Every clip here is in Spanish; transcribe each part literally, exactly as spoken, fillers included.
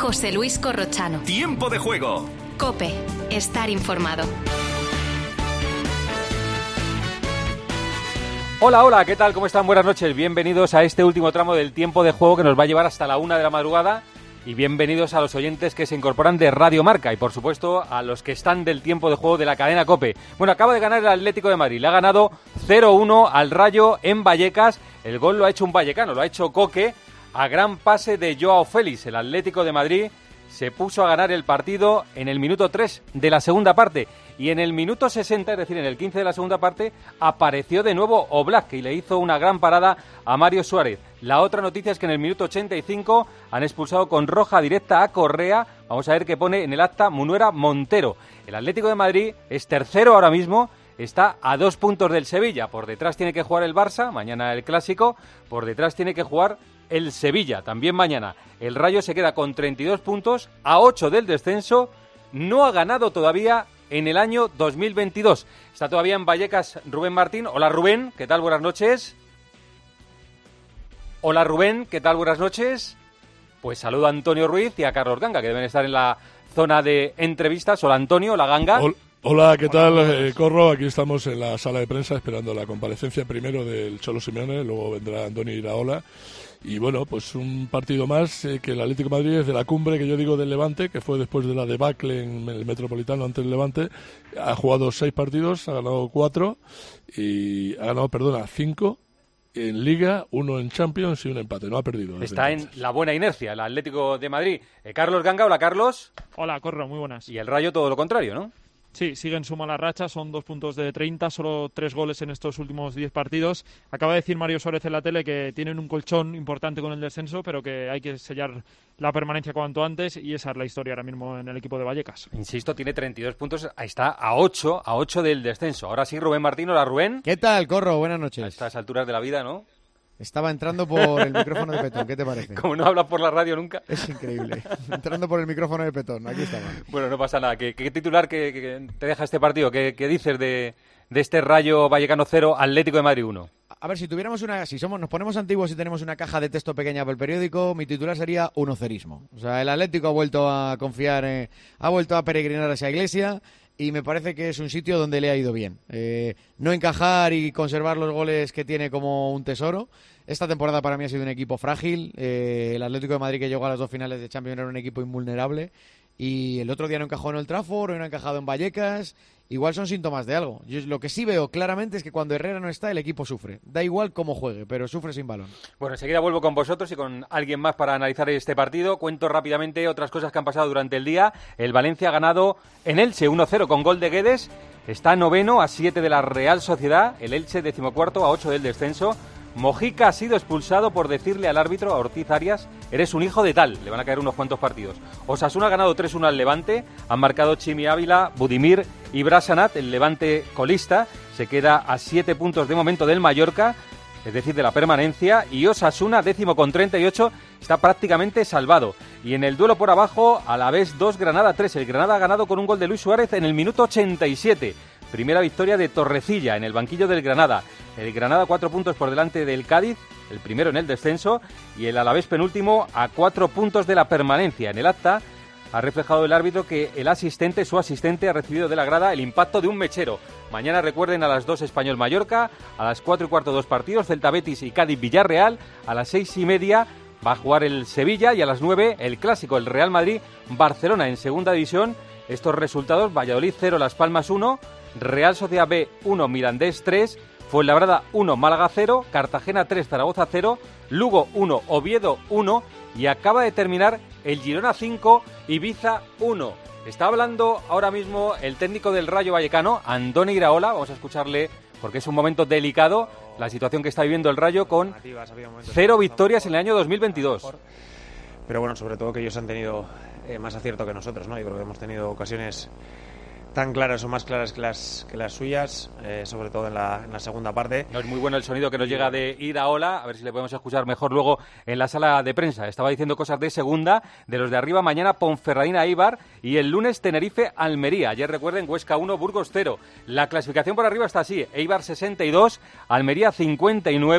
José Luis Corrochano. Tiempo de juego. COPE. Estar informado. Hola, hola, ¿qué tal? ¿Cómo están? Buenas noches. Bienvenidos a este último tramo del tiempo de juego que nos va a llevar hasta la una de la madrugada. Y bienvenidos a los oyentes que se incorporan de Radio Marca y, por supuesto, a los que están del tiempo de juego de la cadena COPE. Bueno, acaba de ganar el Atlético de Madrid. Le ha ganado cero uno al Rayo en Vallecas. El gol lo ha hecho un vallecano, lo ha hecho Coque, a gran pase de Joao Félix. El Atlético de Madrid se puso a ganar el partido en el minuto tres de la segunda parte. Y en el minuto sesenta, es decir, en el quince de la segunda parte, apareció de nuevo Oblak y le hizo una gran parada a Mario Suárez. La otra noticia es que en el minuto ochenta y cinco han expulsado con roja directa a Correa. Vamos a ver qué pone en el acta Munuera Montero. El Atlético de Madrid es tercero ahora mismo, está a dos puntos del Sevilla. Por detrás tiene que jugar el Barça, mañana el Clásico. Por detrás tiene que jugar el Sevilla, también mañana. El Rayo se queda con treinta y dos puntos, a ocho del descenso. No ha ganado todavía en el año dos mil veintidós. Está todavía en Vallecas Rubén Martín. Hola Rubén, ¿qué tal? Buenas noches. Hola Rubén, ¿qué tal? Buenas noches. Pues saludo a Antonio Ruiz y a Carlos Ganga, que deben estar en la zona de entrevistas. Hola Antonio, hola Ganga. Hola, hola ¿qué tal? Eh, Corro, aquí estamos en la sala de prensa esperando la comparecencia primero del Cholo Simeone, luego vendrá Andoni Iraola. Y bueno, pues un partido más eh, que el Atlético de Madrid, desde la cumbre que yo digo del Levante, que fue después de la debacle en el Metropolitano ante el Levante, ha jugado seis partidos, ha ganado cuatro, y ha ganado, perdona, cinco en Liga, uno en Champions y un empate, no ha perdido. Está en la buena inercia el Atlético de Madrid. Eh, Carlos Ganga, hola Carlos. Hola Corro, muy buenas. Y el Rayo todo lo contrario, ¿no? Sí, siguen su mala racha, son dos puntos de treinta, solo tres goles en estos últimos diez partidos. Acaba de decir Mario Suárez en la tele que tienen un colchón importante con el descenso, pero que hay que sellar la permanencia cuanto antes, y esa es la historia ahora mismo en el equipo de Vallecas. Insisto, tiene treinta y dos puntos, está a ocho, a ocho del descenso. Ahora sí, Rubén Martín. Hola Rubén. ¿Qué tal, Corro? Buenas noches. A estas alturas de la vida, ¿no? Estaba entrando por el micrófono de Petón, ¿qué te parece? Como no hablas por la radio nunca. Es increíble. Entrando por el micrófono de Petón, aquí estaba. Bueno, no pasa nada. ¿Qué, qué titular que, que te deja este partido? ¿Qué, qué dices de, de este Rayo Vallecano cero, Atlético de Madrid uno? A ver, si tuviéramos una, si somos, nos ponemos antiguos y tenemos una caja de texto pequeña por el periódico, mi titular sería unocerismo. O sea, el Atlético ha vuelto a confiar, eh, ha vuelto a peregrinar a esa iglesia. Y me parece que es un sitio donde le ha ido bien. Eh, no encajar y conservar los goles que tiene como un tesoro. Esta temporada para mí ha sido un equipo frágil. Eh, el Atlético de Madrid, que llegó a las dos finales de Champions, era un equipo invulnerable. Y el otro día no encajó en Old Trafford, hoy no ha encajado en Vallecas. Igual son síntomas de algo. Yo lo que sí veo claramente es que cuando Herrera no está, el equipo sufre. Da igual cómo juegue, pero sufre sin balón. Bueno, enseguida vuelvo con vosotros y con alguien más para analizar este partido. Cuento rápidamente otras cosas que han pasado durante el día. El Valencia ha ganado en Elche uno cero con gol de Guedes. Está noveno a siete de la Real Sociedad. El Elche decimocuarto a ocho del descenso. Mojica ha sido expulsado por decirle al árbitro, a Ortiz Arias, eres un hijo de tal. Le van a caer unos cuantos partidos. Osasuna ha ganado tres uno al Levante. Han marcado Chimi Ávila, Budimir y Brasanat. El Levante colista se queda a siete puntos de momento del Mallorca, es decir, de la permanencia. Y Osasuna, décimo con treinta y ocho, está prácticamente salvado. Y en el duelo por abajo, Alavés dos, Granada tres. El Granada ha ganado con un gol de Luis Suárez en el minuto ochenta y siete. Primera victoria de Torrecilla en el banquillo del Granada. El Granada cuatro puntos por delante del Cádiz, el primero en el descenso, y el Alavés penúltimo a cuatro puntos de la permanencia. En el acta ha reflejado el árbitro que el asistente, su asistente, ha recibido de la grada el impacto de un mechero. Mañana recuerden a las dos Español Mallorca, a las cuatro y cuarto dos partidos, Celta Betis y Cádiz Villarreal, a las seis y media va a jugar el Sevilla y a las nueve el Clásico, el Real Madrid Barcelona en segunda división. Estos resultados: Valladolid cero, Las Palmas uno, Real Sociedad B uno, Mirandés tres, Fuenlabrada uno, Málaga cero, Cartagena tres, Zaragoza cero, Lugo uno, Oviedo uno y acaba de terminar el Girona cinco, Ibiza uno. Está hablando ahora mismo el técnico del Rayo Vallecano, Andoni Iraola. Vamos a escucharle porque es un momento delicado la situación que está viviendo el Rayo con cero victorias en el año dos mil veintidós. Pero bueno, sobre todo que ellos han tenido eh, más acierto que nosotros, ¿no? Yo creo que hemos tenido ocasiones tan claras o más claras que las que las suyas, eh, sobre todo en la, en la segunda parte. No, es muy bueno el sonido que nos llega de Iraola, a ver si le podemos escuchar mejor luego en la sala de prensa. Estaba diciendo cosas de segunda, de los de arriba. Mañana Ponferradina Eibar y el lunes Tenerife Almería. Ayer recuerden, Huesca uno, Burgos cero. La clasificación por arriba está así: Eibar sesenta y dos, Almería cincuenta y nueve,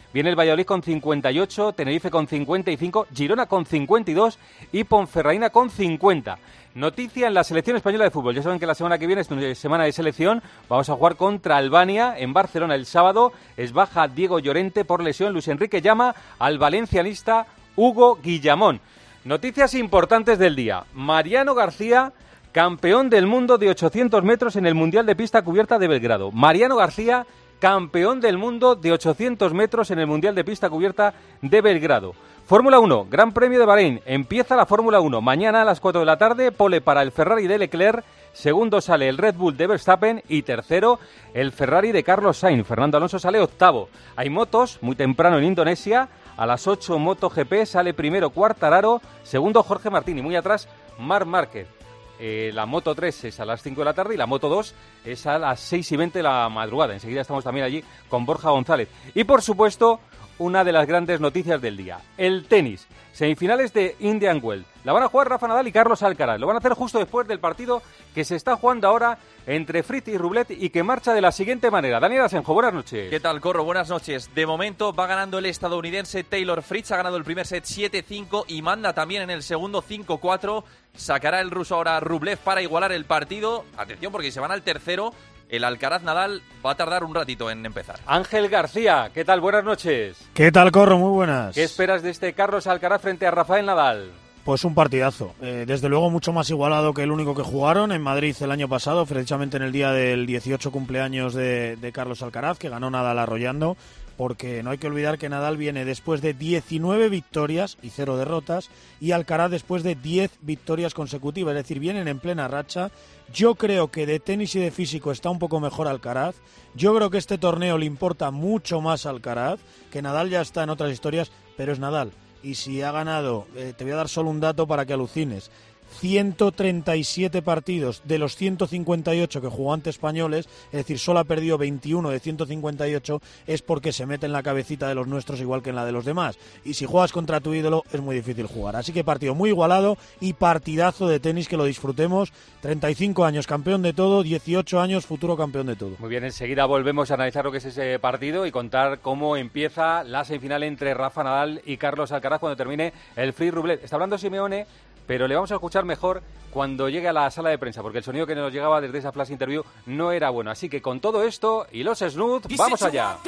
Viene el Valladolid con cincuenta y ocho, Tenerife con cincuenta y cinco, Girona con cincuenta y dos y Ponferradina con cincuenta. Noticia en la selección española de fútbol. Ya saben que la semana que viene es semana de selección. Vamos a jugar contra Albania en Barcelona el sábado. Es baja Diego Llorente por lesión. Luis Enrique llama al valencianista Hugo Guillamón. Noticias importantes del día. Mariano García, campeón del mundo de ochocientos metros en el Mundial de Pista Cubierta de Belgrado. Mariano García, campeón del mundo de ochocientos metros en el Mundial de Pista Cubierta de Belgrado. Fórmula uno, Gran Premio de Bahrein. Empieza la Fórmula uno. Mañana a las cuatro de la tarde, pole para el Ferrari de Leclerc. Segundo sale el Red Bull de Verstappen y tercero el Ferrari de Carlos Sainz. Fernando Alonso sale octavo. Hay motos muy temprano en Indonesia. A las ocho MotoGP sale primero Quartararo, segundo Jorge Martín y muy atrás Marc Márquez. Eh, la Moto tres es a las cinco de la tarde y la Moto dos es a las seis y veinte de la madrugada. Enseguida estamos también allí con Borja González. Y por supuesto, una de las grandes noticias del día, el tenis. Semifinales de Indian Wells. La van a jugar Rafa Nadal y Carlos Alcaraz. Lo van a hacer justo después del partido que se está jugando ahora entre Fritz y Rublev y que marcha de la siguiente manera. Daniel Asenjo, buenas noches. ¿Qué tal, Corro? Buenas noches. De momento va ganando el estadounidense Taylor Fritz. Ha ganado el primer set siete cinco y manda también en el segundo cinco cuatro. Sacará el ruso ahora Rublev para igualar el partido. Atención porque si se van al tercero, el Alcaraz-Nadal va a tardar un ratito en empezar. Ángel García, ¿qué tal? Buenas noches. ¿Qué tal, Corro? Muy buenas. ¿Qué esperas de este Carlos Alcaraz frente a Rafael Nadal? Pues un partidazo. Eh, desde luego mucho más igualado que el único que jugaron en Madrid el año pasado, precisamente en el día del dieciocho cumpleaños de, de Carlos Alcaraz, que ganó Nadal arrollando, porque no hay que olvidar que Nadal viene después de diecinueve victorias y cero derrotas y Alcaraz después de diez victorias consecutivas, es decir, vienen en plena racha. Yo creo que de tenis y de físico está un poco mejor Alcaraz. Yo creo que este torneo le importa mucho más a Alcaraz, que Nadal ya está en otras historias, pero es Nadal. Y si ha ganado, eh, te voy a dar solo un dato para que alucines, ciento treinta y siete partidos de los ciento cincuenta y ocho que jugó ante españoles, es decir, solo ha perdido veintiuno de ciento cincuenta y ocho, es porque se mete en la cabecita de los nuestros igual que en la de los demás. Y si juegas contra tu ídolo es muy difícil jugar. Así que partido muy igualado y partidazo de tenis que lo disfrutemos. treinta y cinco años campeón de todo, dieciocho años futuro campeón de todo. Muy bien, enseguida volvemos a analizar lo que es ese partido y contar cómo empieza la semifinal entre Rafa Nadal y Carlos Alcaraz cuando termine el Fritz Rublev. Está hablando Simeone, pero le vamos a escuchar mejor cuando llegue a la sala de prensa, porque el sonido que nos llegaba desde esa flash interview no era bueno. Así que con todo esto y los snoods, vamos allá.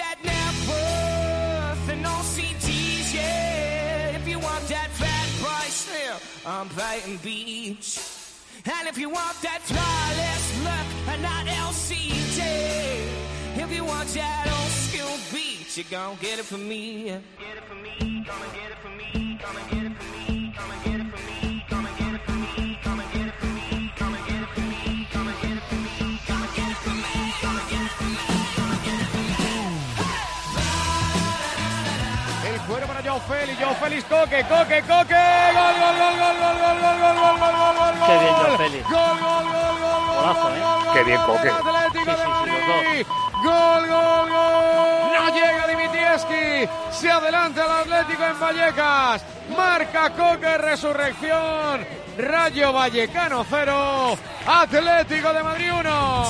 Para Joao Félix, Joao Félix, Coque, Coque, Coque, gol, gol, gol, gol, gol, gol, gol, gol, gol, gol, gol, gol, Qué bien Joao Félix. Gol, gol, gol, gol, Golazo, gol, ¿eh? gol, Qué bien Coque. Atlético Sí, sí, de sí, Madrid. Gol, gol, gol. No llega Dimitieski. Se adelanta el Atlético en Vallecas. Marca Coque, resurrección. Rayo Vallecano cero. Atlético de Madrid uno.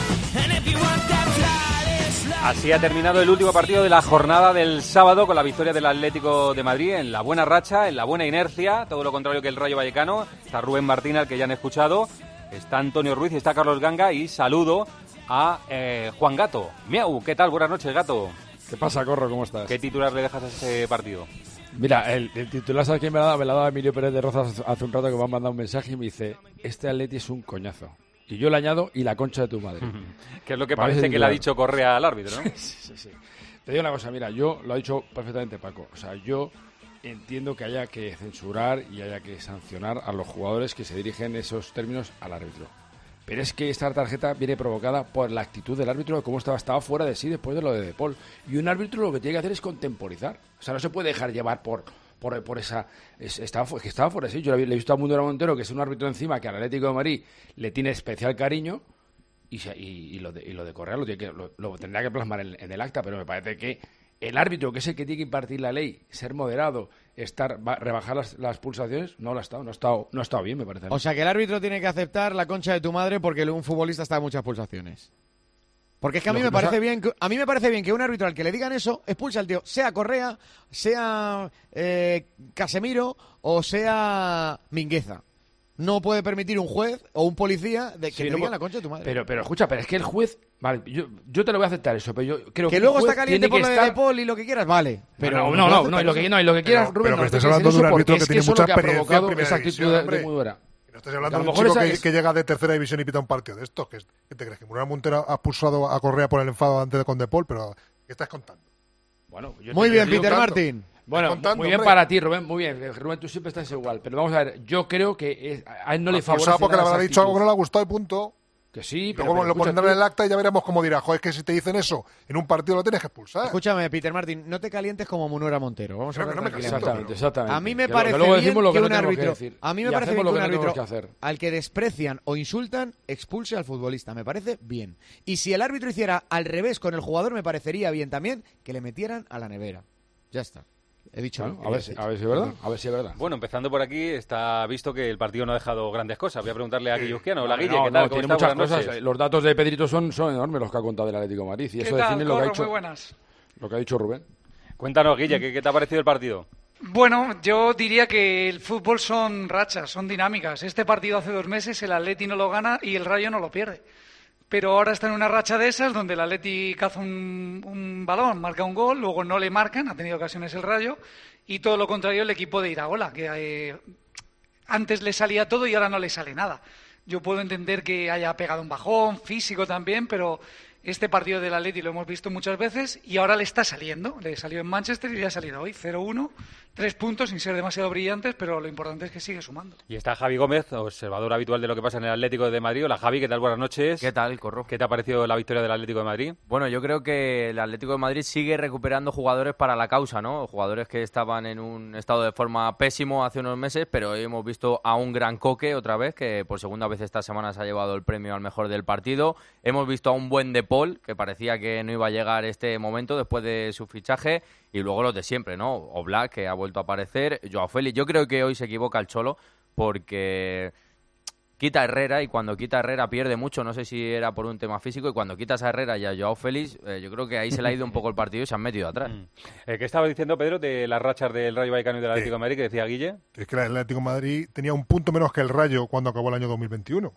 Así ha terminado el último partido de la jornada del sábado con la victoria del Atlético de Madrid en la buena racha, en la buena inercia, todo lo contrario que el Rayo Vallecano. Está Rubén Martín, al que ya han escuchado, está Antonio Ruiz y está Carlos Ganga y saludo a eh, Juan Gato. Miau, ¿qué tal? Buenas noches, Gato. ¿Qué pasa, Corro? ¿Cómo estás? ¿Qué titular le dejas a ese partido? Mira, el, el titular, ¿sabes quién me lo ha dado? Me lo ha dado Emilio Pérez de Rozas hace un rato, que me ha mandado un mensaje y me dice: este Atleti es un coñazo. Y yo le añado: y la concha de tu madre. Que es lo que parece, parece que le ha dicho Correa al árbitro, ¿no? sí, sí, sí. Te digo una cosa, mira, yo lo ha dicho perfectamente Paco. O sea, yo entiendo que haya que censurar y haya que sancionar a los jugadores que se dirigen esos términos al árbitro. Pero es que esta tarjeta viene provocada por la actitud del árbitro, de cómo estaba, estaba fuera de sí después de lo de De Paul. Y un árbitro lo que tiene que hacer es contemporizar. O sea, no se puede dejar llevar por... Por, por esa es, estaba, que estaba fuera de sí. Yo le, le he visto a Mundo Montero, que es un árbitro encima que al Atlético de Madrid le tiene especial cariño, y, y, y, lo, de, y lo de Correa lo, tiene que, lo, lo tendrá que plasmar en, en el acta, pero me parece que el árbitro, que es el que tiene que impartir la ley, ser moderado, estar va, rebajar las, las pulsaciones, no lo ha estado, no ha estado, no ha estado bien, me parece. O sea, que el árbitro tiene que aceptar la concha de tu madre porque un futbolista está en muchas pulsaciones. Porque es que a mí Lo me que parece pasa- bien que, a mí me parece bien que un árbitro al que le digan eso expulse al tío, sea Correa, sea eh, Casemiro o sea Mingueza. No puede permitir un juez o un policía de que Sí, te no digan po- la concha de tu madre. Pero, pero escucha, pero es que el juez... Vale, yo, yo te lo voy a aceptar eso, pero yo creo que que el luego juez está caliente tiene por que lo de estar- De Paul y lo que quieras, vale. Pero no, puedo no, no, no, aceptar y lo que, eso. no, y lo que quieras, Pero- Rubén, pero no, que te estás quiero decir hablando de un eso árbitro porque que es tiene eso es mucha lo que ha experiencia en provocado primera esa actitud división, de, hombre. de Munuera. No estás A hablando lo de un mejor chico esa que, es- que llega de tercera división y pita un partido de estos. ¿Qué, es- qué te crees? ¿Que Munuera Montero ha expulsado a Correa por el enfado antes de con De Paul? Pero, ¿qué estás contando? Bueno, yo Muy te bien, digo- Peter contando. Martin. Bueno, contando, muy bien hombre. para ti, Rubén, muy bien. Rubén, tú siempre estás igual. Pero vamos a ver, yo creo que es- a él no le Ha expulsado favorece porque le nada habrá esa dicho algo que actitud. no le ha gustado y punto. Que sí, pero, Luego pero lo escucha, pondrán tú- en el acta y ya veremos cómo dirá. Joder, es que si te dicen eso en un partido lo tienes que expulsar. Escúchame, Peter Martin, no te calientes como Munuera Montero. Vamos a Creo que hablar no me tranquilamente. Exactamente, exactamente. A mí me Que lo- parece que luego bien decimos lo que, que no un tenemos árbitro, que decir. a mí me Y parece bien hacemos que lo un que no tenemos árbitro que hacer. al que desprecian o insultan expulse al futbolista. Me parece bien. Y si el árbitro hiciera al revés con el jugador, me parecería bien también que le metieran a la nevera. Ya está. He dicho. Bueno, lo que a ver, he si, dicho. a ver si es verdad, a ver si es verdad. Bueno, empezando por aquí, está visto que el partido no ha dejado grandes cosas. Voy a preguntarle a Guillusquiano. Hola, No, Guille, no, ¿qué tal? no, ¿Cómo tiene está? muchas Buenas cosas. noches. Los datos de Pedrito son, son enormes los que ha contado el Atlético de Madrid. Y ¿Qué eso tal, define lo que ha Corro? dicho, Muy buenas. lo que ha dicho Rubén. Cuéntanos, Guille, ¿qué, qué te ha parecido el partido? Bueno, yo diría que el fútbol son rachas, son dinámicas. Este partido hace dos meses el Atleti no lo gana y el Rayo no lo pierde. Pero ahora está en una racha de esas donde el Atleti caza un, un balón, marca un gol, luego no le marcan, ha tenido ocasiones el Rayo, y todo lo contrario el equipo de Iraola, que eh, antes le salía todo y ahora no le sale nada. Yo puedo entender que haya pegado un bajón físico también, pero este partido del Atleti lo hemos visto muchas veces y ahora le está saliendo. Le salió en Manchester y le ha salido hoy cero uno, tres puntos sin ser demasiado brillantes, pero lo importante es que sigue sumando. Y está Javi Gómez, observador habitual de lo que pasa en el Atlético de Madrid. Hola, Javi, ¿qué tal? Buenas noches. ¿Qué tal, Corro? ¿Qué te ha parecido la victoria del Atlético de Madrid? Bueno, yo creo que el Atlético de Madrid sigue recuperando jugadores para la causa, ¿no? Jugadores que estaban en un estado de forma pésimo hace unos meses, pero hoy hemos visto a un gran Coque otra vez, que por segunda vez esta semana se ha llevado el premio al mejor del partido. Hemos visto a un buen De Paul, que parecía que no iba a llegar este momento después de su fichaje, y luego los de siempre, ¿no? Oblak, que ha vuelto a aparecer, Joao Félix. Yo creo que hoy se equivoca el Cholo, porque quita a Herrera y cuando quita a Herrera pierde mucho, no sé si era por un tema físico, y cuando quitas a Herrera y a Joao Félix, eh, yo creo que ahí se le ha ido un poco el partido y se han metido atrás. Eh, ¿Qué estaba diciendo, Pedro, de las rachas del Rayo Vallecano y del Atlético de Madrid, que decía Guille? Es que el Atlético de Madrid tenía un punto menos que el Rayo cuando acabó el año dos mil veintiuno.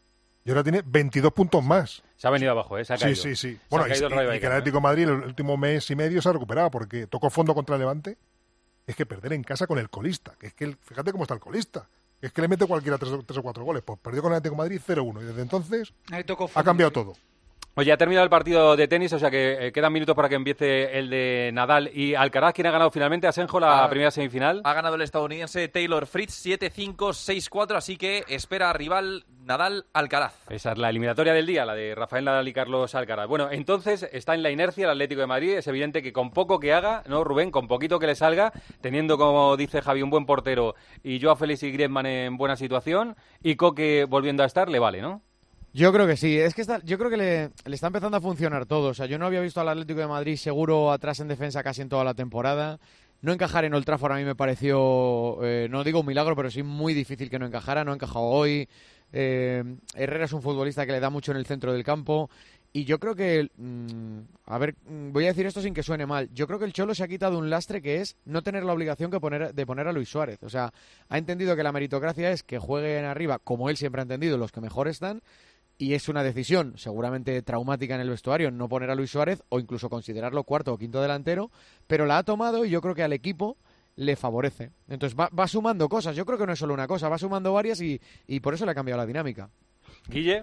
Y ahora tiene veintidós puntos más. Se ha venido abajo, ¿eh? Se ha Sí, caído. sí, sí. Se Bueno, ha y, caído el y- Rayo y que el Vallecano, ¿eh? Atlético de Madrid el último mes y medio se ha recuperado porque tocó fondo contra el Levante. Es que perder en casa con el colista. Que es que el- fíjate cómo está el colista. Es que le mete cualquiera tres, tres o cuatro goles. Pues perdió con el Atlético de Madrid cero uno. Y desde entonces Ahí tocó ha fondo. cambiado todo. Oye, ha terminado el partido de tenis, o sea que eh, quedan minutos para que empiece el de Nadal y Alcaraz. ¿Quién ha ganado finalmente? Asenjo, la Ah, primera semifinal. Ha ganado el estadounidense Taylor Fritz siete cinco, seis cuatro, así que espera rival Nadal-Alcaraz. Esa es la eliminatoria del día, la de Rafael Nadal y Carlos Alcaraz. Bueno, entonces está en la inercia el Atlético de Madrid. Es evidente que con poco que haga, ¿no, Rubén? Con poquito que le salga, teniendo, como dice Javi, un buen portero y Joao Félix y Griezmann en buena situación y Coque volviendo a estar, le vale, ¿no? Yo creo que sí, es que está, yo creo que le, le está empezando a funcionar todo. O sea, yo no había visto al Atlético de Madrid seguro atrás en defensa casi en toda la temporada. No encajar en Old Trafford a mí me pareció, eh, no digo un milagro, pero sí muy difícil que no encajara. No ha encajado hoy. Eh, Herrera es un futbolista que le da mucho en el centro del campo. Y yo creo que, mmm, a ver, voy a decir esto sin que suene mal. Yo creo que el Cholo se ha quitado un lastre que es no tener la obligación que poner, de poner a Luis Suárez. O sea, ha entendido que la meritocracia es que jueguen arriba, como él siempre ha entendido, los que mejor están. Y es una decisión seguramente traumática en el vestuario no poner a Luis Suárez o incluso considerarlo cuarto o quinto delantero, pero la ha tomado y yo creo que al equipo le favorece. Entonces va, va sumando cosas. Yo creo que no es solo una cosa, va sumando varias y, y por eso le ha cambiado la dinámica. Guille.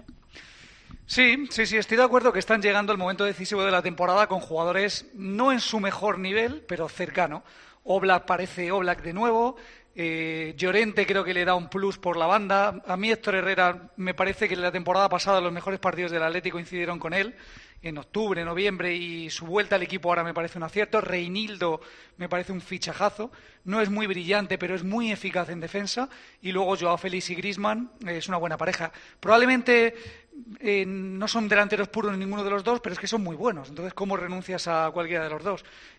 Sí, sí, sí, estoy de acuerdo que están llegando el momento decisivo de la temporada con jugadores no en su mejor nivel, pero cercano. Oblak parece Oblak de nuevo. Eh, Llorente creo que le da un plus por la banda. A mí Héctor Herrera me parece que la temporada pasada los mejores partidos del Atlético coincidieron con él, en octubre, noviembre, y su vuelta al equipo ahora me parece un acierto. Reinildo me parece un fichajazo. No es muy brillante, pero es muy eficaz en defensa. Y luego Joao Félix y Griezmann eh, es una buena pareja. Probablemente eh, no son delanteros puros ninguno de los dos, pero es que son muy buenos. Entonces, ¿cómo renuncias a cualquiera de los dos?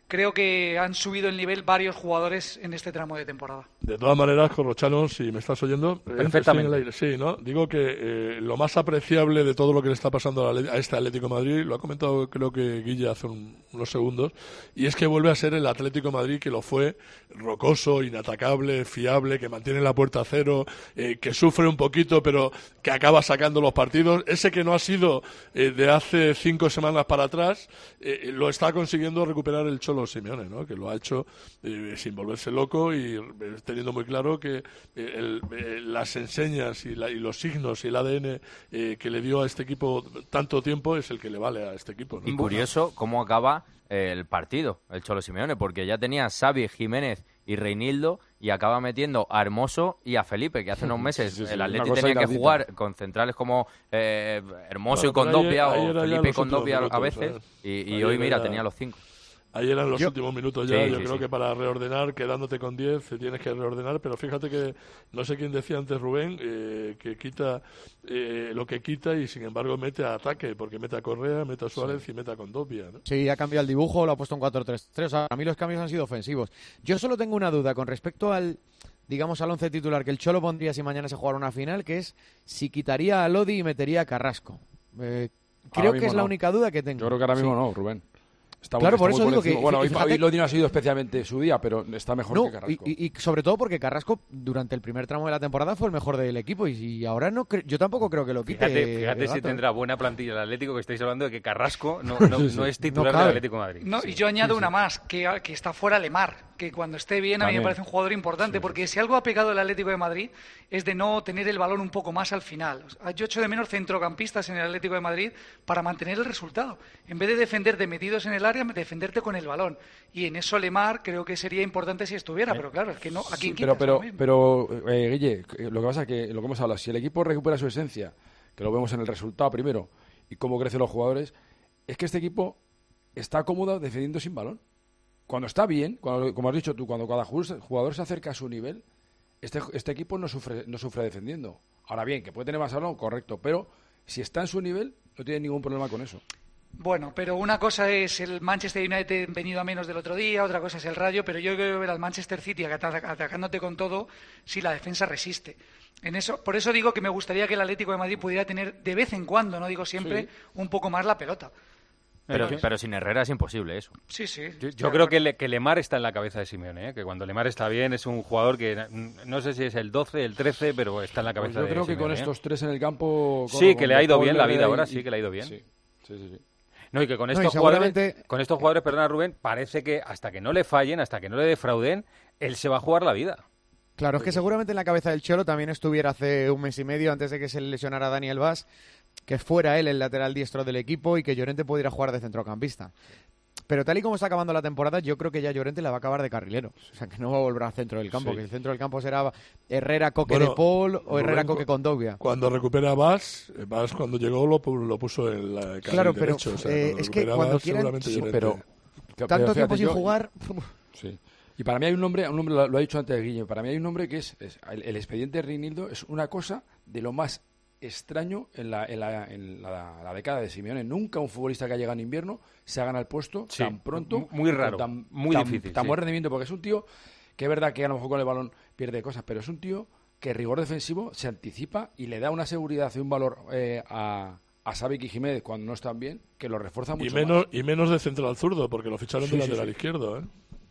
creo que han subido el nivel varios jugadores en este tramo de temporada. De todas maneras, Corrochano, si me estás oyendo, perfectamente. Aire, sí, ¿no? Digo que eh, lo más apreciable de todo lo que le está pasando a, a este Atlético de Madrid, lo ha comentado creo que Guille hace un, unos segundos, y es que vuelve a ser el Atlético de Madrid que lo fue, rocoso, inatacable, fiable, que mantiene la puerta a cero, eh, que sufre un poquito, pero que acaba sacando los partidos. Ese que no ha sido eh, de hace cinco semanas para atrás, eh, lo está consiguiendo recuperar el Cholo Simeone, ¿no? Que lo ha hecho eh, sin volverse loco y eh, teniendo muy claro que eh, el, eh, las enseñas y, la, y los signos y el A D N eh, que le dio a este equipo tanto tiempo es el que le vale a este equipo, ¿no? Y curioso cómo acaba eh, el partido, el Cholo Simeone, porque ya tenía Xavi, Jiménez y Reinildo y acaba metiendo a Hermoso y a Felipe, que hace unos meses sí, sí, sí, el Atleti tenía que jugar con centrales como eh, Hermoso bueno, y Condopia o Felipe y Condopia a veces, ¿sabes? y, y hoy mira, era... tenía los cinco. Ahí eran los yo, últimos minutos ya, sí, yo sí, creo sí. que para reordenar, quedándote con diez, tienes que reordenar, pero fíjate que, no sé quién decía antes Rubén, eh, que quita eh, lo que quita y sin embargo mete a ataque, porque mete a Correa, mete a Suárez sí. y mete a Condopia, ¿no? Sí, ha cambiado el dibujo, lo ha puesto en cuatro tres tres, o sea, a mí los cambios han sido ofensivos. Yo solo tengo una duda con respecto al, digamos, al once titular que el Cholo pondría si mañana se jugara una final, que es si quitaría a Lodi y metería a Carrasco. Eh, creo que es no. la única duda que tengo. Yo creo que ahora mismo sí. no, Rubén. Está claro, está por eso por digo encima. que... Bueno, fíjate, hoy Lodi no ha sido especialmente su día, pero está mejor no, que Carrasco. Y, y sobre todo porque Carrasco durante el primer tramo de la temporada fue el mejor del equipo y, y ahora no cre- yo tampoco creo que lo quite. Fíjate, fíjate si tendrá buena plantilla el Atlético, que estáis hablando de que Carrasco no, no, no es titular no del Atlético de Madrid. No, sí. Y yo añado sí, una sí. más, que, que está fuera Lemar, que cuando esté bien También. a mí me parece un jugador importante, sí, porque si algo ha pecado el Atlético de Madrid es de no tener el balón un poco más al final. O sea, yo echo de menos centrocampistas en el Atlético de Madrid para mantener el resultado. En vez de defenderte metidos en el área, defenderte con el balón. Y en eso Lemar creo que sería importante si estuviera, pero claro, es que no, aquí sí, pero pero pero eh, Guille, lo que pasa es que lo que hemos hablado, si el equipo recupera su esencia, que lo vemos en el resultado primero y cómo crecen los jugadores, es que este equipo está cómodo defendiendo sin balón. Cuando está bien, cuando, como has dicho tú, cuando cada jugador se acerca a su nivel, este este equipo no sufre no sufre defendiendo. Ahora bien, que puede tener más balón, correcto, pero si está en su nivel, no tiene ningún problema con eso. Bueno, pero una cosa es el Manchester United venido a menos del otro día, otra cosa es el Rayo, pero yo quiero ver al Manchester City atacándote con todo si la defensa resiste. En eso, por eso digo que me gustaría que el Atlético de Madrid pudiera tener de vez en cuando, no digo siempre, sí. un poco más la pelota. Pero, pero sin Herrera es imposible eso. Sí, sí. Yo, yo creo que, le, que Lemar está en la cabeza de Simeone, ¿eh? Que cuando Lemar está bien es un jugador que no sé si es el doce, el trece, pero está en la cabeza pues yo de creo Simeone, que con ¿eh? estos tres en el campo... Sí, que le ha ido bien la vida y... ahora, sí que le ha ido bien. Sí, sí, sí. sí. No, y que con no, estos, y jugadores, seguramente... con estos jugadores, perdona Rubén, parece que hasta que no le fallen, hasta que no le defrauden, él se va a jugar la vida. Claro, es que seguramente en la cabeza del Cholo también estuviera hace un mes y medio, antes de que se lesionara Daniel Vaz, que fuera él el lateral diestro del equipo y que Llorente pudiera jugar de centrocampista. Pero tal y como está acabando la temporada, yo creo que ya Llorente la va a acabar de carrilero. O sea, que no va a volver al centro del campo, sí. que el centro del campo será Herrera, Coque bueno, de Paul o Herrera, Rubén, Coque con Condovia. Cuando recupera Vaz, Vaz cuando llegó lo, lo puso en la carril claro, pero, derecho. O sea, eh, es que cuando Vaz, quieran... Sí, pero, tanto pero tiempo sin yo, jugar... Sí. Y para mí hay un nombre, un nombre lo, lo ha dicho antes Guille, para mí hay un nombre que es, es el, el expediente Reinildo es una cosa de lo más extraño en la, en la, en la, la década de Simeone. Nunca un futbolista que ha llegado en invierno se ha ganado el puesto sí, tan pronto, muy raro, tan, muy tan, difícil, tan sí. buen rendimiento, porque es un tío que es verdad que a lo mejor con el balón pierde cosas, pero es un tío que rigor defensivo se anticipa y le da una seguridad y un valor eh, a a Xavi y Jiménez cuando no están bien, que lo refuerza mucho y menos, más. Y menos de central zurdo, porque lo ficharon sí, de sí, lateral sí. izquierdo, ¿eh?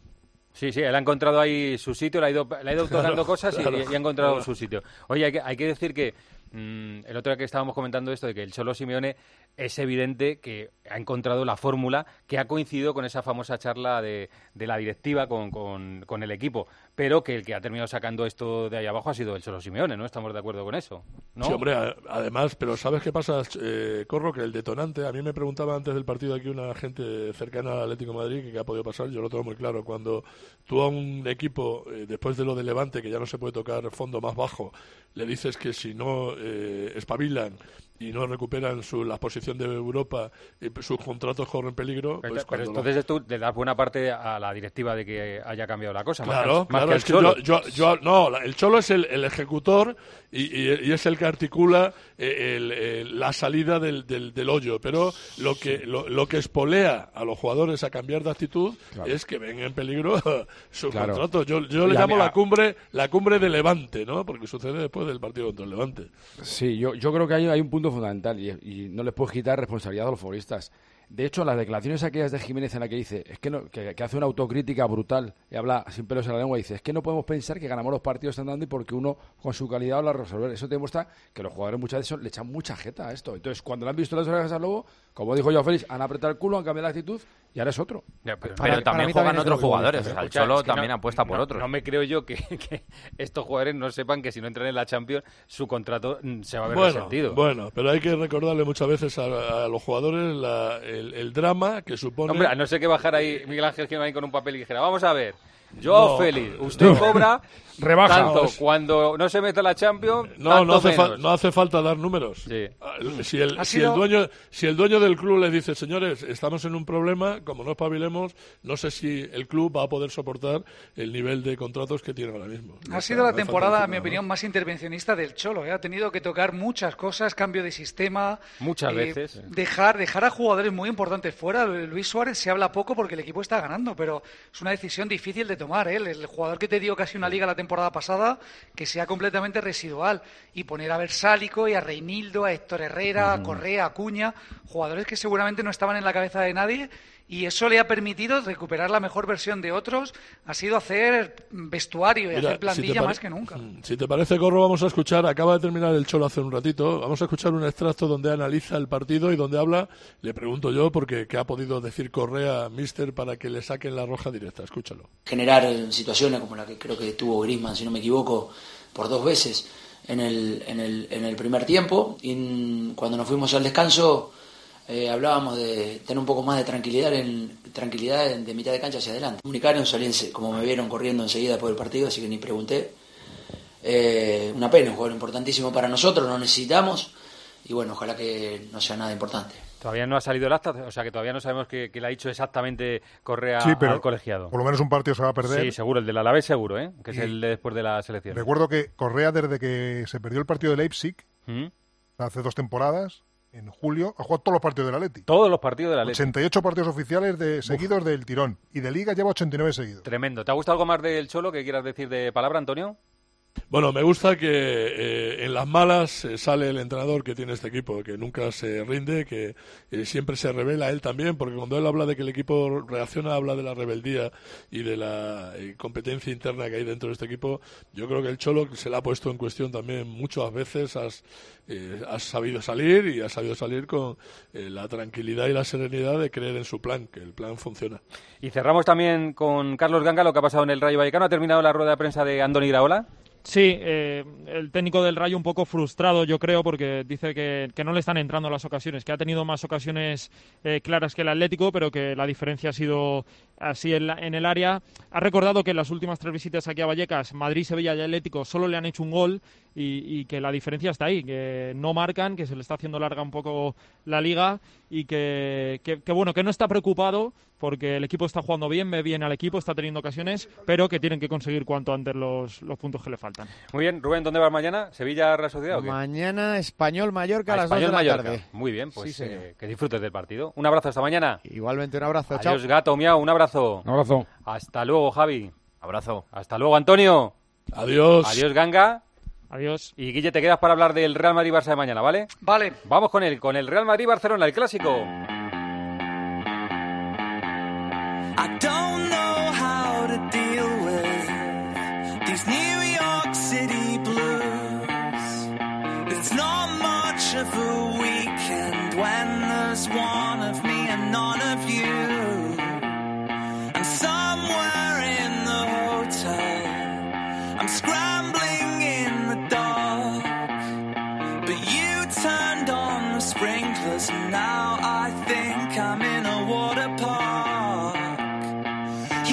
Sí, sí, él ha encontrado ahí su sitio, le ha ido, le ha ido otorgando claro, cosas claro, y, y ha encontrado claro. su sitio. Oye, hay que, hay que decir que mmm, el otro día que estábamos comentando esto de que el Cholo Simeone es evidente que ha encontrado la fórmula que ha coincidido con esa famosa charla de, de la directiva con, con, con el equipo, pero que el que ha terminado sacando esto de ahí abajo ha sido el Cholo Simeone, ¿no? Estamos de acuerdo con eso, ¿no? Sí, hombre, a, además, pero ¿sabes qué pasa, eh, Corro? Que el detonante, a mí me preguntaba antes del partido aquí una gente cercana al Atlético de Madrid que qué ha podido pasar, yo lo tengo muy claro, cuando tú a un equipo, eh, después de lo de Levante, que ya no se puede tocar fondo más bajo, le dices que si no eh, espabilan y no recuperan su, la posición de Europa y sus contratos corren peligro. Pero, pues pero cuando entonces lo... tú le das buena parte a la directiva de que haya cambiado la cosa. Claro, más claro, que, más es que que el Cholo. yo, yo, yo, no, el Cholo es el, el ejecutor y, y, y es el que articula eh, el, el, la salida del, del, del hoyo, pero lo que lo, lo que espolea a los jugadores a cambiar de actitud claro. es que ven en peligro sus claro. contratos. Yo, yo le ya, llamo mira. la cumbre la cumbre de Levante, ¿no? Porque sucede después del partido contra el Levante. Sí, yo, yo creo que hay, hay un punto fundamental y, y no les puedo quitar responsabilidad a los futbolistas. De hecho, las declaraciones aquellas de Jiménez en la que dice, es que, no, que, que hace una autocrítica brutal y habla sin pelos en la lengua, y dice, es que no podemos pensar que ganamos los partidos andando y porque uno con su calidad lo va a resolver. Eso te demuestra que los jugadores muchas veces le echan mucha jeta a esto. Entonces, cuando le han visto las orejas al lobo, como dijo yo Félix, han apretado el culo, han cambiado la actitud y ahora es otro. Ya, pero para, pero también juegan también otros jugadores. O sea, el Cholo es que también no, apuesta por no, otros. No me creo yo que, que estos jugadores no sepan que si no entran en la Champions, su contrato se va a ver bueno, resentido. Bueno, pero hay que recordarle muchas veces a, a los jugadores la, el, el drama que supone... Hombre, a no ser que bajara ahí Miguel Ángel Jiménez con un papel y dijera, vamos a ver, yo, no, Félix, usted no. cobra rebaja tanto no, es... cuando no se meta la Champions, no, tanto no hace, menos. fa no hace falta dar números. Sí. Si, el, si, sido... el dueño, si el dueño del club le dice, señores, estamos en un problema, como no espabilemos, no sé si el club va a poder soportar el nivel de contratos que tiene ahora mismo. Ha sido la temporada, en mi opinión, más intervencionista del Cholo. ¿eh? Ha tenido que tocar muchas cosas, cambio de sistema. Muchas eh, veces. Dejar, dejar a jugadores muy importantes fuera. Luis Suárez se habla poco porque el equipo está ganando, pero es una decisión difícil de tomar. ¿eh? El jugador que te dio casi una liga la temporada pasada, que sea completamente residual. Y poner a Versálico y a Reinildo, a Héctor Herrera, a Correa, a Acuña, jugadores que seguramente no estaban en la cabeza de nadie. Y eso le ha permitido recuperar la mejor versión de otros. Ha sido hacer vestuario y Mira, hacer plantilla si más que nunca. Si te parece, Corro, vamos a escuchar, acaba de terminar el Cholo hace un ratito, vamos a escuchar un extracto donde analiza el partido y donde habla, le pregunto yo, porque qué ha podido decir Correa, míster, para que le saquen la roja directa. Escúchalo. Generar situaciones como la que creo que tuvo Griezmann, si no me equivoco, por dos veces en el, en el, en el primer tiempo. Y cuando nos fuimos al descanso... Eh, hablábamos de tener un poco más de tranquilidad en tranquilidad de, de mitad de cancha hacia adelante. Comunicaron, salí como me vieron corriendo enseguida después del partido, así que ni pregunté. Eh, una pena, un jugador importantísimo para nosotros, lo necesitamos y bueno, ojalá que no sea nada importante. Todavía no ha salido el acta, o sea que todavía no sabemos que, que le ha dicho exactamente Correa sí, pero al colegiado. Por lo menos un partido se va a perder. Sí, seguro, el del Alavés seguro, ¿eh? que y es el de después de la selección. Recuerdo que Correa, desde que se perdió el partido de Leipzig, ¿Mm? hace dos temporadas, en julio, ha jugado todos los partidos del Atleti. Todos los partidos del Atleti. ochenta y ocho partidos oficiales de, seguidos del tirón. Y de Liga lleva ochenta y nueve seguidos. Tremendo. ¿Te ha gustado algo más del Cholo que quieras decir de palabra, Antonio? Bueno, me gusta que eh, en las malas eh, sale el entrenador que tiene este equipo, que nunca se rinde, que eh, siempre se revela él también, porque cuando él habla de que el equipo reacciona, habla de la rebeldía y de la eh, competencia interna que hay dentro de este equipo. Yo creo que el Cholo se le ha puesto en cuestión también muchas veces, has, eh, has sabido salir y has sabido salir con eh, la tranquilidad y la serenidad de creer en su plan, que el plan funciona. Y cerramos también con Carlos Ganga, lo que ha pasado en el Rayo Vallecano. ¿Ha terminado la rueda de prensa de Andoni Iraola? Sí, eh, el técnico del Rayo un poco frustrado, yo creo, porque dice que, que no le están entrando las ocasiones, que ha tenido más ocasiones eh, claras que el Atlético, pero que la diferencia ha sido así en, la, en el área. Ha recordado que en las últimas tres visitas aquí a Vallecas, Madrid, Sevilla y Atlético solo le han hecho un gol y, y que la diferencia está ahí, que no marcan, que se le está haciendo larga un poco la liga y que, que, que bueno, que no está preocupado porque el equipo está jugando bien, ve bien al equipo, está teniendo ocasiones, pero que tienen que conseguir cuanto antes los, los puntos que le faltan. Muy bien, Rubén, ¿dónde vas mañana? ¿Sevilla, Real Sociedad o qué? Mañana Español-Mallorca a, a las Español, dos de la Mallorca. tarde. Muy bien, pues sí, eh, que disfrutes del partido. Un abrazo, hasta mañana. Igualmente un abrazo, Adiós, chao. Adiós, Gato, miau, un abrazo. Un abrazo. Hasta luego, Javi. Abrazo. Hasta luego, Antonio. Adiós. Adiós, Ganga. Adiós. Y Guille, te quedas para hablar del Real Madrid-Barça de mañana, ¿vale? Vale. Vamos con él, con el Real Madrid-Barcelona, el clásico. I don't know how to deal with these New York City blues. It's not much of a weekend when there's one of me and none of you. And somewhere in the hotel, I'm scrambling in the dark. But you turned on the sprinklers and now I think I'm in a water park.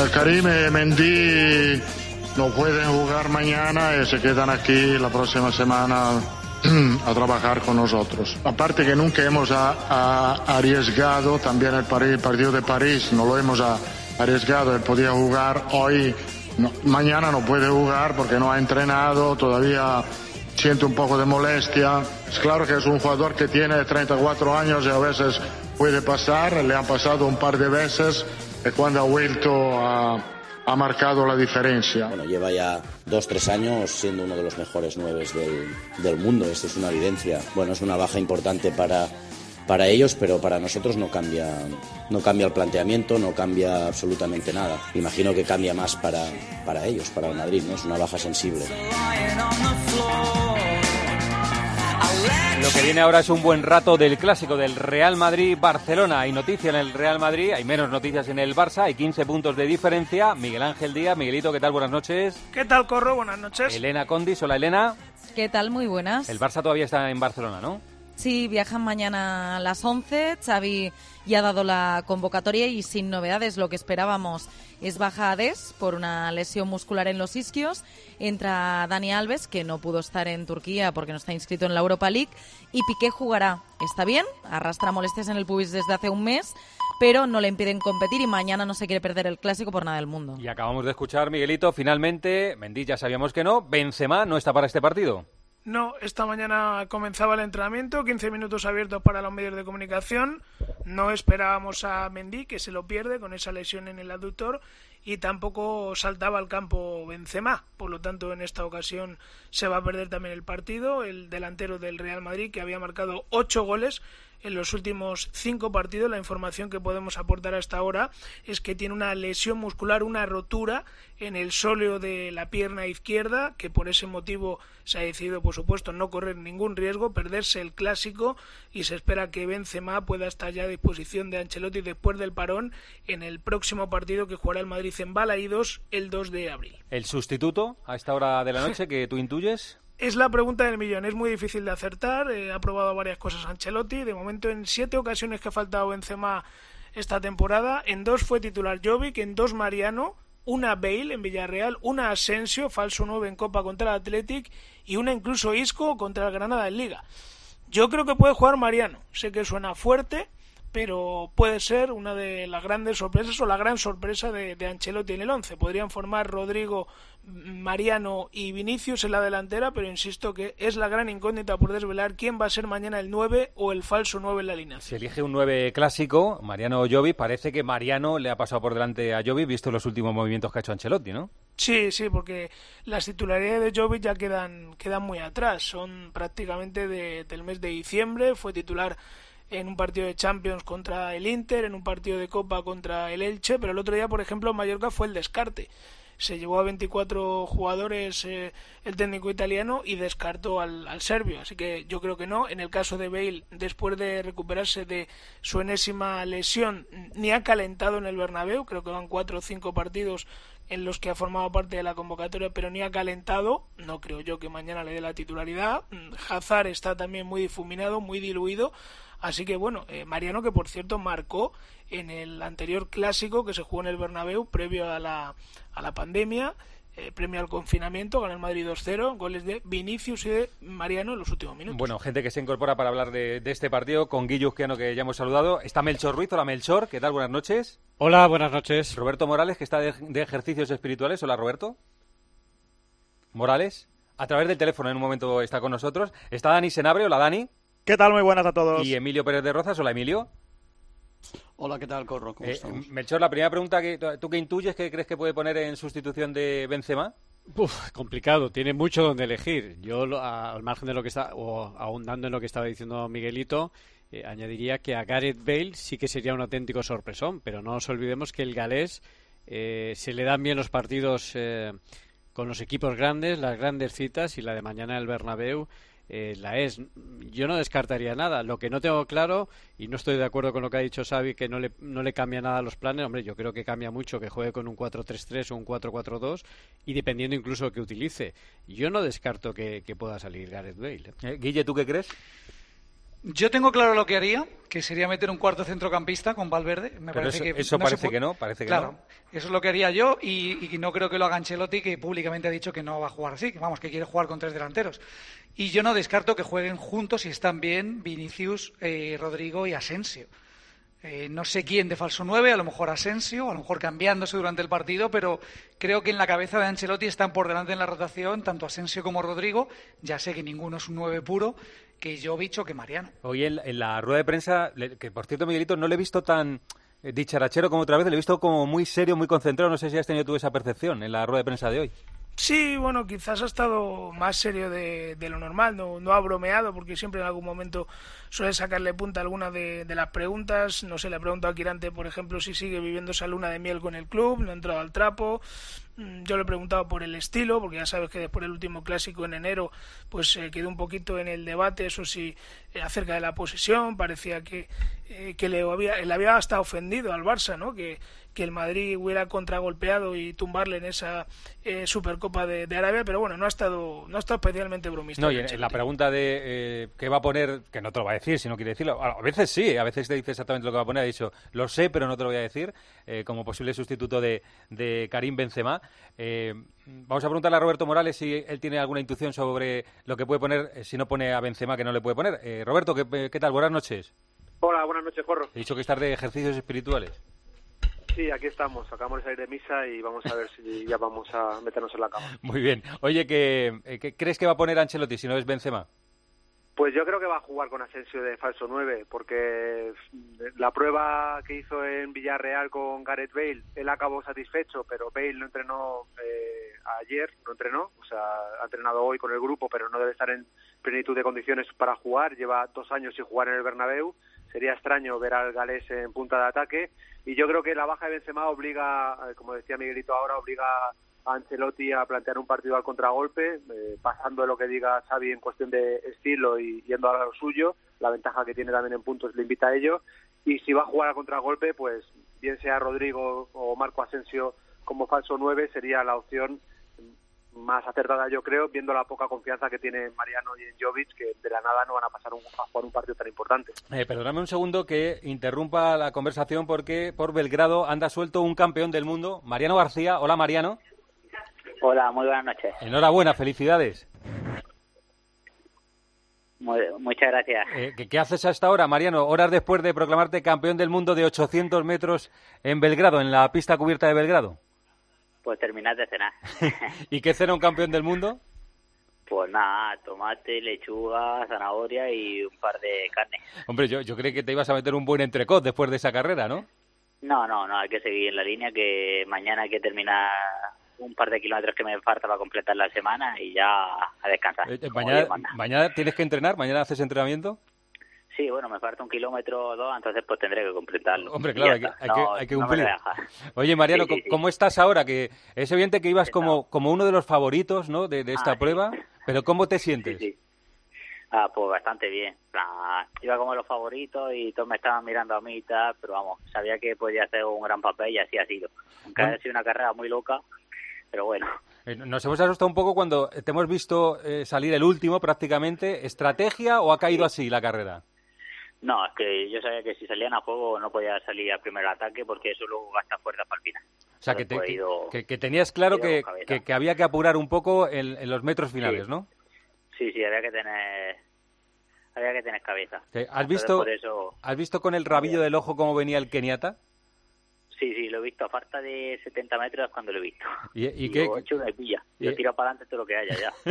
Eh, Karim y Mendy no pueden jugar mañana y se quedan aquí la próxima semana a trabajar con nosotros. Aparte que nunca hemos a, a, arriesgado, también el, París, el partido de París no lo hemos a, arriesgado, él podía jugar hoy, no, mañana no puede jugar porque no ha entrenado, todavía siente un poco de molestia. Es claro que es un jugador que tiene treinta y cuatro años y a veces puede pasar, le han pasado un par de veces y cuando ha vuelto a... ha marcado la diferencia. Bueno, lleva ya dos, tres años siendo uno de los mejores nueves del, del mundo, esto es una evidencia. Bueno, es una baja importante para, para ellos, pero para nosotros no cambia, no cambia el planteamiento, no cambia absolutamente nada. Imagino que cambia más para, para ellos, para el Madrid, ¿no? Es una baja sensible. Lo que viene ahora es un buen rato del clásico del Real Madrid-Barcelona. Hay noticia en el Real Madrid, hay menos noticias en el Barça, hay quince puntos de diferencia. Miguel Ángel Díaz, Miguelito, ¿qué tal? Buenas noches. ¿Qué tal, Corro? Buenas noches. Elena Condis, hola Elena. ¿Qué tal? Muy buenas. El Barça todavía está en Barcelona, ¿no? Sí, viajan mañana a las once. Xavi ya ha dado la convocatoria y sin novedades. Lo que esperábamos es baja a Des por una lesión muscular en los isquios. Entra Dani Alves, que no pudo estar en Turquía porque no está inscrito en la Europa League. Y Piqué jugará. Está bien, arrastra molestias en el pubis desde hace un mes, pero no le impiden competir y mañana no se quiere perder el clásico por nada del mundo. Y acabamos de escuchar, Miguelito, finalmente, Mendy ya sabíamos que no, Benzema no está para este partido. No, esta mañana comenzaba el entrenamiento, quince minutos abiertos para los medios de comunicación. No esperábamos a Mendy, que se lo pierde con esa lesión en el aductor, y tampoco saltaba al campo Benzema. Por lo tanto, en esta ocasión se va a perder también el partido. El delantero del Real Madrid, que había marcado ocho goles en los últimos cinco partidos. La información que podemos aportar hasta ahora es que tiene una lesión muscular, una rotura en el sóleo de la pierna izquierda, que por ese motivo se ha decidido, por supuesto, no correr ningún riesgo, perderse el clásico, y se espera que Benzema pueda estar ya a disposición de Ancelotti después del parón en el próximo partido que jugará el Madrid en Balaídos el dos de abril. ¿El sustituto a esta hora de la noche que tú intuyes? Es la pregunta del millón, es muy difícil de acertar, eh, ha probado varias cosas Ancelotti, de momento en siete ocasiones que ha faltado Benzema esta temporada, en dos fue titular Jovic, en dos Mariano, una Bale en Villarreal, una Asensio, falso nueve en Copa contra el Athletic, y una incluso Isco contra el Granada en Liga. Yo creo que puede jugar Mariano, sé que suena fuerte, pero puede ser una de las grandes sorpresas o la gran sorpresa de, de Ancelotti en el once. Podrían formar Rodrigo, Mariano y Vinicius en la delantera, pero insisto que es la gran incógnita por desvelar quién va a ser mañana el nueve o el falso nueve en la alineación. Se elige un nueve clásico, Mariano o Jovic. Parece que Mariano le ha pasado por delante a Jovic, visto los últimos movimientos que ha hecho Ancelotti, ¿no? Sí, sí, porque las titularidades de Jovic ya quedan, quedan muy atrás. Son prácticamente de, del mes de diciembre, fue titular en un partido de Champions contra el Inter, en un partido de Copa contra el Elche, pero el otro día, por ejemplo, en Mallorca fue el descarte. Se llevó a veinticuatro jugadores eh, el técnico italiano y descartó al, al serbio, así que yo creo que no. En el caso de Bale, después de recuperarse de su enésima lesión, ni ha calentado en el Bernabéu, creo que van cuatro o cinco partidos en los que ha formado parte de la convocatoria, pero ni ha calentado. No creo yo que mañana le dé la titularidad. Hazard está también muy difuminado, muy diluido. Así que bueno, eh, Mariano, que por cierto marcó en el anterior clásico que se jugó en el Bernabéu previo a la, a la pandemia, eh, premio al confinamiento, ganó el Madrid dos cero, goles de Vinicius y de Mariano en los últimos minutos. Bueno, gente que se incorpora para hablar de, de este partido, con Guillo Uzquiano, que ya hemos saludado. Está Melchor Ruiz. Hola, Melchor, ¿qué tal? Buenas noches. Hola, buenas noches. Roberto Morales, que está de, de ejercicios espirituales. Hola, Roberto. Morales, a través del teléfono en un momento está con nosotros. Está Dani Senabre. Hola, Dani. ¿Qué tal? Muy buenas a todos. Y Emilio Pérez de Rozas. Hola, Emilio. Hola, ¿qué tal, Corro? ¿Cómo eh, estamos? Melchor, la primera pregunta, que ¿tú qué intuyes, qué crees que puede poner en sustitución de Benzema? Uf, complicado, tiene mucho donde elegir. Yo, a, al margen de lo que está, o ahondando en lo que estaba diciendo Miguelito, eh, añadiría que a Gareth Bale sí que sería un auténtico sorpresón, pero no nos olvidemos que el galés eh, se le dan bien los partidos eh, con los equipos grandes, las grandes citas, y la de mañana el Bernabéu Eh, la es. Yo no descartaría nada. Lo que no tengo claro, y no estoy de acuerdo con lo que ha dicho Xavi, que no le, no le cambia nada a los planes. Hombre, yo creo que cambia mucho que juegue con un cuatro tres tres o un cuatro cuatro dos, y dependiendo incluso que utilice. Yo no descarto que, que pueda salir Gareth Bale. Eh, Guille, ¿tú qué crees? Yo tengo claro lo que haría, que sería meter un cuarto centrocampista con Valverde. Me Pero parece eso, que eso no parece se pu- que no, parece que Claro, no. eso es lo que haría yo y, y no creo que lo haga Ancelotti, que públicamente ha dicho que no va a jugar así, que vamos, que quiere jugar con tres delanteros. Y yo no descarto que jueguen juntos si están bien Vinicius, eh, Rodrigo y Asensio. Eh, no sé quién de falso nueve, a lo mejor Asensio, a lo mejor cambiándose durante el partido, pero creo que en la cabeza de Ancelotti están por delante en la rotación tanto Asensio como Rodrigo. Ya sé que ninguno es un nueve puro, que Jovic o que Mariano. Hoy en, en la rueda de prensa, le- que por cierto, Miguelito, no le he visto tan eh, dicharachero como otra vez, le he visto como muy serio, muy concentrado. No sé si has tenido tú esa percepción en la rueda de prensa de hoy. Sí, bueno, quizás ha estado más serio de, de lo normal, no, no ha bromeado porque siempre en algún momento suele sacarle punta a alguna de, de las preguntas. No sé, le he preguntado a Quirante, por ejemplo, si sigue viviendo esa luna de miel con el club, no ha entrado al trapo. Yo le he preguntado por el estilo, porque ya sabes que después del último clásico en enero pues eh, quedó un poquito en el debate, eso sí, eh, acerca de la posesión. Parecía que, eh, que le había, le había hasta ofendido al Barça, ¿no? Que, que el Madrid hubiera contragolpeado y tumbarle en esa eh, Supercopa de, de Arabia, pero bueno, no ha estado no ha estado especialmente bromista. No, y en, en la pregunta de eh, qué va a poner, que no te lo va a decir si no quiere decirlo, a veces sí, a veces te dice exactamente lo que va a poner, ha dicho, lo sé, pero no te lo voy a decir, eh, como posible sustituto de, de Karim Benzema. Eh, vamos a preguntarle a Roberto Morales si él tiene alguna intuición sobre lo que puede poner, eh, si no pone a Benzema, que no le puede poner. Eh, Roberto, ¿qué, ¿qué tal? Buenas noches. Hola, buenas noches, Corro. He dicho que estás de ejercicios espirituales. Sí, aquí estamos. Acabamos de salir de misa y vamos a ver si ya vamos a meternos en la cama. Muy bien. Oye, ¿qué, eh, ¿qué crees que va a poner Ancelotti si no es Benzema? Pues yo creo que va a jugar con Asensio de falso nueve, porque la prueba que hizo en Villarreal con Gareth Bale, él acabó satisfecho, pero Bale no entrenó eh, ayer, no entrenó, o sea, ha entrenado hoy con el grupo, pero no debe estar en plenitud de condiciones para jugar. Lleva dos años sin jugar en el Bernabéu. Sería extraño ver al galés en punta de ataque, y yo creo que la baja de Benzema obliga, como decía Miguelito ahora, obliga a Ancelotti a plantear un partido al contragolpe, eh, pasando de lo que diga Xavi en cuestión de estilo y yendo a lo suyo. La ventaja que tiene también en puntos le invita a ello, y si va a jugar al contragolpe, pues bien sea Rodrigo o Marco Asensio como falso nueve, sería la opción más acertada, yo creo, viendo la poca confianza que tiene Mariano y en Jovic, que de la nada no van a pasar un, a jugar un partido tan importante. Eh, perdóname un segundo que interrumpa la conversación, porque por Belgrado anda suelto un campeón del mundo, Mariano García. Hola, Mariano. Hola, muy buenas noches. Enhorabuena, felicidades. Muy, muchas gracias. Eh, ¿qué, ¿Qué haces a esta hora, Mariano? Horas después de proclamarte campeón del mundo de ochocientos metros en Belgrado, en la pista cubierta de Belgrado. Pues terminar de cenar. ¿Y qué cena un campeón del mundo? Pues nada, tomate, lechuga, zanahoria y un par de carne. Hombre, yo, yo creí que te ibas a meter un buen entrecot después de esa carrera, ¿no? No, no, no, hay que seguir en la línea, que mañana hay que terminar un par de kilómetros que me falta para completar la semana y ya a descansar. Eh, mañana, mañana tienes que entrenar, mañana haces entrenamiento. Sí, bueno, me falta un kilómetro o dos, entonces pues tendré que completarlo. Hombre, claro, hay que, hay, no, que, hay que no cumplir. me lo deja. Oye, Mariano, Sí, sí, sí. ¿cómo estás ahora? Que es evidente que ibas como, como uno de los favoritos, ¿no?, de, de esta Ah, prueba, sí. pero ¿cómo te sientes? Sí, sí. Ah, pues bastante bien. Ah, iba como los favoritos y todos me estaban mirando a mí y tal, pero vamos, sabía que podía hacer un gran papel y así ha sido. Aunque Bueno. ha sido una carrera muy loca, pero bueno. Eh, Nos hemos asustado un poco cuando te hemos visto eh, salir el último prácticamente. ¿Estrategia o ha caído así la carrera? No, es que yo sabía que si salían a juego no podía salir al primer ataque porque eso luego gasta fuerza para el final. O sea, que, te- Entonces, pues, he que, ido- que- que tenías claro he ido que, con cabeza. que- que había que apurar un poco en, en los metros finales, ¿no? Sí, sí, había que tener había que tener cabeza. Que ¿Has Entonces, visto, por eso, ¿Has visto con el rabillo del ojo cómo venía el keniata? sí, sí, lo he visto a falta de setenta metros cuando lo he visto. ¿Y, y Y qué, yo he hecho una pilla. Yo y- tiro para adelante todo lo que haya ya.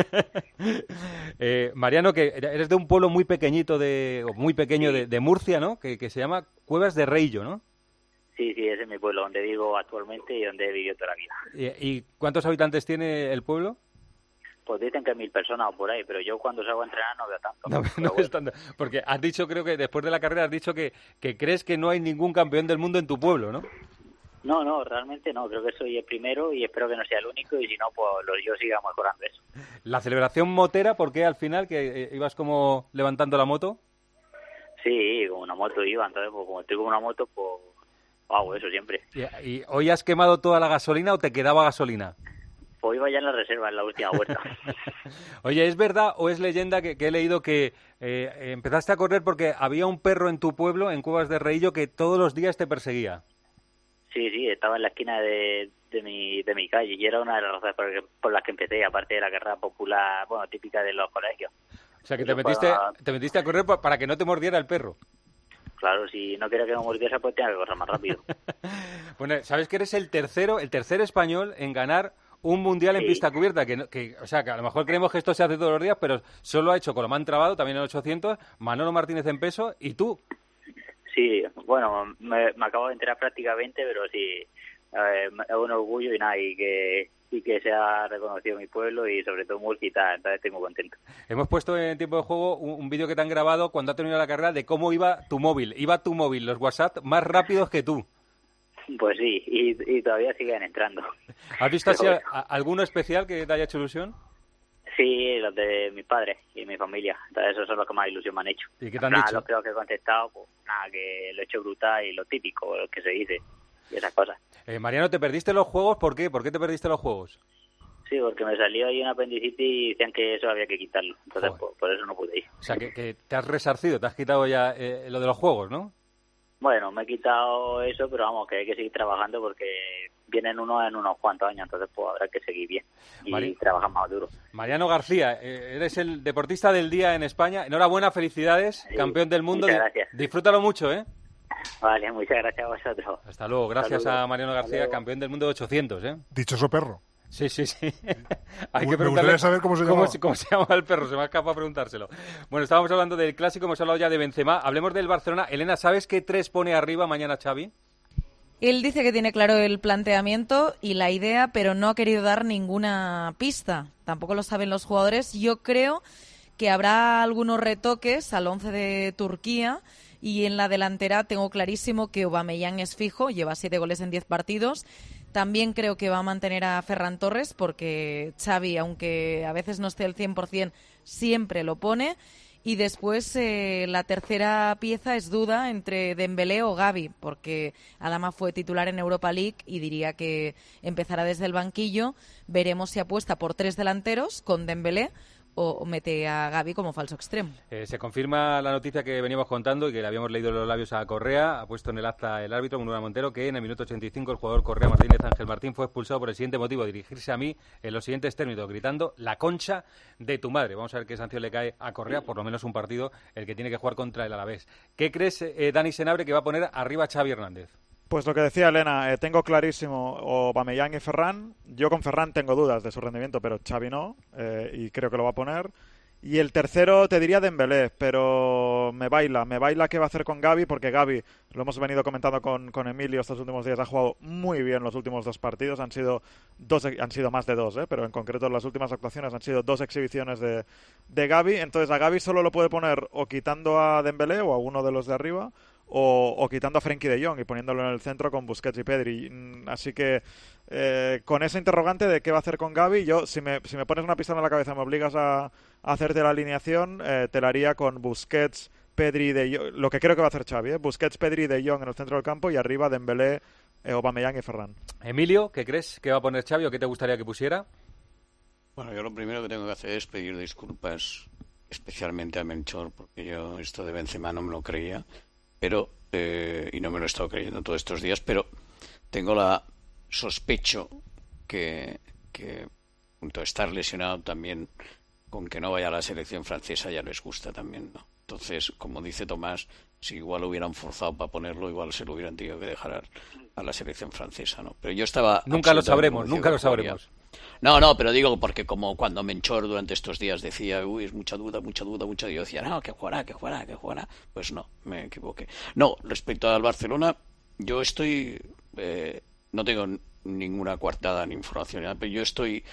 Eh, Mariano, que eres de un pueblo muy pequeñito, de, o muy pequeño de, de Murcia, ¿no? Que, que se llama Cuevas de Reillo, ¿no? Sí, sí, ese es mi pueblo, donde vivo actualmente y donde he vivido toda la vida. ¿Y, y cuántos habitantes tiene el pueblo? Pues dicen que mil personas o por ahí, pero yo cuando salgo a entrenar no veo tanto. No, no es tanto. Porque has dicho, creo que después de la carrera has dicho que, que crees que no hay ningún campeón del mundo en tu pueblo, ¿no? No, no, realmente no. Creo que soy el primero y espero que no sea el único y si no, pues lo- yo siga mejorando eso. La celebración motera, ¿por qué al final? ¿Que eh, ibas como levantando la moto? Sí, como una moto iba, entonces pues como estoy con una moto, pues hago eso siempre. ¿Y, y hoy has quemado toda la gasolina o te quedaba gasolina? Pues iba ya en la reserva, en la última vuelta. Oye, ¿es verdad o es leyenda que, que he leído que eh, empezaste a correr porque había un perro en tu pueblo, en Cuevas de Reillo, que todos los días te perseguía? Sí, sí, estaba en la esquina de, de mi de mi calle y era una de las razones por, por las que empecé, aparte de la carrera popular, bueno, típica de los colegios. O sea, que te metiste, para... te metiste a correr para que no te mordiera el perro. Claro, si no quería que me mordiese, pues tenía que correr más rápido. Bueno, ¿sabes que eres el tercero, el tercer español en ganar un mundial en sí. pista cubierta? Que, que, o sea, que a lo mejor creemos que esto se hace todos los días, pero solo ha hecho Colomán Trabado, también en ochocientos, Manolo Martínez en peso y tú. Sí, bueno, me, me acabo de enterar prácticamente, pero sí, eh, es un orgullo y nada, y que, y que se ha reconocido mi pueblo y sobre todo Murcia y tal, entonces estoy muy contento. Hemos puesto en tiempo de juego un, un vídeo que te han grabado cuando ha terminado la carrera de cómo iba tu móvil. Iba tu móvil, los WhatsApp más rápidos que tú. Pues sí, y, y todavía siguen entrando. ¿Has visto así Pero, a, a, alguno especial que te haya hecho ilusión? Sí, los de mis padres y mi familia. Entonces esos son los que más ilusión me han hecho. ¿Y qué te han nada, dicho? Los peores que he contestado, pues nada, que lo he hecho brutal y lo típico, lo que se dice y esas cosas. Eh, Mariano, ¿te perdiste los juegos? ¿Por qué? ¿Por qué te perdiste los juegos? Sí, porque me salió ahí un apendicitis y decían que eso había que quitarlo. Entonces, pues, por eso no pude ir. O sea, que, que te has resarcido, te has quitado ya eh, lo de los juegos, ¿no? Bueno, me he quitado eso, pero vamos, que hay que seguir trabajando porque vienen unos en unos cuantos años, entonces pues habrá que seguir bien y Mari... trabajar más duro. Mariano García, eh, eres el deportista del día en España. Enhorabuena, felicidades, sí, campeón del mundo. Muchas gracias. Disfrútalo mucho, ¿eh? Vale, muchas gracias a vosotros. Hasta luego, gracias Saludos. a Mariano García, campeón del mundo de ochocientos, ¿eh? Dichoso perro. Sí, sí, sí. Hay Me que gustaría saber cómo se cómo, llamaba. cómo se llama el perro, se me ha escapado preguntárselo. Bueno, estábamos hablando del clásico, hemos hablado ya de Benzema. Hablemos del Barcelona. Elena, ¿sabes qué tres pone arriba mañana Xavi? Él dice que tiene claro el planteamiento y la idea, pero no ha querido dar ninguna pista. Tampoco lo saben los jugadores. Yo creo que habrá algunos retoques al once de Turquía. Y en la delantera tengo clarísimo que Aubameyang es fijo, lleva siete goles en diez partidos. También creo que va a mantener a Ferran Torres porque Xavi, aunque a veces no esté al cien por ciento, siempre lo pone. Y después eh, la tercera pieza es duda entre Dembélé o Gavi, porque Adama fue titular en Europa League y diría que empezará desde el banquillo. Veremos si apuesta por tres delanteros con Dembélé o mete a Gavi como falso extremo. Eh, se confirma la noticia que veníamos contando y que le habíamos leído en los labios a Correa. Ha puesto en el acta el árbitro, Manuel Montero, que en el minuto ochenta y cinco el jugador Correa Martínez Ángel Martín fue expulsado por el siguiente motivo: dirigirse a mí en los siguientes términos, gritando la concha de tu madre. Vamos a ver qué sanción le cae a Correa, por lo menos un partido, el que tiene que jugar contra el Alavés. ¿Qué crees, eh, Dani Senabre, que va a poner arriba a Xavi Hernández? Pues lo que decía Elena, eh, tengo clarísimo Aubameyang y Ferran. Yo con Ferran tengo dudas de su rendimiento, pero Xavi no, eh, y creo que lo va a poner. Y el tercero te diría Dembélé, pero me baila, me baila qué va a hacer con Gavi, porque Gavi, lo hemos venido comentando con, con Emilio estos últimos días, ha jugado muy bien los últimos dos partidos, han sido dos, han sido más de dos, ¿eh? Pero en concreto las últimas actuaciones han sido dos exhibiciones de, de Gavi, entonces a Gavi solo lo puede poner o quitando a Dembélé o a uno de los de arriba, o, o quitando a Frenkie de Jong y poniéndolo en el centro con Busquets y Pedri. Así que eh, con esa interrogante de qué va a hacer con Gavi, yo, si me, si me pones una pistola en la cabeza, me obligas a, a hacerte la alineación, eh, te la haría con Busquets, Pedri, De Jong, lo que creo que va a hacer Xavi, ¿eh? Busquets, Pedri, De Jong en el centro del campo y arriba Dembélé, eh, Aubameyang y Ferran. Emilio, ¿qué crees que va a poner Xavi o qué te gustaría que pusiera? Bueno, yo lo primero que tengo que hacer es pedir disculpas, especialmente a Melchor, porque yo esto de Benzema no me lo creía, pero eh, y no me lo he estado creyendo todos estos días, pero tengo la sospecho que, que junto a estar lesionado también, con que no vaya a la selección francesa ya les gusta también, ¿no? Entonces, como dice Tomás, si igual lo hubieran forzado para ponerlo, igual se lo hubieran tenido que dejar a la selección francesa, ¿no? Pero yo estaba... Nunca lo sabremos, nunca lo sabremos. No, no, pero digo porque como cuando Menchor durante estos días decía, uy, es mucha duda, mucha duda, mucha duda, yo decía, no, que jugará, que jugará, que jugará. Pues no, me equivoqué. No, respecto al Barcelona, yo estoy... Eh, no tengo ninguna coartada ni información, ¿eh? Pero yo estoy...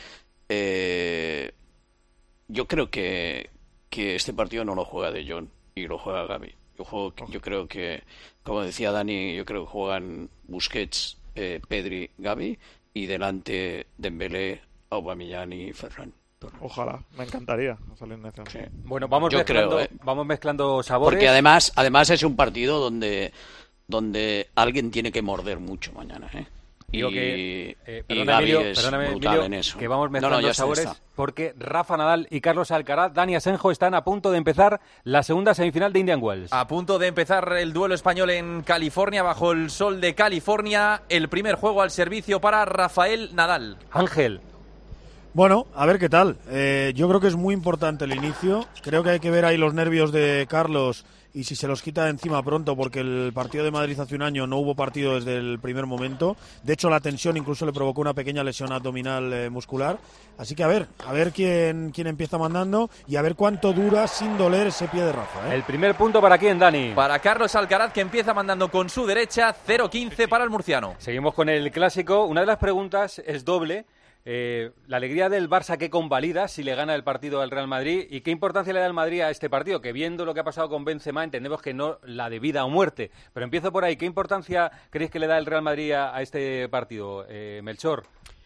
Eh, yo creo que, que este partido no lo juega De Jong y lo juega Gavi. Yo, juego, yo creo que, como decía Dani, yo creo que juegan Busquets, eh, Pedri, Gavi y delante Dembélé, Aubameyang y Ferran. Ojalá, me encantaría esa alineación. Sí. Bueno, vamos yo mezclando, creo, ¿eh? vamos mezclando sabores. Porque además, además es un partido donde, donde alguien tiene que morder mucho mañana, ¿eh? Digo y, que, eh, y perdona, Gavi Emilio, es perdóname, brutal Emilio, en eso. que vamos No, mezclando no, ya está, sabores, ya está. porque Rafa Nadal y Carlos Alcaraz, Dani Asenjo están a punto de empezar la segunda semifinal de Indian Wells. A punto de empezar el duelo español en California, bajo el sol de California. El primer juego al servicio para Rafael Nadal. Ángel. Bueno, a ver qué tal. Eh, yo creo que es muy importante el inicio. Creo que hay que ver ahí los nervios de Carlos y si se los quita de encima pronto, porque el partido de Madrid hace un año no hubo partido desde el primer momento. De hecho, la tensión incluso le provocó una pequeña lesión abdominal eh, muscular. Así que a ver, a ver quién, quién empieza mandando y a ver cuánto dura sin doler ese pie de Rafa, ¿eh? El primer punto para quién, Dani. Para Carlos Alcaraz, que empieza mandando con su derecha, cero quince para el murciano. Seguimos con el clásico. Una de las preguntas es doble. Eh, la alegría del Barça que convalida si le gana el partido al Real Madrid, y qué importancia le da el Madrid a este partido, que viendo lo que ha pasado con Benzema entendemos que no la de vida o muerte, pero empiezo por ahí. ¿Qué importancia creéis que le da el Real Madrid a, a este partido, eh, Melchor?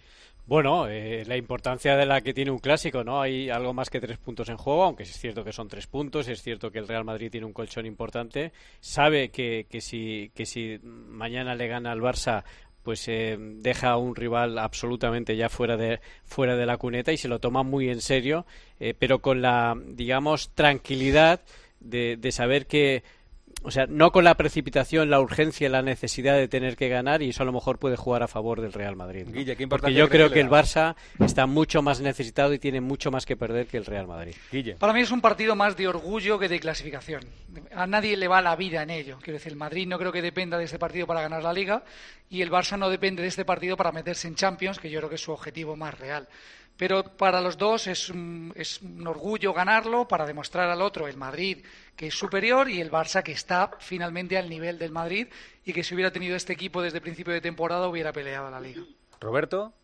Bueno, eh, la importancia de la que tiene un clásico, ¿no? Hay algo más que tres puntos en juego, aunque es cierto que son tres puntos, es cierto que el Real Madrid tiene un colchón importante, sabe que, que, si, que si mañana le gana al Barça, pues eh, deja a un rival absolutamente ya fuera de fuera de la cuneta y se lo toma muy en serio, eh, pero con la, digamos, tranquilidad de, de saber que, o sea, no con la precipitación, la urgencia, la necesidad de tener que ganar, y eso a lo mejor puede jugar a favor del Real Madrid, ¿no? Guille, ¿qué porque importancia yo creo crees que que el le da? Barça está mucho más necesitado y tiene mucho más que perder que el Real Madrid. Guille. Para mí es un partido más de orgullo que de clasificación. A nadie le va la vida en ello. Quiero decir, el Madrid no creo que dependa de este partido para ganar la Liga, y el Barça no depende de este partido para meterse en Champions, que yo creo que es su objetivo más real. Pero para los dos es un, es un orgullo ganarlo para demostrar al otro, el Madrid, que es superior, y el Barça, que está finalmente al nivel del Madrid y que si hubiera tenido este equipo desde principio de temporada hubiera peleado la Liga. Roberto.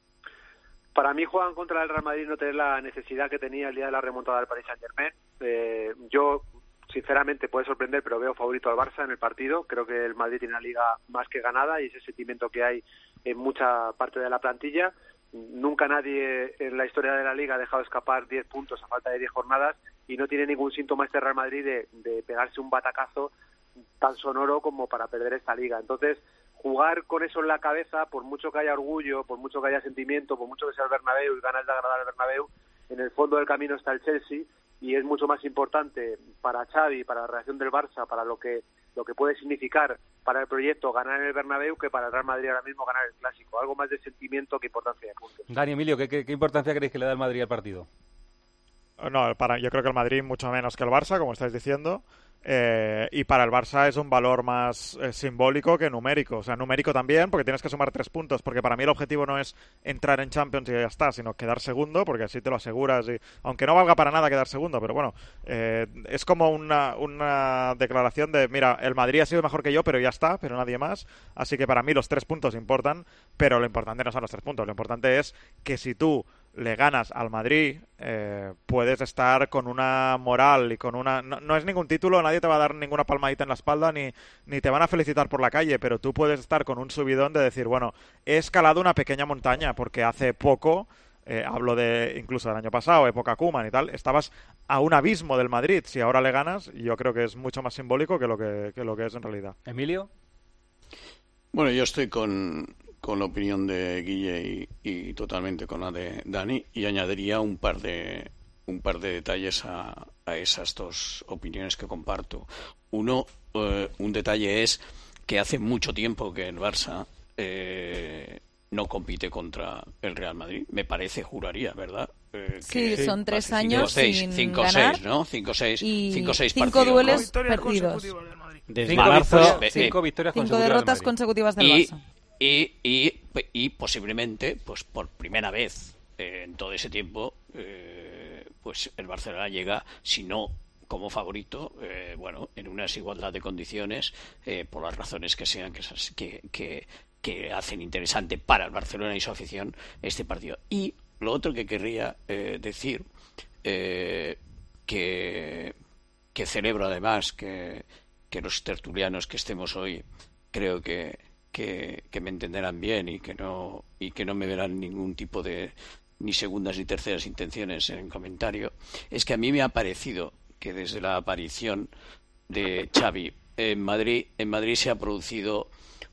Para mí juegan contra el Real Madrid no tener la necesidad que tenía el día de la remontada del Paris Saint-Germain. Eh, yo, sinceramente, puede sorprender, pero veo favorito al Barça en el partido. Creo que el Madrid tiene una liga más que ganada y ese sentimiento que hay en mucha parte de la plantilla. Nunca nadie en la historia de la Liga ha dejado escapar diez puntos a falta de diez jornadas y no tiene ningún síntoma este Real Madrid de, de pegarse un batacazo tan sonoro como para perder esta Liga. Entonces, jugar con eso en la cabeza, por mucho que haya orgullo, por mucho que haya sentimiento, por mucho que sea el Bernabéu y ganas de agradar al Bernabéu, en el fondo del camino está el Chelsea y es mucho más importante para Xavi, para la reacción del Barça, para lo que lo que puede significar para el proyecto ganar en el Bernabéu que para el Real Madrid ahora mismo ganar el Clásico. Algo más de sentimiento que importancia de puntos. Dani, Emilio, ¿qué, qué, qué importancia creéis que le da el Madrid al partido? No, para, yo creo que el Madrid mucho menos que el Barça, como estáis diciendo. Eh, y para el Barça es un valor más eh, simbólico que numérico. O sea, numérico también, porque tienes que sumar tres puntos. Porque para mí el objetivo no es entrar en Champions y ya está, sino quedar segundo, porque así te lo aseguras. Y, aunque no valga para nada quedar segundo, pero bueno, eh, es como una, una declaración de, mira, el Madrid ha sido mejor que yo, pero ya está, pero nadie más. Así que para mí los tres puntos importan, pero lo importante no son los tres puntos. Lo importante es que si tú le ganas al Madrid, eh, puedes estar con una moral y con una... No, no es ningún título, nadie te va a dar ninguna palmadita en la espalda ni, ni te van a felicitar por la calle, pero tú puedes estar con un subidón de decir, bueno, he escalado una pequeña montaña porque hace poco, eh, hablo de incluso del año pasado, época Koeman y tal, estabas a un abismo del Madrid. Si ahora le ganas, yo creo que es mucho más simbólico que lo que, que, lo que es en realidad. ¿Emilio? Bueno, yo estoy con... con la opinión de Guille y, y totalmente con la de Dani, y añadiría un par de un par de detalles a, a esas dos opiniones que comparto. Uno, eh, un detalle es que hace mucho tiempo que el Barça eh, no compite contra el Real Madrid. Me parece, juraría, ¿verdad? Eh, sí, que son tres cinco, años seis, sin cinco, ganar. Seis, ¿no? Cinco, seis, y cinco, seis cinco partidos, duelos ¿no? perdidos. Desde cinco marzo, victorias, cinco victorias Cinco consecutivas derrotas del Madrid. consecutivas del y, Barça. Y, y, y posiblemente, pues por primera vez eh, en todo ese tiempo, eh, pues el Barcelona llega, si no como favorito, eh, bueno, en una desigualdad de condiciones, eh, por las razones que sean que, que, que, que hacen interesante para el Barcelona y su afición este partido. Y lo otro que querría eh, decir, eh, que, que celebro además que, que los tertulianos que estemos hoy, creo que Que, que me entenderán bien y que no y que no me verán ningún tipo de ni segundas ni terceras intenciones en el comentario, es que a mí me ha parecido que desde la aparición de Xavi en Madrid en Madrid se ha producido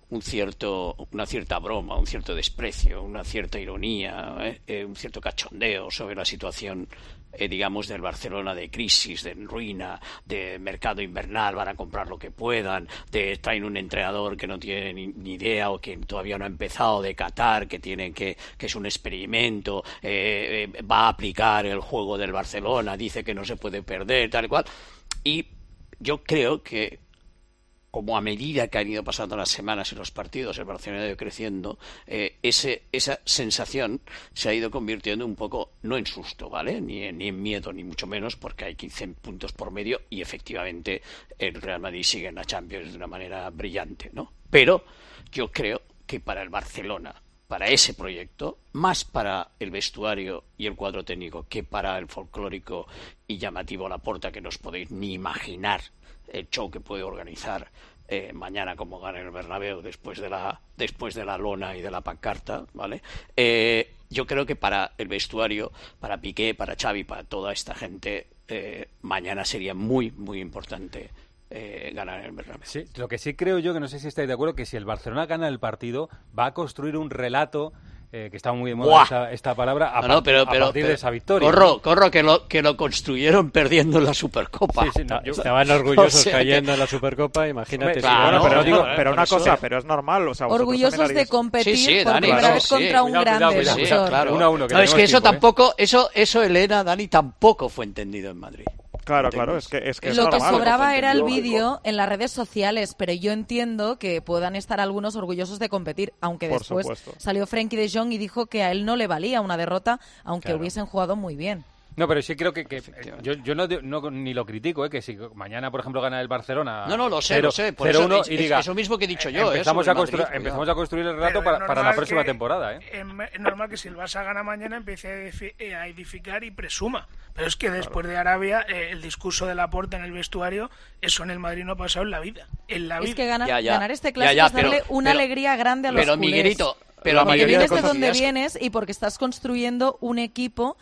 un cierto, una cierta broma, un cierto desprecio, una cierta ironía, ¿eh? Eh, un cierto cachondeo sobre la situación, eh, digamos, del Barcelona de crisis, de ruina, de mercado invernal, van a comprar lo que puedan, de traen un entrenador que no tiene ni, ni idea o que todavía no ha empezado, de Qatar, que tiene que, que es un experimento, eh, eh, va a aplicar el juego del Barcelona, dice que no se puede perder, tal y cual. Y yo creo que, como a medida que han ido pasando las semanas y los partidos, el Barcelona ha ido creciendo, eh, ese, esa sensación se ha ido convirtiendo un poco, no en susto, ¿vale? Ni en, ni en miedo, ni mucho menos, porque hay quince puntos por medio y efectivamente el Real Madrid sigue en la Champions de una manera brillante, ¿no? Pero yo creo que para el Barcelona, para ese proyecto, más para el vestuario y el cuadro técnico que para el folclórico y llamativo Laporta, que no os podéis ni imaginar el show que puede organizar eh, mañana como gana el Bernabéu después de la después de la lona y de la pancarta, ¿vale? Eh, yo creo que para el vestuario, para Piqué, para Xavi, para toda esta gente, eh, mañana sería muy, muy importante eh, ganar el Bernabéu. Sí, lo que sí creo yo, que no sé si estáis de acuerdo, que si el Barcelona gana el partido, va a construir un relato Eh, que está muy de moda esta, esta palabra, a, no, no, pero, a pero, partir pero, de esa victoria. Corro, ¿no? corro, que lo, que lo construyeron perdiendo la Supercopa. Sí, sí, no, yo, estaban orgullosos o sea cayendo que... en la Supercopa, imagínate. Claro, si bueno, pero, no, digo, no, pero una eso cosa, es. pero es normal. O sea, orgullosos de competir sí, sí, por Dani, primera claro, vez sí. contra un Cuidado, grande. cuidado, cuidado, Melchor. claro. Uno a uno, que no, es que eso tiempo, tampoco, ¿eh? eso, eso, Elena, Dani, tampoco fue entendido en Madrid. Claro, claro, es que es que es Lo que normal. sobraba era el vídeo en las redes sociales, pero yo entiendo que puedan estar algunos orgullosos de competir, aunque Por después supuesto. salió Frenkie de Jong y dijo que a él no le valía una derrota, aunque Claro. hubiesen jugado muy bien. No, pero sí creo que, que yo, yo no, no ni lo critico, ¿eh? Que si mañana, por ejemplo, gana el Barcelona No, no, lo sé, cero, lo sé. Por cero eso, uno es, y diga, eso mismo que he dicho yo. empezamos, eh, a, sobre construir, Madrid, empezamos cuidado. a construir el relato Pero para, es para la normal próxima que- temporada, ¿eh? Es normal que si el Barça gana mañana empiece a edifi- eh, a edificar y presuma. Pero es que después de Arabia, eh, el discurso de Laporta en el vestuario, eso en el Madrid no ha pasado en la vida. En la vida. Es que ganar, Ya, ya. ganar este Ya, clásico ya, es darle pero- una pero- alegría grande a los pero, culés. Miguelito, pero porque la mayoría vienes de de donde cosas- vienes y porque estás construyendo un equipo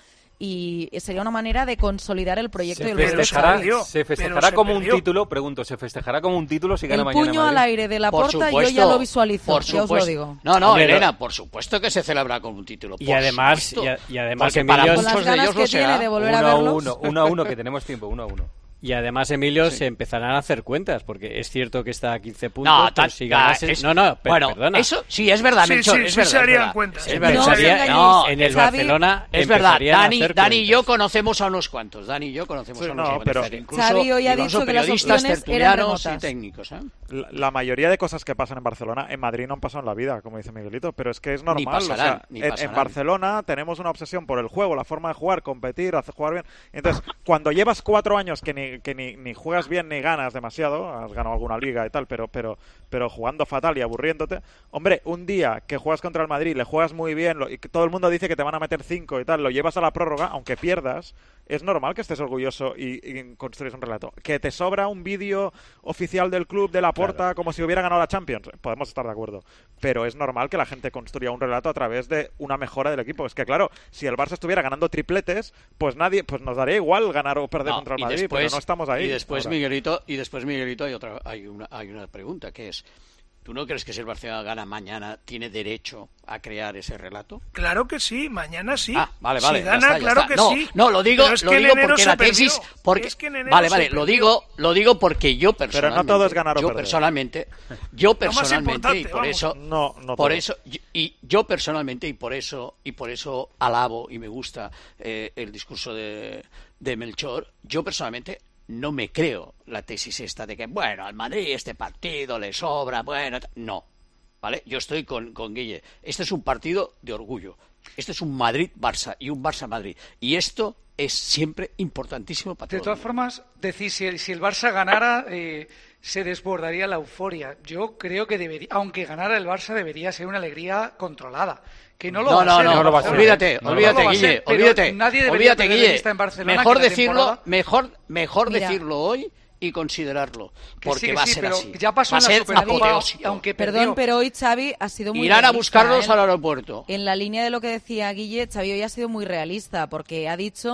y sería una manera de consolidar el proyecto y Se el proyecto. festejará, perdió, se pero festejará se como un perdió. título, pregunto, ¿se festejará como un título si gana El mañana puño Madrid? al aire de la Por porta yo supuesto, ya lo visualizo, por ya os lo supuesto. digo. No, no, Hombre, Elena, lo- por supuesto que se celebra con un título. Y por además, supuesto. y, a- y además Porque para Emilio, Con las muchos de ganas ellos que lo será. tiene de volver a Uno a verlos. uno, uno a uno, que tenemos tiempo, uno a uno. y además Emilio se empezarán a hacer cuentas, porque es cierto que está a quince puntos, No, pero tan- si ya, ganases- es- no, no, pero, bueno, perdona. eso sí es verdad, Sí, Melchor, sí, es sí verdad. se es harían verdad. cuentas. Es No verdad. os Sería- engañéis. no, en el Xavi- Barcelona es verdad. empezarían a Dani, hacer Dani y yo cuentas. conocemos a unos cuantos. Dani y yo conocemos Sí, a unos no, cuantos. pero- Incluso, Xavi hoy ha incluso dicho que las periodistas, opciones eran tertulianos y remotas. técnicos. ¿eh? La, la mayoría de cosas que pasan en Barcelona, en Madrid no han pasado en la vida, como dice Miguelito, pero es que es normal. pasarán, o sea, ni en, en pasarán. Barcelona tenemos una obsesión por el juego, la forma de jugar, competir, hacer jugar bien. Entonces, cuando llevas cuatro años que ni, que ni, ni juegas bien ni ganas demasiado, has ganado alguna liga y tal, pero, pero, pero jugando fatal y aburriéndote, hombre, un día que juegas contra el Madrid, le juegas muy bien lo- y que todo el mundo dice que te van a meter cinco y tal, lo llevas a la prórroga, aunque pierdas, es normal que estés orgulloso y, y construyes un relato. Que te sobra un vídeo oficial del club de la Porta como si hubiera ganado la Champions, podemos estar de acuerdo, pero es normal que la gente construya un relato a través de una mejora del equipo. Es que claro, si el Barça estuviera ganando tripletes, pues nadie, pues nos daría igual ganar o perder No, contra el y Madrid, después- pero no estamos ahí. Y después, ahora. Miguelito, y después Miguelito, hay otra, hay una, hay una pregunta que es: ¿tú no crees que si el Barcelona gana mañana tiene derecho a crear ese relato? Claro que sí, mañana sí. Ah, vale, vale. Si ya gana, está, ya claro está. que no, sí. No, lo digo, Pero es lo que en digo enero porque se la tesis, perdió. porque Es que en enero vale, se vale, lo perdió. digo, lo digo porque yo personalmente, todo es ganar o yo perder. personalmente, yo Lo más personalmente y importante, por vamos. eso, No, no por todo. eso y- y yo personalmente y por eso y por eso alabo y me gusta eh, el discurso de, de Melchor. Yo personalmente no me creo la tesis esta de que, bueno, al Madrid este partido le sobra, bueno, ta- no, ¿vale? Yo estoy con, con Guille. Este es un partido de orgullo. Este es un Madrid-Barça y un Barça-Madrid. Y esto es siempre importantísimo para De todo todas el mundo. formas, decir si el, si el Barça ganara, eh, se desbordaría la euforia. Yo creo que debería, aunque ganara el Barça, debería ser una alegría controlada. Que no lo No, va a no, ser. no, en no lo va a Barcelona. ser. Olvídate, No, olvídate, no lo va a Guille, ser, pero olvídate. Nadie debería Olvídate, perder de Guille. vista en Barcelona Mejor que la decirlo, temporada- mejor, mejor Mira. decirlo hoy y considerarlo, Que porque sí, que va a sí, ser pero así. ya pasó va a en la ser Supercopa, apoteósico. aunque Perdón, perdió. pero hoy Xavi ha sido muy Irán a realista, buscarlos ¿eh? al aeropuerto. En la línea de lo que decía Guille, Xavi hoy ha sido muy realista porque ha dicho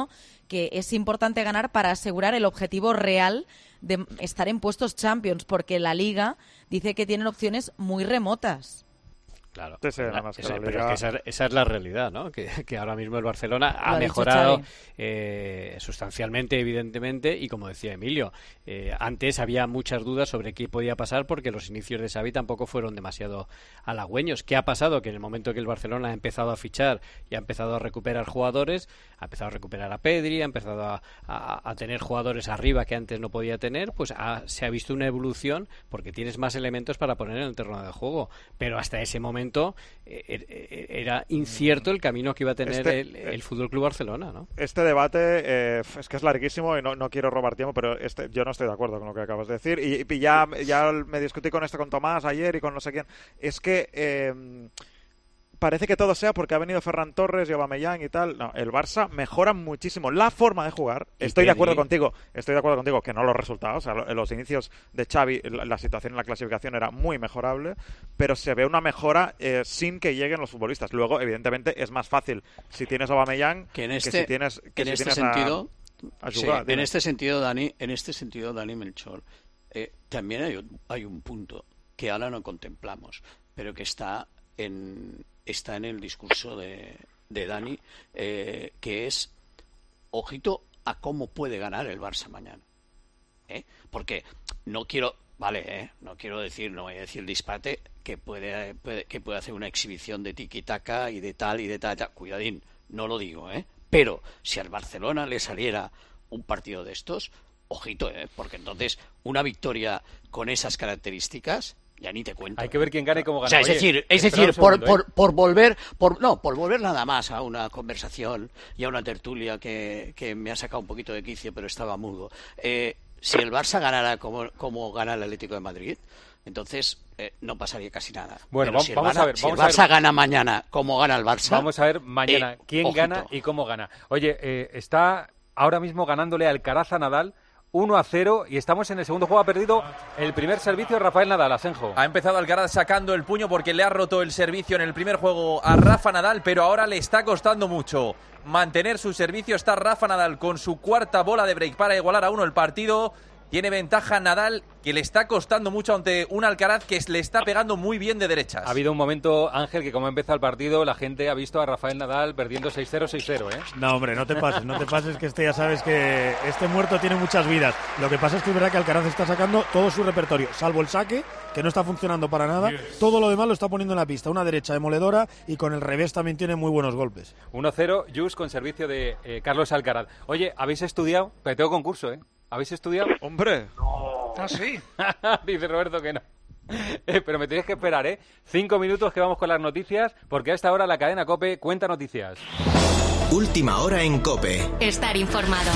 que es importante ganar para asegurar el objetivo real de estar en puestos Champions, porque la Liga dice que tienen opciones muy remotas. Claro, Sí, sí, la- nada más que esa- la pero Liga- es que esa, esa es la realidad, ¿no? Que, que ahora mismo el Barcelona Lo ha ha dicho mejorado Xavi. eh, sustancialmente, evidentemente, y como decía Emilio, eh, antes había muchas dudas sobre qué podía pasar porque los inicios de Xavi tampoco fueron demasiado halagüeños. ¿Qué ha pasado? Que en el momento que el Barcelona ha empezado a fichar y ha empezado a recuperar jugadores, ha empezado a recuperar a Pedri, ha empezado a, a- a tener jugadores arriba que antes no podía tener, pues ha- se ha visto una evolución porque tienes más elementos para poner en el terreno de juego. Pero hasta ese momento eh, eh, era incierto el camino que iba a tener Este- el, el Fútbol Club Barcelona, ¿no? Este debate eh, es que es larguísimo y no, no quiero robar tiempo, pero este, yo no estoy de acuerdo con lo que acabas de decir. Y, y ya, ya me discutí con esto con Tomás ayer y con no sé quién. Es que eh, parece que todo sea porque ha venido Ferran Torres y Aubameyang y tal. No, el Barça mejora muchísimo la forma de jugar. Y Estoy de acuerdo Pedri. contigo. Estoy de acuerdo contigo que no los resultados. O sea, lo- en los inicios de Xavi la, la situación en la clasificación era muy mejorable, pero se ve una mejora eh, sin que lleguen los futbolistas. Luego, evidentemente, es más fácil si tienes a Aubameyang que en que este, si tienes que en si este tienes a- sentido a sí, jugar, en dime. este sentido Dani en este sentido Dani Melchor eh, también hay, un- hay un punto que ahora no contemplamos pero que está en está en el discurso de, de Dani eh, que es ojito a cómo puede ganar el Barça mañana. ¿Eh? Porque no quiero, vale, ¿eh? no quiero decir, no voy a decir disparate, que puede, puede- que puede hacer una exhibición de tiki-taka y de tal y de tal, tal. Cuidadín, no lo digo, ¿eh? Pero si al Barcelona le saliera un partido de estos, ojito, ¿eh? Porque entonces una victoria con esas características ya ni te cuento. Hay que ver quién gana y cómo gana. O sea, es Oye, decir, es espera decir, un por, segundo, ¿eh? por, por volver, por, no, por volver nada más a una conversación y a una tertulia que, que me ha sacado un poquito de quicio, pero estaba mudo. Eh, si el Barça ganara como, como gana el Atlético de Madrid, entonces eh, no pasaría casi nada. Bueno, Pero vam- si el vamos Barça- a ver, si vamos el a Barça ver. gana mañana como gana el Barça. Vamos a ver mañana eh, quién ojito. gana y cómo gana. Oye, eh, está ahora mismo ganándole a Alcaraz a Nadal uno a cero y estamos en el segundo juego. Ha perdido el primer servicio Rafael Nadal, Asenjo. Ha empezado Alcaraz sacando el puño porque le ha roto el servicio en el primer juego a Rafa Nadal, pero ahora le está costando mucho mantener su servicio. Está Rafa Nadal con su cuarta bola de break para igualar a uno el partido. Tiene ventaja Nadal, que le está costando mucho ante un Alcaraz que le está pegando muy bien de derechas. Ha habido un momento, Ángel, que como ha empezado el partido, la gente ha visto a Rafael Nadal perdiendo seis cero, seis cero, ¿eh? No, hombre, no te pases, no te pases, que este ya sabes que este muerto tiene muchas vidas. Lo que pasa es que es verdad que Alcaraz está sacando todo su repertorio, salvo el saque, que no está funcionando para nada. Todo lo demás lo está poniendo en la pista. Una derecha demoledora y con el revés también tiene muy buenos golpes. uno cero, Jus con servicio de eh, Carlos Alcaraz. Oye, ¿habéis estudiado? Pero tengo concurso, ¿eh? ¿Habéis estudiado? ¡Hombre! Ah, sí. Dice Roberto que no. Eh, pero me tenéis que esperar, ¿eh? Cinco minutos que vamos con las noticias, porque a esta hora la cadena COPE cuenta noticias. Última hora en COPE. Estar informado.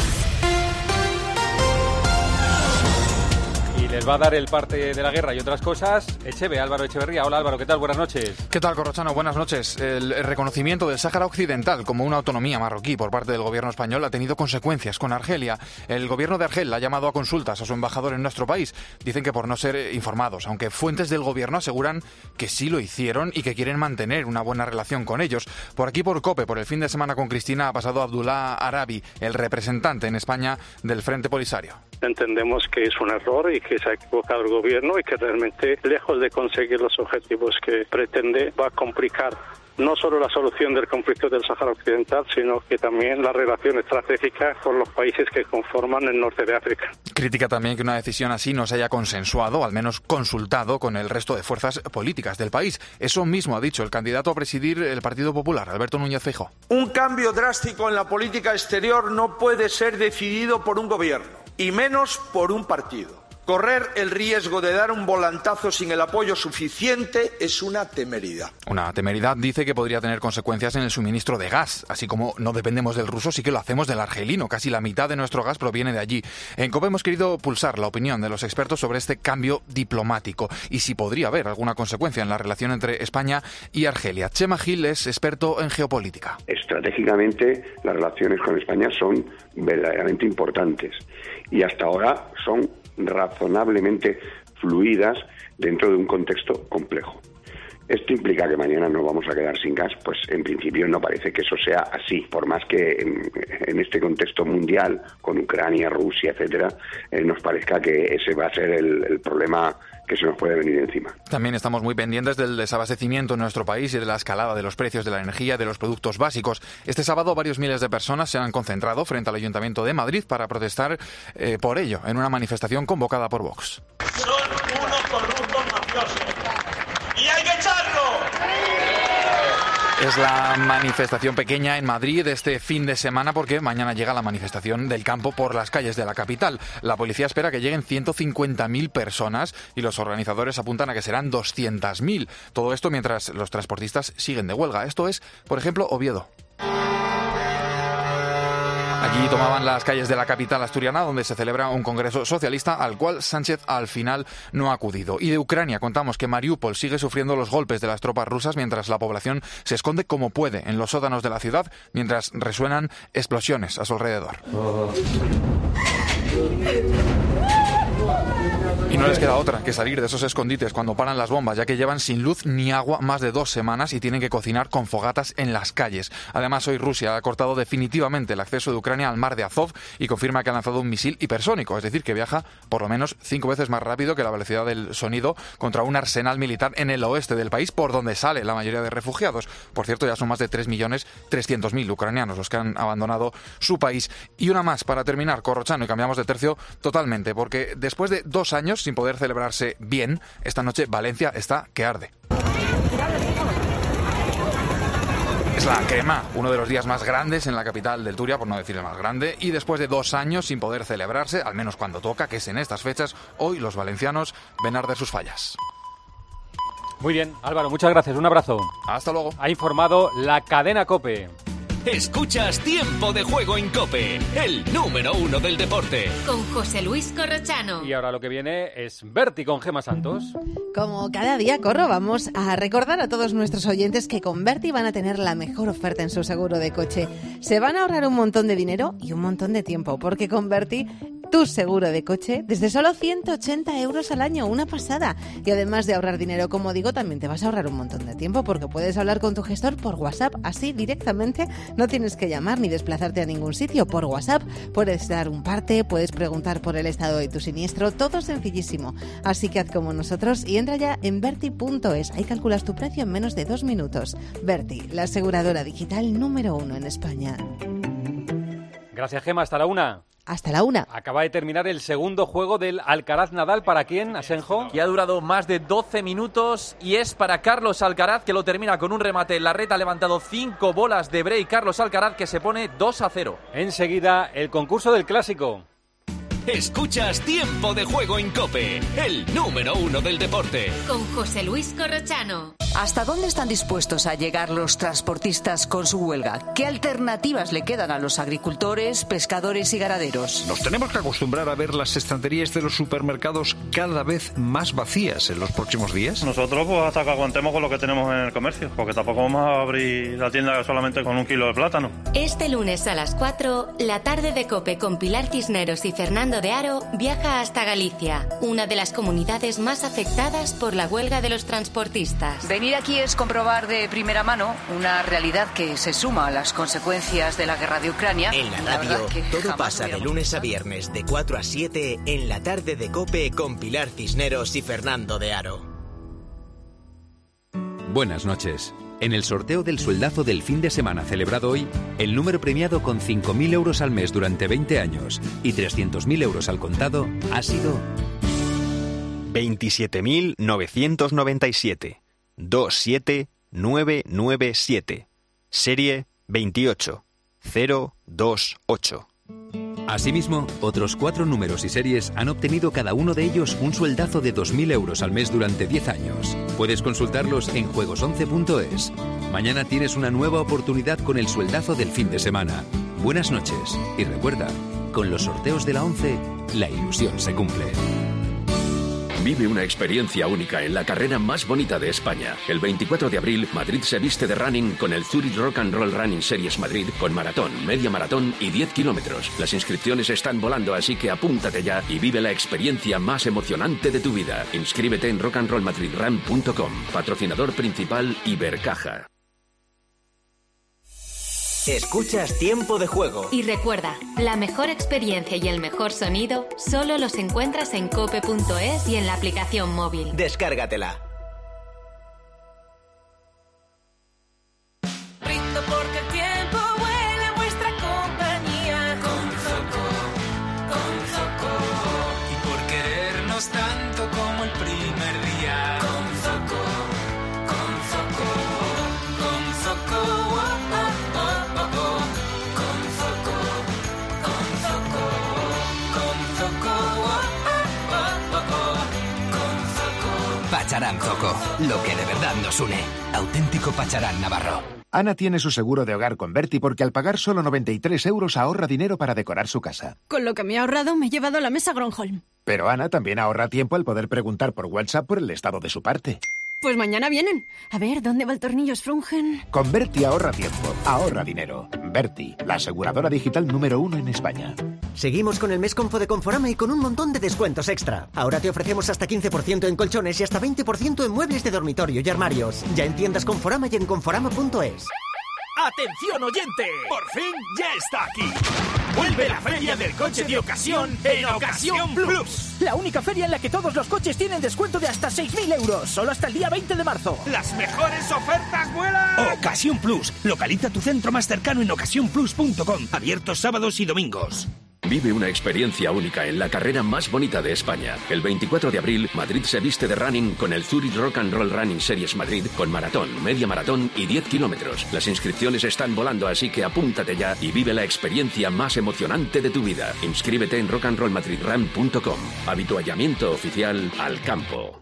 Y les va a dar el parte de la guerra y otras cosas. Echeve, Álvaro Echeverría. Hola Álvaro, ¿qué tal? Buenas noches. ¿Qué tal, Corrochano? Buenas noches. El reconocimiento del Sáhara Occidental como una autonomía marroquí por parte del gobierno español ha tenido consecuencias con Argelia. El gobierno de Argel ha llamado a consultas a su embajador en nuestro país. Dicen que por no ser informados, aunque fuentes del gobierno aseguran que sí lo hicieron y que quieren mantener una buena relación con ellos. Por aquí, por COPE, por el fin de semana con Cristina, ha pasado Abdullah Arabi, el representante en España del Frente Polisario. Entendemos que es un error y que se ha equivocado el gobierno y que realmente, lejos de conseguir los objetivos que pretende, va a complicar no solo la solución del conflicto del Sáhara Occidental, sino que también la relación estratégica con los países que conforman el norte de África. Critica también que una decisión así no se haya consensuado, o al menos consultado, con el resto de fuerzas políticas del país. Eso mismo ha dicho el candidato a presidir el Partido Popular, Alberto Núñez Feijóo. Un cambio drástico en la política exterior no puede ser decidido por un gobierno, y menos por un partido. Correr el riesgo de dar un volantazo sin el apoyo suficiente es una temeridad. Una temeridad, dice, que podría tener consecuencias en el suministro de gas. Así como no dependemos del ruso, sí que lo hacemos del argelino. Casi la mitad de nuestro gas proviene de allí. En COPE hemos querido pulsar la opinión de los expertos sobre este cambio diplomático y si podría haber alguna consecuencia en la relación entre España y Argelia. Chema Gil es experto en geopolítica. Estratégicamente, las relaciones con España son verdaderamente importantes y hasta ahora son razonablemente fluidas dentro de un contexto complejo. ¿Esto implica que mañana nos vamos a quedar sin gas? Pues en principio no parece que eso sea así, por más que en, en este contexto mundial, con Ucrania, Rusia, etcétera, eh, nos parezca que ese va a ser el, el problema que se nos puede venir encima. También estamos muy pendientes del desabastecimiento en nuestro país y de la escalada de los precios de la energía, de los productos básicos. Este sábado varios miles de personas se han concentrado frente al Ayuntamiento de Madrid para protestar eh, por ello, en una manifestación convocada por Vox. Son unos corruptos mafiosos y hay que echarlo. Es la manifestación pequeña en Madrid este fin de semana porque mañana llega la manifestación del campo por las calles de la capital. La policía espera que lleguen ciento cincuenta mil personas y los organizadores apuntan a que serán doscientas mil. Todo esto mientras los transportistas siguen de huelga. Esto es, por ejemplo, Oviedo. Allí tomaban las calles de la capital asturiana, donde se celebra un congreso socialista al cual Sánchez al final no ha acudido. Y de Ucrania contamos que Mariupol sigue sufriendo los golpes de las tropas rusas mientras la población se esconde como puede en los sótanos de la ciudad, mientras resuenan explosiones a su alrededor. Y no les queda otra que salir de esos escondites cuando paran las bombas, ya que llevan sin luz ni agua más de dos semanas y tienen que cocinar con fogatas en las calles. Además, hoy Rusia ha cortado definitivamente el acceso de Ucrania al mar de Azov y confirma que ha lanzado un misil hipersónico, es decir, que viaja por lo menos cinco veces más rápido que la velocidad del sonido contra un arsenal militar en el oeste del país, por donde sale la mayoría de refugiados. Por cierto, ya son más de tres millones trescientos mil ucranianos los que han abandonado su país. Y una más para terminar, Corrochano, y cambiamos de tercio totalmente, porque después de dos años sin poder celebrarse bien, esta noche Valencia está que arde. Es la crema, uno de los días más grandes en la capital del Turia, por no decir el más grande, y después de dos años sin poder celebrarse, al menos cuando toca, que es en estas fechas, hoy los valencianos ven arder sus fallas. Muy bien, Álvaro, muchas gracias, un abrazo. Hasta luego. Ha informado la cadena COPE. Escuchas Tiempo de Juego en COPE, el número uno del deporte. Con José Luis Corrochano. Y ahora lo que viene es Berti con Gema Santos. Como cada día, Corro, vamos a recordar a todos nuestros oyentes que con Berti van a tener la mejor oferta en su seguro de coche. Se van a ahorrar un montón de dinero y un montón de tiempo, porque con Berti tu seguro de coche desde solo ciento ochenta euros al año, una pasada. Y además de ahorrar dinero, como digo, también te vas a ahorrar un montón de tiempo, porque puedes hablar con tu gestor por WhatsApp, así directamente. No tienes que llamar ni desplazarte a ningún sitio. Por WhatsApp puedes dar un parte, puedes preguntar por el estado de tu siniestro, todo sencillísimo. Así que haz como nosotros y entra ya en Berti punto es. Ahí calculas tu precio en menos de dos minutos. Berti, la aseguradora digital número uno en España. Gracias, Gema. Hasta la una. Hasta la una. Acaba de terminar el segundo juego del Alcaraz-Nadal. ¿Para quién, Asenjo? Que ha durado más de doce minutos y es para Carlos Alcaraz, que lo termina con un remate en la red. Ha levantado cinco bolas de break Carlos Alcaraz, que se pone dos a cero. Enseguida, el concurso del clásico. Escuchas Tiempo de Juego en COPE, el número uno del deporte. Con José Luis Corrochano. ¿Hasta dónde están dispuestos a llegar los transportistas con su huelga? ¿Qué alternativas le quedan a los agricultores, pescadores y ganaderos? Nos tenemos que acostumbrar a ver las estanterías de los supermercados cada vez más vacías en los próximos días. Nosotros pues hasta que aguantemos con lo que tenemos en el comercio, porque tampoco vamos a abrir la tienda solamente con un kilo de plátano. Este lunes a las cuatro, la tarde de COPE con Pilar Cisneros y Fernando de Aro viaja hasta Galicia, una de las comunidades más afectadas por la huelga de los transportistas. Venir aquí es comprobar de primera mano una realidad que se suma a las consecuencias de la guerra de Ucrania. En la radio, todo pasa de lunes a viernes de cuatro a siete en la tarde de COPE con Pilar Cisneros y Fernando de Aro. Buenas noches. En el sorteo del sueldazo del fin de semana celebrado hoy, el número premiado con cinco mil euros al mes durante veinte años y trescientos mil euros al contado ha sido veintisiete mil novecientos noventa y siete. dos siete nueve nueve siete. Serie veintiocho cero dos ocho. Asimismo, otros cuatro números y series han obtenido cada uno de ellos un sueldazo de dos mil euros al mes durante diez años. Puedes consultarlos en juegos once punto es. Mañana tienes una nueva oportunidad con el sueldazo del fin de semana. Buenas noches y recuerda, con los sorteos de la once, la ilusión se cumple. Vive una experiencia única en la carrera más bonita de España. El veinticuatro de abril, Madrid se viste de running con el Zurich Rock and Roll Running Series Madrid con maratón, media maratón y diez kilómetros. Las inscripciones están volando, así que apúntate ya y vive la experiencia más emocionante de tu vida. Inscríbete en rock and roll madrid run punto com. Patrocinador principal Ibercaja. Escuchas Tiempo de Juego. Y recuerda, la mejor experiencia y el mejor sonido solo los encuentras en cope punto es y en la aplicación móvil. Descárgatela. Brindo porque el tiempo vuela en vuestra compañía. Con Zoco, con Zoco. Y por querernos tanto como el primer día. Con Zoco, con Zoco, con Zoco. Pacharán Zoco, lo que de verdad nos une. Auténtico Pacharán Navarro. Ana tiene su seguro de hogar con Berti porque al pagar solo noventa y tres euros ahorra dinero para decorar su casa. Con lo que me he ahorrado me he llevado la mesa Gronholm. Pero Ana también ahorra tiempo al poder preguntar por WhatsApp por el estado de su parte. Pues mañana vienen. A ver, ¿dónde va el tornillo Sprungen? Con Berti ahorra tiempo, ahorra dinero. Berti, la aseguradora digital número uno en España. Seguimos con el mes Confo de Conforama y con un montón de descuentos extra. Ahora te ofrecemos hasta quince por ciento en colchones y hasta veinte por ciento en muebles de dormitorio y armarios. Ya en tiendas Conforama y en conforama punto es. ¡Atención oyente! ¡Por fin ya está aquí! ¡Vuelve la feria del coche de ocasión en Ocasión Plus! La única feria en la que todos los coches tienen descuento de hasta seis mil euros, solo hasta el día veinte de marzo. ¡Las mejores ofertas vuelan! Ocasión Plus. Localiza tu centro más cercano en ocasión plus punto com. Abiertos sábados y domingos. Vive una experiencia única en la carrera más bonita de España. El veinticuatro de abril, Madrid se viste de running con el Zurich Rock and Roll Running Series Madrid con maratón, media maratón y diez kilómetros. Las inscripciones están volando, así que apúntate ya y vive la experiencia más emocionante de tu vida. Inscríbete en rock and roll madrid run punto com. Habituallamiento oficial al campo.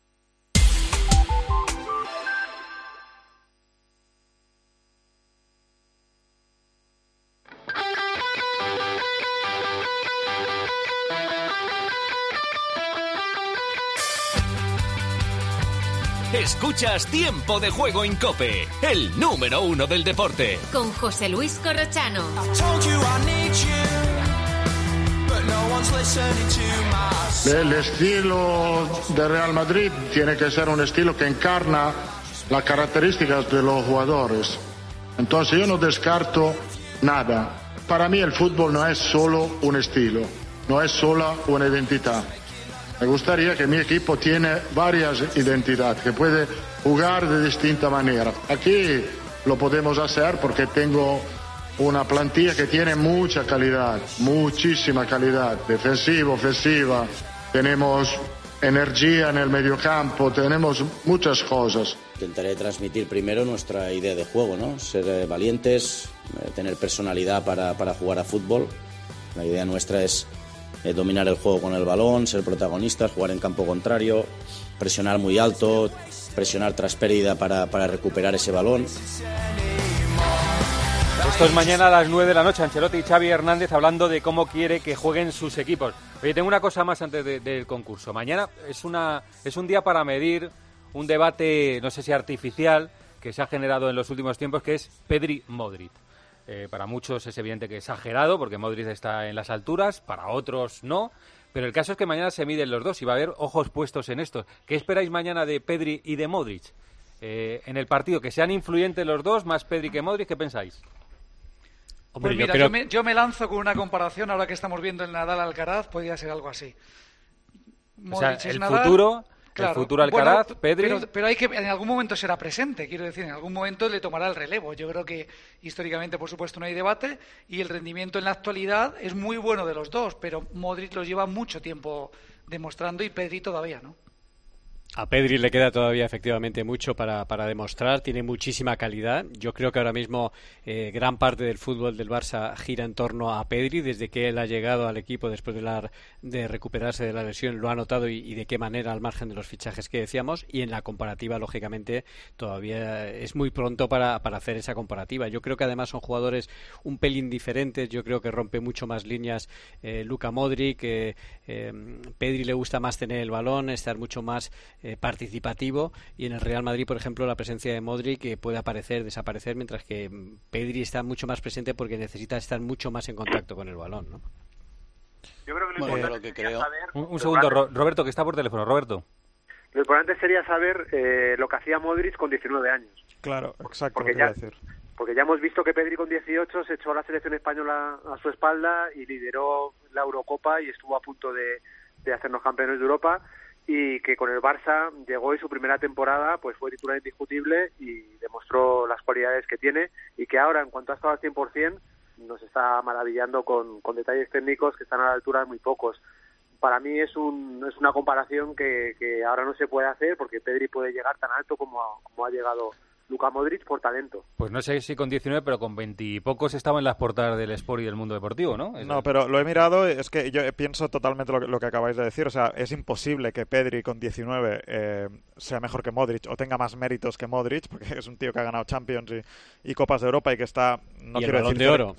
Escuchas Tiempo de Juego en COPE, el número uno del deporte. Con José Luis Corrochano. El estilo de Real Madrid tiene que ser un estilo que encarna las características de los jugadores. Entonces yo no descarto nada. Para mí el fútbol no es solo un estilo, no es solo una identidad. Me gustaría que mi equipo tiene varias identidades, que puede jugar de distinta manera. Aquí lo podemos hacer porque tengo una plantilla que tiene mucha calidad, muchísima calidad, defensiva, ofensiva. Tenemos energía en el mediocampo, tenemos muchas cosas. Intentaré transmitir primero nuestra idea de juego, ¿no? Ser eh, valientes, eh, tener personalidad para, para jugar a fútbol. La idea nuestra es Eh, dominar el juego con el balón, ser protagonistas, jugar en campo contrario, presionar muy alto, presionar tras pérdida para, para recuperar ese balón. Esto es mañana a las nueve de la noche. Ancelotti y Xavi Hernández hablando de cómo quiere que jueguen sus equipos. Oye, tengo una cosa más antes de, del concurso. Mañana es, una, es un día para medir un debate, no sé si artificial, que se ha generado en los últimos tiempos, que es Pedri-Modric. Eh, para muchos es evidente que exagerado, porque Modric está en las alturas, para otros no, pero el caso es que mañana se miden los dos y va a haber ojos puestos en esto. ¿Qué esperáis mañana de Pedri y de Modric? Eh, en el partido, que sean influyentes los dos, más Pedri que Modric, ¿qué pensáis? Hombre, pues mira, yo, creo... yo, me, yo me lanzo con una comparación, ahora que estamos viendo el Nadal-Alcaraz, podría ser algo así. Modric o sea, el es Nadal, futuro... Claro. El futuro Alcaraz, bueno, Pedri... Pero, pero hay que, en algún momento será presente, quiero decir, en algún momento le tomará el relevo. Yo creo que históricamente, por supuesto, no hay debate y el rendimiento en la actualidad es muy bueno de los dos, pero Modric los lleva mucho tiempo demostrando y Pedri todavía, ¿no? A Pedri le queda todavía efectivamente mucho para, para demostrar, tiene muchísima calidad. Yo creo que ahora mismo eh, gran parte del fútbol del Barça gira en torno a Pedri, desde que él ha llegado al equipo después de, la, de recuperarse de la lesión, lo ha notado y, y de qué manera, al margen de los fichajes que decíamos, y en la comparativa, lógicamente, todavía es muy pronto para, para hacer esa comparativa. Yo creo que además son jugadores un pelín diferentes, yo creo que rompe mucho más líneas eh, Luka Modric, eh, eh, Pedri le gusta más tener el balón, estar mucho más Eh, participativo, y en el Real Madrid, por ejemplo, la presencia de Modric eh, puede aparecer, desaparecer, mientras que Pedri está mucho más presente porque necesita estar mucho más en contacto con el balón, ¿no? Yo creo que lo Bueno, importante lo que sería creo... saber... Un, un segundo, Ro- Roberto, que está por teléfono. Roberto. Lo importante sería saber eh, lo que hacía Modric con diecinueve años. Claro, exacto, Porque lo que ya- iba a decir. Porque ya hemos visto que Pedri con dieciocho se echó a la selección española a su espalda y lideró la Eurocopa y estuvo a punto de, de hacernos campeones de Europa, y que con el Barça llegó y su primera temporada pues fue titular indiscutible y demostró las cualidades que tiene, y que ahora, en cuanto ha estado al cien por ciento, nos está maravillando con, con detalles técnicos que están a la altura de muy pocos. Para mí es un es una comparación que, que ahora no se puede hacer, porque Pedri puede llegar tan alto como ha, como ha llegado Luka Modric por talento. Pues no sé si con diecinueve, pero con veinte y pocos estaba en las portadas del Sport y del Mundo Deportivo, ¿no? Es- No, pero lo he mirado, es que yo pienso totalmente lo que, lo que acabáis de decir. O sea, es imposible que Pedri con diecinueve eh, sea mejor que Modric o tenga más méritos que Modric, porque es un tío que ha ganado Champions y, y Copas de Europa y que está... No Y el quiero Balón decir de Oro.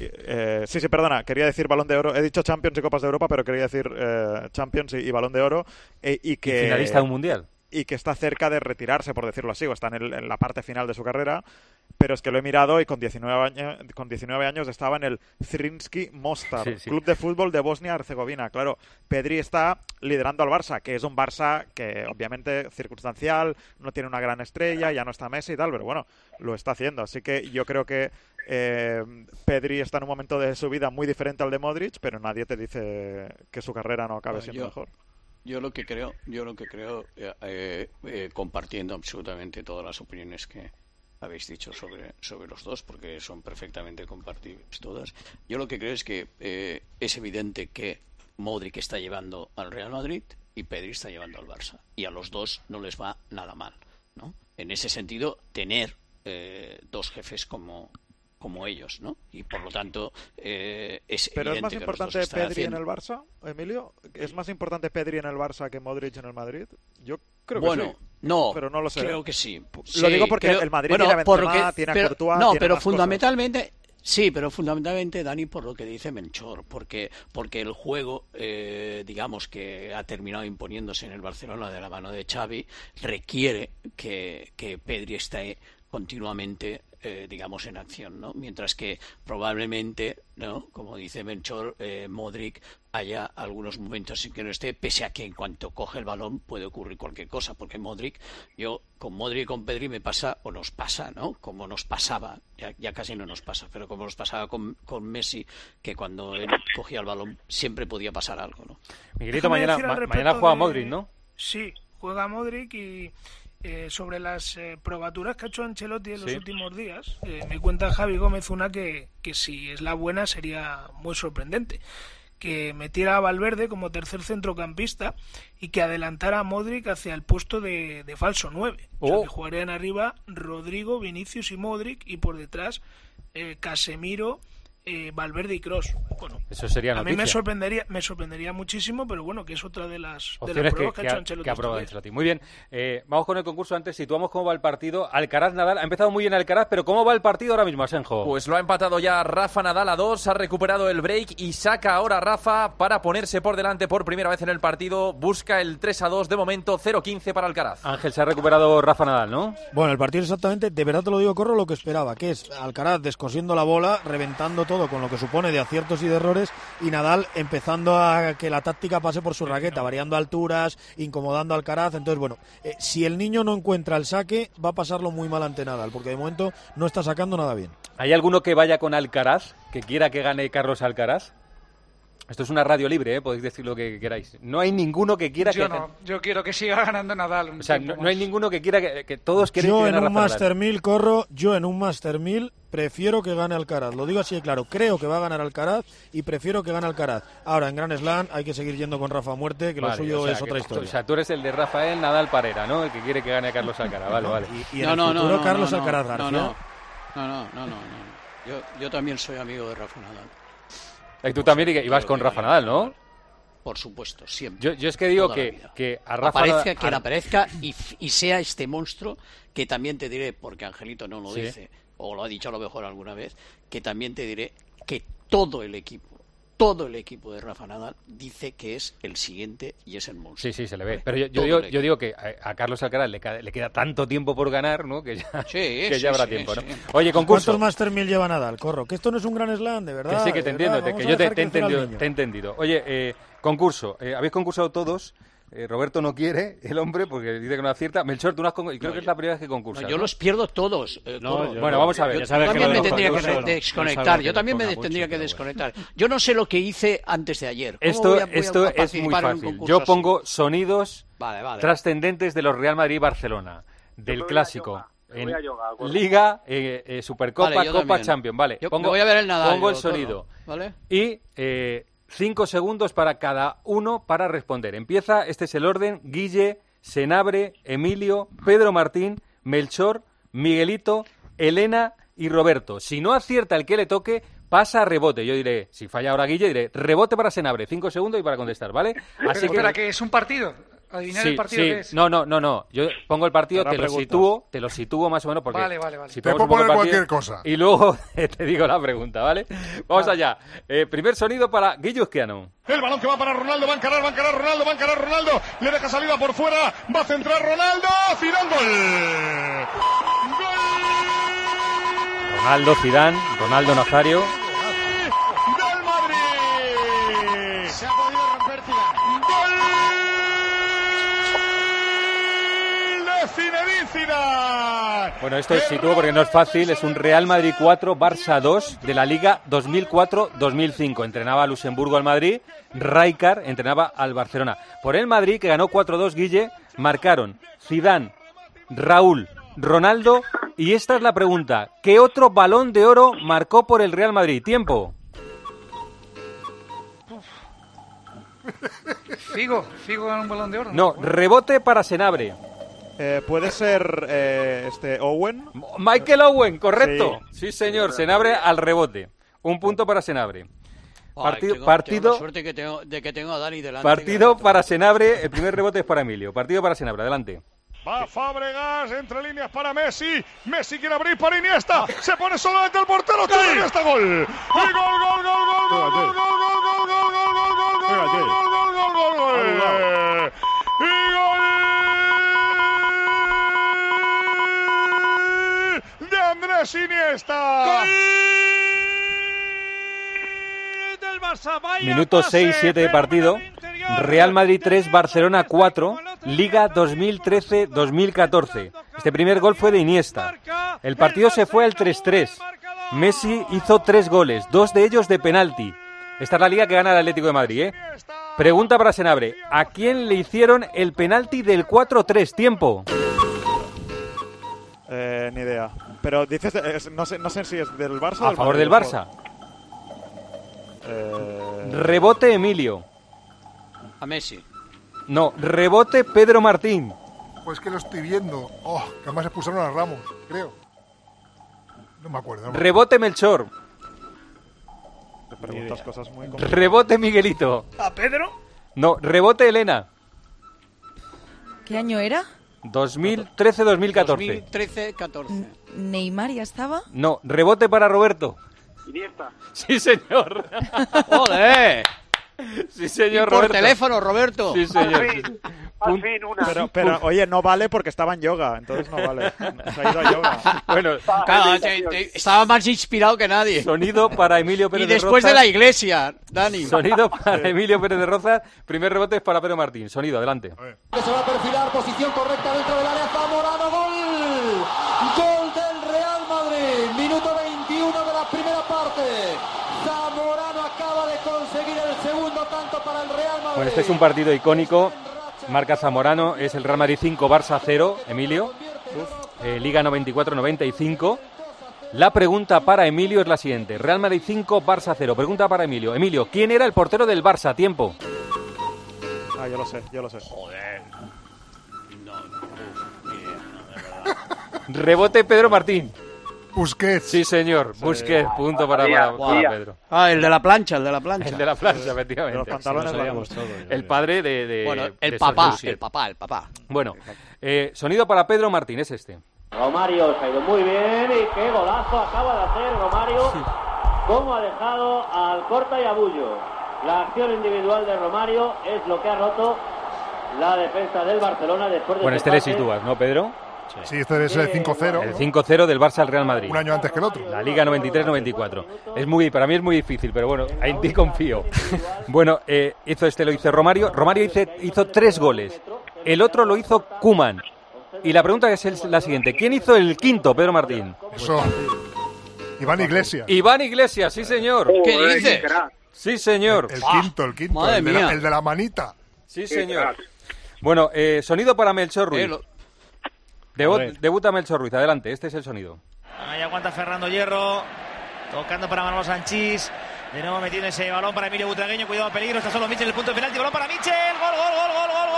Eh, sí, sí, perdona, quería decir Balón de Oro. He dicho Champions y Copas de Europa, pero quería decir eh, Champions y, y Balón de Oro. eh, y que Y finalista de un mundial. Y que está cerca de retirarse, por decirlo así, o está en, el- en la parte final de su carrera. Pero es que lo he mirado y con diecinueve años, con diecinueve años estaba en el Zrinjski Mostar, Sí, sí. club de fútbol de Bosnia-Herzegovina. Claro, Pedri está liderando al Barça, que es un Barça que obviamente circunstancial, no tiene una gran estrella, ya no está Messi y tal, pero bueno, lo está haciendo. Así que yo creo que eh, Pedri está en un momento de su vida muy diferente al de Modric, pero nadie te dice que su carrera no acabe Bueno, siendo yo- mejor. Yo lo que creo, yo lo que creo, eh, eh, eh, compartiendo absolutamente todas las opiniones que habéis dicho sobre, sobre los dos, porque son perfectamente compartibles todas. Yo lo que creo es que eh, es evidente que Modric está llevando al Real Madrid y Pedri está llevando al Barça, y a los dos no les va nada mal, ¿no? En ese sentido, tener eh, dos jefes como como ellos, ¿no? Y por lo tanto eh, es Pero es evidente más que los importante dos están Pedri haciendo. en el Barça, Emilio. ¿Es más importante Pedri en el Barça que Modric en el Madrid? Yo creo que Bueno, sí. no, pero no lo sé. creo que sí. Lo Sí, digo porque creo- el Madrid bueno, tiene a por Benzema, lo que- tiene a pero- Courtois, no, tiene pero más fundamentalmente sí, pero fundamentalmente, Dani, por lo que dice Melchor, porque porque el juego, eh, digamos que ha terminado imponiéndose en el Barcelona de la mano de Xavi, requiere que, que Pedri esté continuamente, eh, digamos, en acción, ¿no? Mientras que probablemente, ¿no? Como dice Melchor, eh, Modric haya algunos momentos en que no esté, pese a que en cuanto coge el balón puede ocurrir cualquier cosa, porque Modric, yo con Modric y con Pedri me pasa, o nos pasa, ¿no? Como nos pasaba, ya, ya casi no nos pasa, pero como nos pasaba con, con Messi, que cuando él cogía el balón siempre podía pasar algo, ¿no? Miguelito, Déjame mañana, decir al ma- respecto mañana juega de- Modric, ¿no? Sí, juega Modric y eh, sobre las eh, probaturas que ha hecho Ancelotti en los Sí. últimos días, eh, me cuenta Javi Gómez una que, que si es la buena sería muy sorprendente. Que metiera a Valverde como tercer centrocampista y que adelantara a Modric hacia el puesto de, de falso nueve. O sea, Oh. que jugarían arriba Rodrigo, Vinicius y Modric, y por detrás eh, Casemiro, eh, Valverde y Kroos. Bueno, Eso sería a mí me noticia. sorprendería, me sorprendería muchísimo, pero bueno, que es otra de las, de las Opciones que, pruebas que, que ha hecho ha, Ancelotti que ha estos probado días. Ancelotti. Muy bien, eh, vamos con el concurso. Antes situamos cómo va el partido. Alcaraz, Nadal, ha empezado muy bien Alcaraz, pero ¿cómo va el partido ahora mismo, Asenjo? Pues lo ha empatado ya Rafa Nadal a dos, ha recuperado el break y saca ahora Rafa para ponerse por delante por primera vez en el partido. Busca el tres a dos de momento, cero quince para Alcaraz. Ángel, se ha recuperado Rafa Nadal, ¿no? Bueno, el partido exactamente, de verdad te lo digo, Corro, lo que esperaba, que es Alcaraz descosiendo la bola, reventando todo con lo que supone de aciertos y de errores, y Nadal empezando a que la táctica pase por su raqueta, variando alturas, incomodando a Alcaraz. Entonces, bueno, eh, si el niño no encuentra el saque, va a pasarlo muy mal ante Nadal, porque de momento no está sacando nada bien. ¿Hay alguno que vaya con Alcaraz, que quiera que gane Carlos Alcaraz? Esto es una radio libre, ¿eh? Podéis decir lo que queráis. No hay ninguno que quiera Yo que... no, yo quiero que siga ganando Nadal. Un O sea, tiempo no, no hay más. ninguno que quiera que, que todos quieren Yo que en gane un Rafa Master Nadal. mil corro, yo en un Master mil prefiero que gane Alcaraz. Lo digo así de claro, creo que va a ganar Alcaraz y prefiero que gane Alcaraz. Ahora, en Grand Slam hay que seguir yendo con Rafa a muerte, que Vale, lo suyo o sea, es que otra tú- historia. O sea, tú eres el de Rafael Nadal Parera, ¿no? El que quiere que gane a Carlos Alcaraz. Vale, vale. Y en el futuro, Carlos Alcaraz García. No, no, no, no, no, no, no. Yo, yo también soy amigo de Rafa Nadal. Y tú también y que ibas con Rafa Nadal, ¿no? Por supuesto, siempre. Yo, yo es que digo Toda la que, vida. que a Rafa Aparezca Nadal... quien aparezca y, f- y sea este monstruo que también te diré, porque Angelito no lo Sí. dice, o lo ha dicho a lo mejor alguna vez, que también te diré que todo el equipo, todo el equipo de Rafa Nadal dice que es el siguiente y es el monstruo. Sí, sí, se le ve. Pero yo, yo, Todo digo, el yo digo que a, a Carlos Alcaraz le, ca- le queda tanto tiempo por ganar, ¿no? Que ya, Sí, que sí, ya habrá sí, tiempo, ¿no? sí. Oye, concurso. ¿Cuántos Master mil lleva Nadal? Corro, que esto no es un Grand Slam, de verdad. Que sí, que te de entiendo, verdad, te- vamos que a yo te, dejar te he crecer al entendido, niño. te he entendido. Oye, eh, concurso. Eh, habéis concursado todos. Eh, Roberto no quiere, el hombre, porque dice que no acierta. Melchor, tú no has con- y creo No, que es yo- la primera vez que concursas. No, yo ¿no? los pierdo todos. eh, No, Corro. yo Bueno, no. vamos a ver. Yo Yo sabes que también lo me de tendría que concurso re- no. desconectar. No sabes Yo que también me le de- ponga tendría mucho, que pero desconectar. Yo no sé lo que hice antes de ayer. ¿Cómo Esto, voy a- voy a esto es muy participar en un fácil. concurso Yo así? pongo sonidos Vale, vale. trascendentes de los Real Madrid y Barcelona, del me voy a clásico. yoga, me En voy a yoga, Corro. Liga, eh, eh, Supercopa, Vale, yo Copa, también. Champions. Vale, Yo pongo, me voy a ver el Nadal, pongo el yo, Corro, sonido. ¿vale? Y eh, cinco segundos para cada uno para responder. Empieza, este es el orden: Guille, Senabre, Emilio, Pedro Martín, Melchor, Miguelito, Elena y Roberto. Si no acierta el que le toque, pasa a rebote. Yo diré, si falla ahora Guille, diré rebote para Senabre, cinco segundos y para contestar, ¿vale? Pero espera, que es un partido. Adivinar Sí, el partido sí. que es. No, no, no, no. Yo pongo el partido, Ahora te lo preguntas. sitúo, te lo sitúo más o menos porque Vale, vale, vale. si Te ponemos puedo un poco poner el partido, cualquier cosa. y luego te digo la pregunta, ¿vale? Vamos allá. Eh, primer sonido para Guille Uzquiano. El balón que va para Ronaldo, va a encarar, va a encarar Ronaldo, va a encarar Ronaldo, le deja salida por fuera, va a centrar Ronaldo, Zidane, gol. Ronaldo, Zidane, Ronaldo Nazario. Del Madrid. Se ha podido romper Zidane. Gol de Zinedine Zidane. Bueno, esto es sitúo porque no es fácil. Es un Real Madrid cuatro, Barça dos de la Liga dos mil cuatro dos mil cinco. Entrenaba a Luxemburgo al Madrid, Rijkaard entrenaba al Barcelona. Por el Madrid, que ganó cuatro dos, Guille, marcaron Zidane, Raúl, Ronaldo. Y esta es la pregunta: ¿qué otro Balón de Oro marcó por el Real Madrid? Tiempo. Figo, Figo gana un balón de oro. No, rebote para Senabre. Eh, ¿Puede ser eh, este Owen? Michael Owen, correcto. Sí, señor, Senabre al rebote. Un punto para Senabre. Ay, Partido, tengo- partido, tengo la suerte que tengo, de que tengo a Dani delante. partido para Senabre. El primer rebote es para Emilio. Partido para Senabre, adelante. Va Fábregas, entre líneas para Messi. Messi quiere abrir para Iniesta. Se pone solamente el portero. Tira Iniesta, gol. Y gol, gol, gol, gol, gol, gol, gol, gol, gol, gol, gol, gol, gol, gol, gol, gol, gol, gol. Y gol de Andrés Iniesta. Del Barça, vaya Minuto pase, seis siete de partido. Real Madrid tres, Barcelona cuatro, Liga dos mil trece dos mil catorce. Este primer gol fue de Iniesta. El partido se fue al tres tres. Messi hizo tres goles, dos de ellos de penalti. Esta es la liga que gana el Atlético de Madrid, ¿eh? Pregunta para Senabre: ¿a quién le hicieron el penalti del cuatro tres? Tiempo. Eh, ni idea. Pero dices, es- no, sé, no sé si es del Barça o A del favor Madrid, del Barça. Eh, Rebote Emilio. A Messi. No, rebote Pedro Martín. Pues que lo estoy viendo. Oh, que además expulsaron a Ramos, creo. No me acuerdo. no me Rebote Melchor. te preguntas cosas muy complicadas. Rebote Miguelito. ¿A Pedro? No, rebote Elena. ¿Qué año era? dos mil trece dos mil catorce. dos mil trece catorce. ¿Neymar ya estaba? No, rebote para Roberto. Iniesta. Sí, señor. ¡Joder! Sí, Y señor por Roberto. teléfono, Roberto. Sí, señor. Al fin, al fin una. Pero, pero, oye, no vale porque estaba en yoga, entonces no vale. Se ha ido a yoga. Bueno, Claro, te- te- estaba más inspirado que nadie. sonido para Emilio Pérez Y después de de Rozas. la iglesia, Dani. Sonido para Emilio Pérez de Rozas. Primer rebote es para Pedro Martín. Sonido, adelante. Que se va a perfilar, posición correcta dentro del área, Zamorano, gol. Gol del Real Madrid, minuto veintiuno de la primera parte. Zamorano acaba de conseguir el segundo Bueno, este es un partido icónico. Marca Zamorano, es el Real Madrid cinco, Barça cero, Emilio. Eh, Liga noventa y cuatro noventa y cinco. La pregunta para Emilio es la siguiente. Real Madrid cinco, Barça cero. Pregunta para Emilio. Emilio, ¿quién era el portero del Barça? Tiempo. Ah, yo lo sé, yo lo sé. Joder. Rebote Pedro Martín. Busquets. Sí, señor. Busquets. Punto para, para, para Pedro. Ah, el de la plancha, el de la plancha. El de la plancha, efectivamente. Los pantalones Sí, largos. todos, el padre de... de Bueno, el de papá, Sergio el papá, el papá. Bueno, eh, sonido para Pedro Martín, es este. Romario se ha ido muy bien y qué golazo acaba de hacer Romario. Cómo ha dejado al Corta y a Bullo. La acción individual de Romario es lo que ha roto la defensa del Barcelona después de... Bueno, este le sitúas, ¿no, Pedro? Sí, este es el cinco cero. El cinco cero del Barça al Real Madrid. Un año antes que el otro. La Liga noventa y tres noventa y cuatro. Es muy, para mí es muy difícil, pero bueno, en ti confío. Bueno, eh, hizo este, lo hizo Romario. Romario hizo, hizo tres goles. El otro lo hizo Koeman. Y la pregunta es el- la siguiente. ¿Quién hizo el quinto, Pedro Martín? Eso. Iván Iglesias. Iván Iglesias, sí señor. ¿Qué dices? Sí, señor. El Ah, quinto, el quinto. madre El de, la, mía. el de la manita. Sí, señor. Bueno, eh, sonido para Melchor Ruiz. Eh, lo- Debu- A ver. debuta Melchor Ruiz, adelante, este es el sonido. Ahí aguanta Fernando Hierro, tocando para Manolo Sanchís, de nuevo metiendo ese balón para Emilio Butragueño, cuidado peligro, está solo Michel, el punto de penalti, balón para Michel, gol, gol, gol, gol, gol,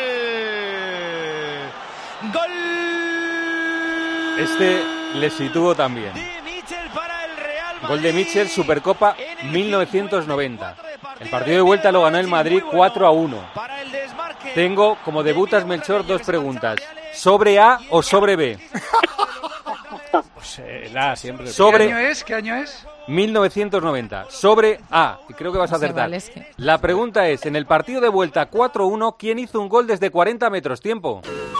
gol, gol, gol. Este le sitúo también. Gol de Michel, Supercopa mil novecientos noventa. El partido de vuelta lo ganó el Madrid cuatro a uno. Tengo, como debutas Melchor, dos preguntas. ¿Sobre A o sobre B? Pues, eh, la siempre. Sobre- ¿Qué año es? ¿Qué año es? mil novecientos noventa. Sobre A. Y creo que vas a No se acertar. vale, es que- La pregunta es, en el partido de vuelta cuatro a uno, ¿quién hizo un gol desde cuarenta metros? Tiempo.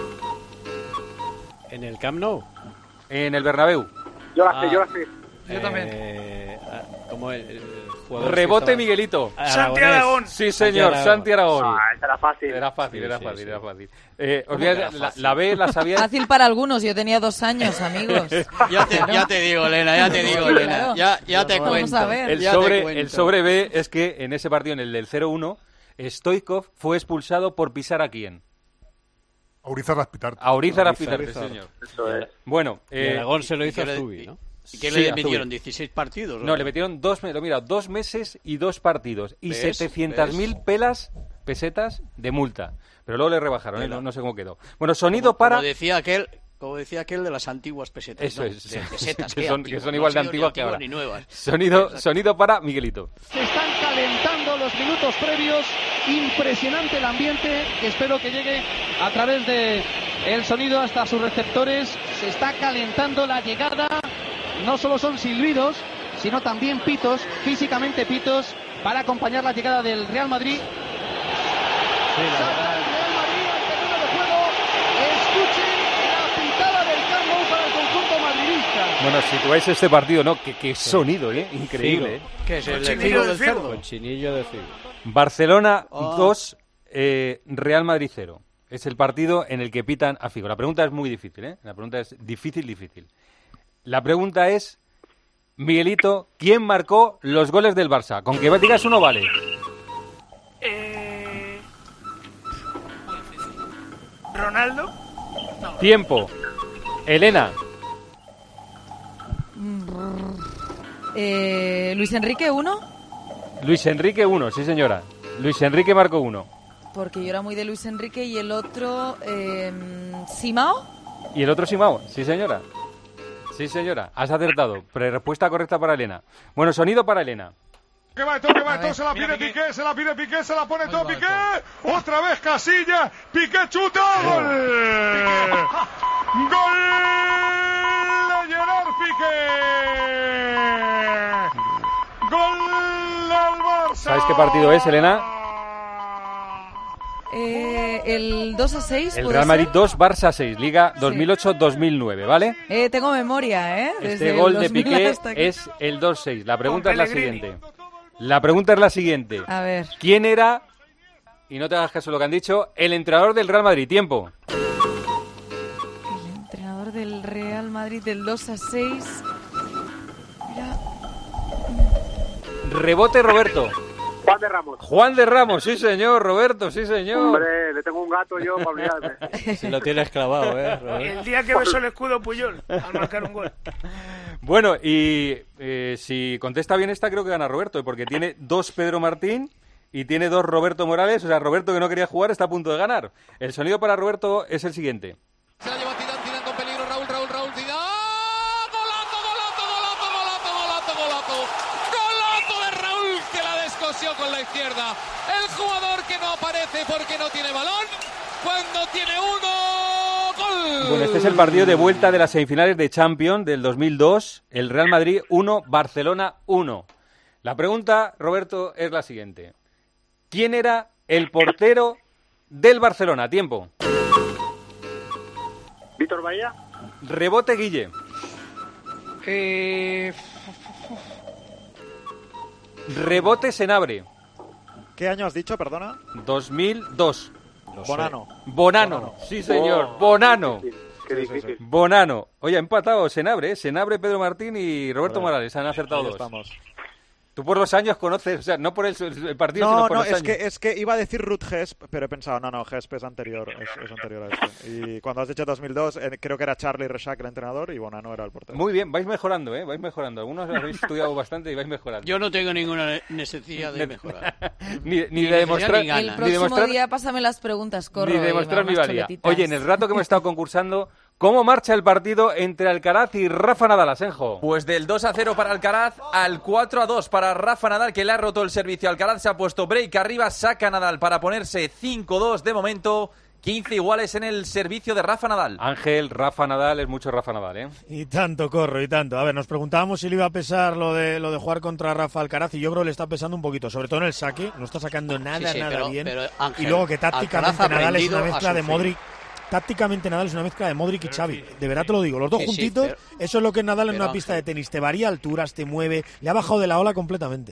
¿En el Camp Nou? En el Bernabéu. Yo la sé, yo la sé. Yo también. Como el, el jugador Rebote que estaba- Miguelito. Santi Aragón. Sí, señor, Santi Aragón. Ah, esa era fácil. Era fácil, Sí, era sí, fácil, sí. era fácil. Eh, os ¿Cómo voy a- que era la, fácil? la B la sabía. Fácil para algunos, yo tenía dos años, amigos. Ya te, ya te digo, Elena, ya te digo, Elena. Ya, ya te Vamos cuento. a ver. El Ya te sobre, cuento. el sobre B es que en ese partido, en el del cero uno, Stoikov fue expulsado por pisar a quién. A Urizar Raspitarte. A Urizar Urizar, Raspitarte, Urizar. señor. Eso es. Bueno, Y eh, Aragón se lo hizo ¿y a qué le- Zubi, ¿no? ¿Y qué Sí, le a metieron? Zubi. ¿dieciséis partidos? No, le metieron dos, me- lo mira, dos meses y dos partidos. Y ¿Ves? setecientas mil pelas, pesetas de multa. Pero luego le rebajaron, ¿eh? no, no sé cómo quedó. Bueno, sonido Como, para... como decía aquel, como decía aquel de las antiguas pesetas. Eso ¿no? es, De pesetas, que ¿qué son, antiguas? que son No igual de han sido ni antiguas que ahora. ni nuevas. Sonido, sonido para Miguelito. Se están calentando los minutos previos. Impresionante el ambiente que espero que llegue a través de el sonido hasta sus receptores. Se está calentando la llegada. No solo son silbidos, sino también pitos, físicamente pitos, para acompañar la llegada del Real Madrid. Salta el Real Madrid al terreno de juego. Escuchen la pitada del Camp Nou para el conjunto madridista. Bueno, situáis este partido, ¿no? Qué, qué sonido, ¿eh? Increíble, ¿eh? ¿Qué es el Cochinillo figo de del figo. cerdo? Cochinillo de figo. Barcelona Ah. dos, eh, Real Madrid cero. Es el partido en el que pitan a Figo. La pregunta es muy difícil, ¿eh? La pregunta es difícil, difícil. La pregunta es, Miguelito, ¿quién marcó los goles del Barça? Con que digas uno vale. Eh... Ronaldo. Tiempo. Elena. Eh, Luis Enrique, uno, Luis Enrique uno, sí señora. Luis Enrique marcó uno. porque yo era muy de Luis Enrique, y el otro, eh, Simao. ¿Y el otro Simao? Sí señora. Sí señora. Has acertado. Pre- respuesta correcta para Elena. Bueno, sonido para Elena. Que va esto, que va esto, se la pide Piqué, se la pide Piqué, se la pone todo Piqué. Otra vez Casilla, Piqué chuta, gol. Gol de Gerard Piqué. Gol del Barça. ¿Sabes qué partido es, Elena? Eh, el dos a seis. El ¿puede Real Madrid ser? dos, Barça seis, Liga dos mil ocho dos mil nueve, ¿vale? Eh, tengo memoria, ¿eh? Este Desde el gol de dos mil Piqué hasta aquí. es el dos seis. La pregunta es la Pellegrini. siguiente. La pregunta es la siguiente. A ver. ¿Quién era, y no te hagas caso de lo que han dicho, el entrenador del Real Madrid? Tiempo. Entrenador del Real Madrid del dos a seis. Mira, Rebote Roberto. Juan de Ramos. Juan de Ramos, sí señor, Roberto, sí señor. Hombre, le tengo un gato yo para olvidarme. Se lo tienes clavado, ¿eh, Roberto? El día que besó el escudo Puyol al marcar un gol. Bueno, y eh, si contesta bien esta, creo que gana Roberto, porque tiene dos Pedro Martín y tiene dos Roberto Morales. O sea, Roberto, que no quería jugar, está a punto de ganar. El sonido para Roberto es el siguiente. Se la lleva Zidane, Zidane con peligro, Raúl, Raúl, Raúl, Zidane. ¡Golazo, golazo, golazo, golazo, golazo, golazo! ¡Golazo de Raúl, que la descosió con la izquierda! El jugador que no aparece porque no tiene balón, cuando tiene uno, ¡gol! Bueno, este es el partido de vuelta de las semifinales de Champions del dos mil dos. El Real Madrid uno, Barcelona uno. La pregunta, Roberto, es la siguiente. ¿Quién era el portero del Barcelona? Tiempo. Víctor Bahía. Rebote, Guille. Eh... Rebote, Senabre. ¿Qué año has dicho, perdona? dos mil dos. Bonano. Bonano. Bonano, sí señor, oh, Bonano. Qué difícil. Bonano. Oye, ha empatado Senabre, ¿eh? Senabre, Pedro Martín y Roberto bueno, Morales, han acertado dos. Estamos. Tú por los años conoces, o sea, no por el, el partido, no, sino por no, los es años. Que, es que iba a decir Ruth Gesp, pero he pensado, no, no, Gesp es anterior, es, es anterior a esto. Y cuando has dicho dos mil dos, eh, creo que era Charlie Rexach el entrenador y Bonano era el portero. Muy bien, vais mejorando, ¿eh? Vais mejorando. Algunos habéis estudiado bastante y vais mejorando. Yo no tengo ninguna necesidad de mejorar. ni, ni, ni de demostrar... Ni el próximo ni demostrar, día pásame las preguntas, corro. Ni demostrar mi valía. Oye, en el rato que hemos estado concursando... ¿Cómo marcha el partido entre Alcaraz y Rafa Nadal, Asenjo? Pues del dos a cero para Alcaraz al cuatro a dos para Rafa Nadal, que le ha roto el servicio. Alcaraz se ha puesto break arriba, saca Nadal para ponerse cinco dos de momento. quince iguales en el servicio de Rafa Nadal. Ángel, Rafa Nadal, es mucho Rafa Nadal, ¿eh? Y tanto, Corro, y tanto. A ver, nos preguntábamos si le iba a pesar lo de lo de jugar contra Rafa Alcaraz y yo creo que le está pesando un poquito, sobre todo en el saque. No está sacando nada, sí, sí, nada pero, bien. Pero, Ángel, y luego que tácticamente Nadal es una mezcla de sufrir. Modric... Tácticamente Nadal es una mezcla de Modric y Xavi. De verdad te lo digo. Los dos sí, juntitos, sí, pero, eso es lo que es Nadal en pero, una Ángel, pista de tenis. Te varía alturas, te mueve, le ha bajado de la ola completamente.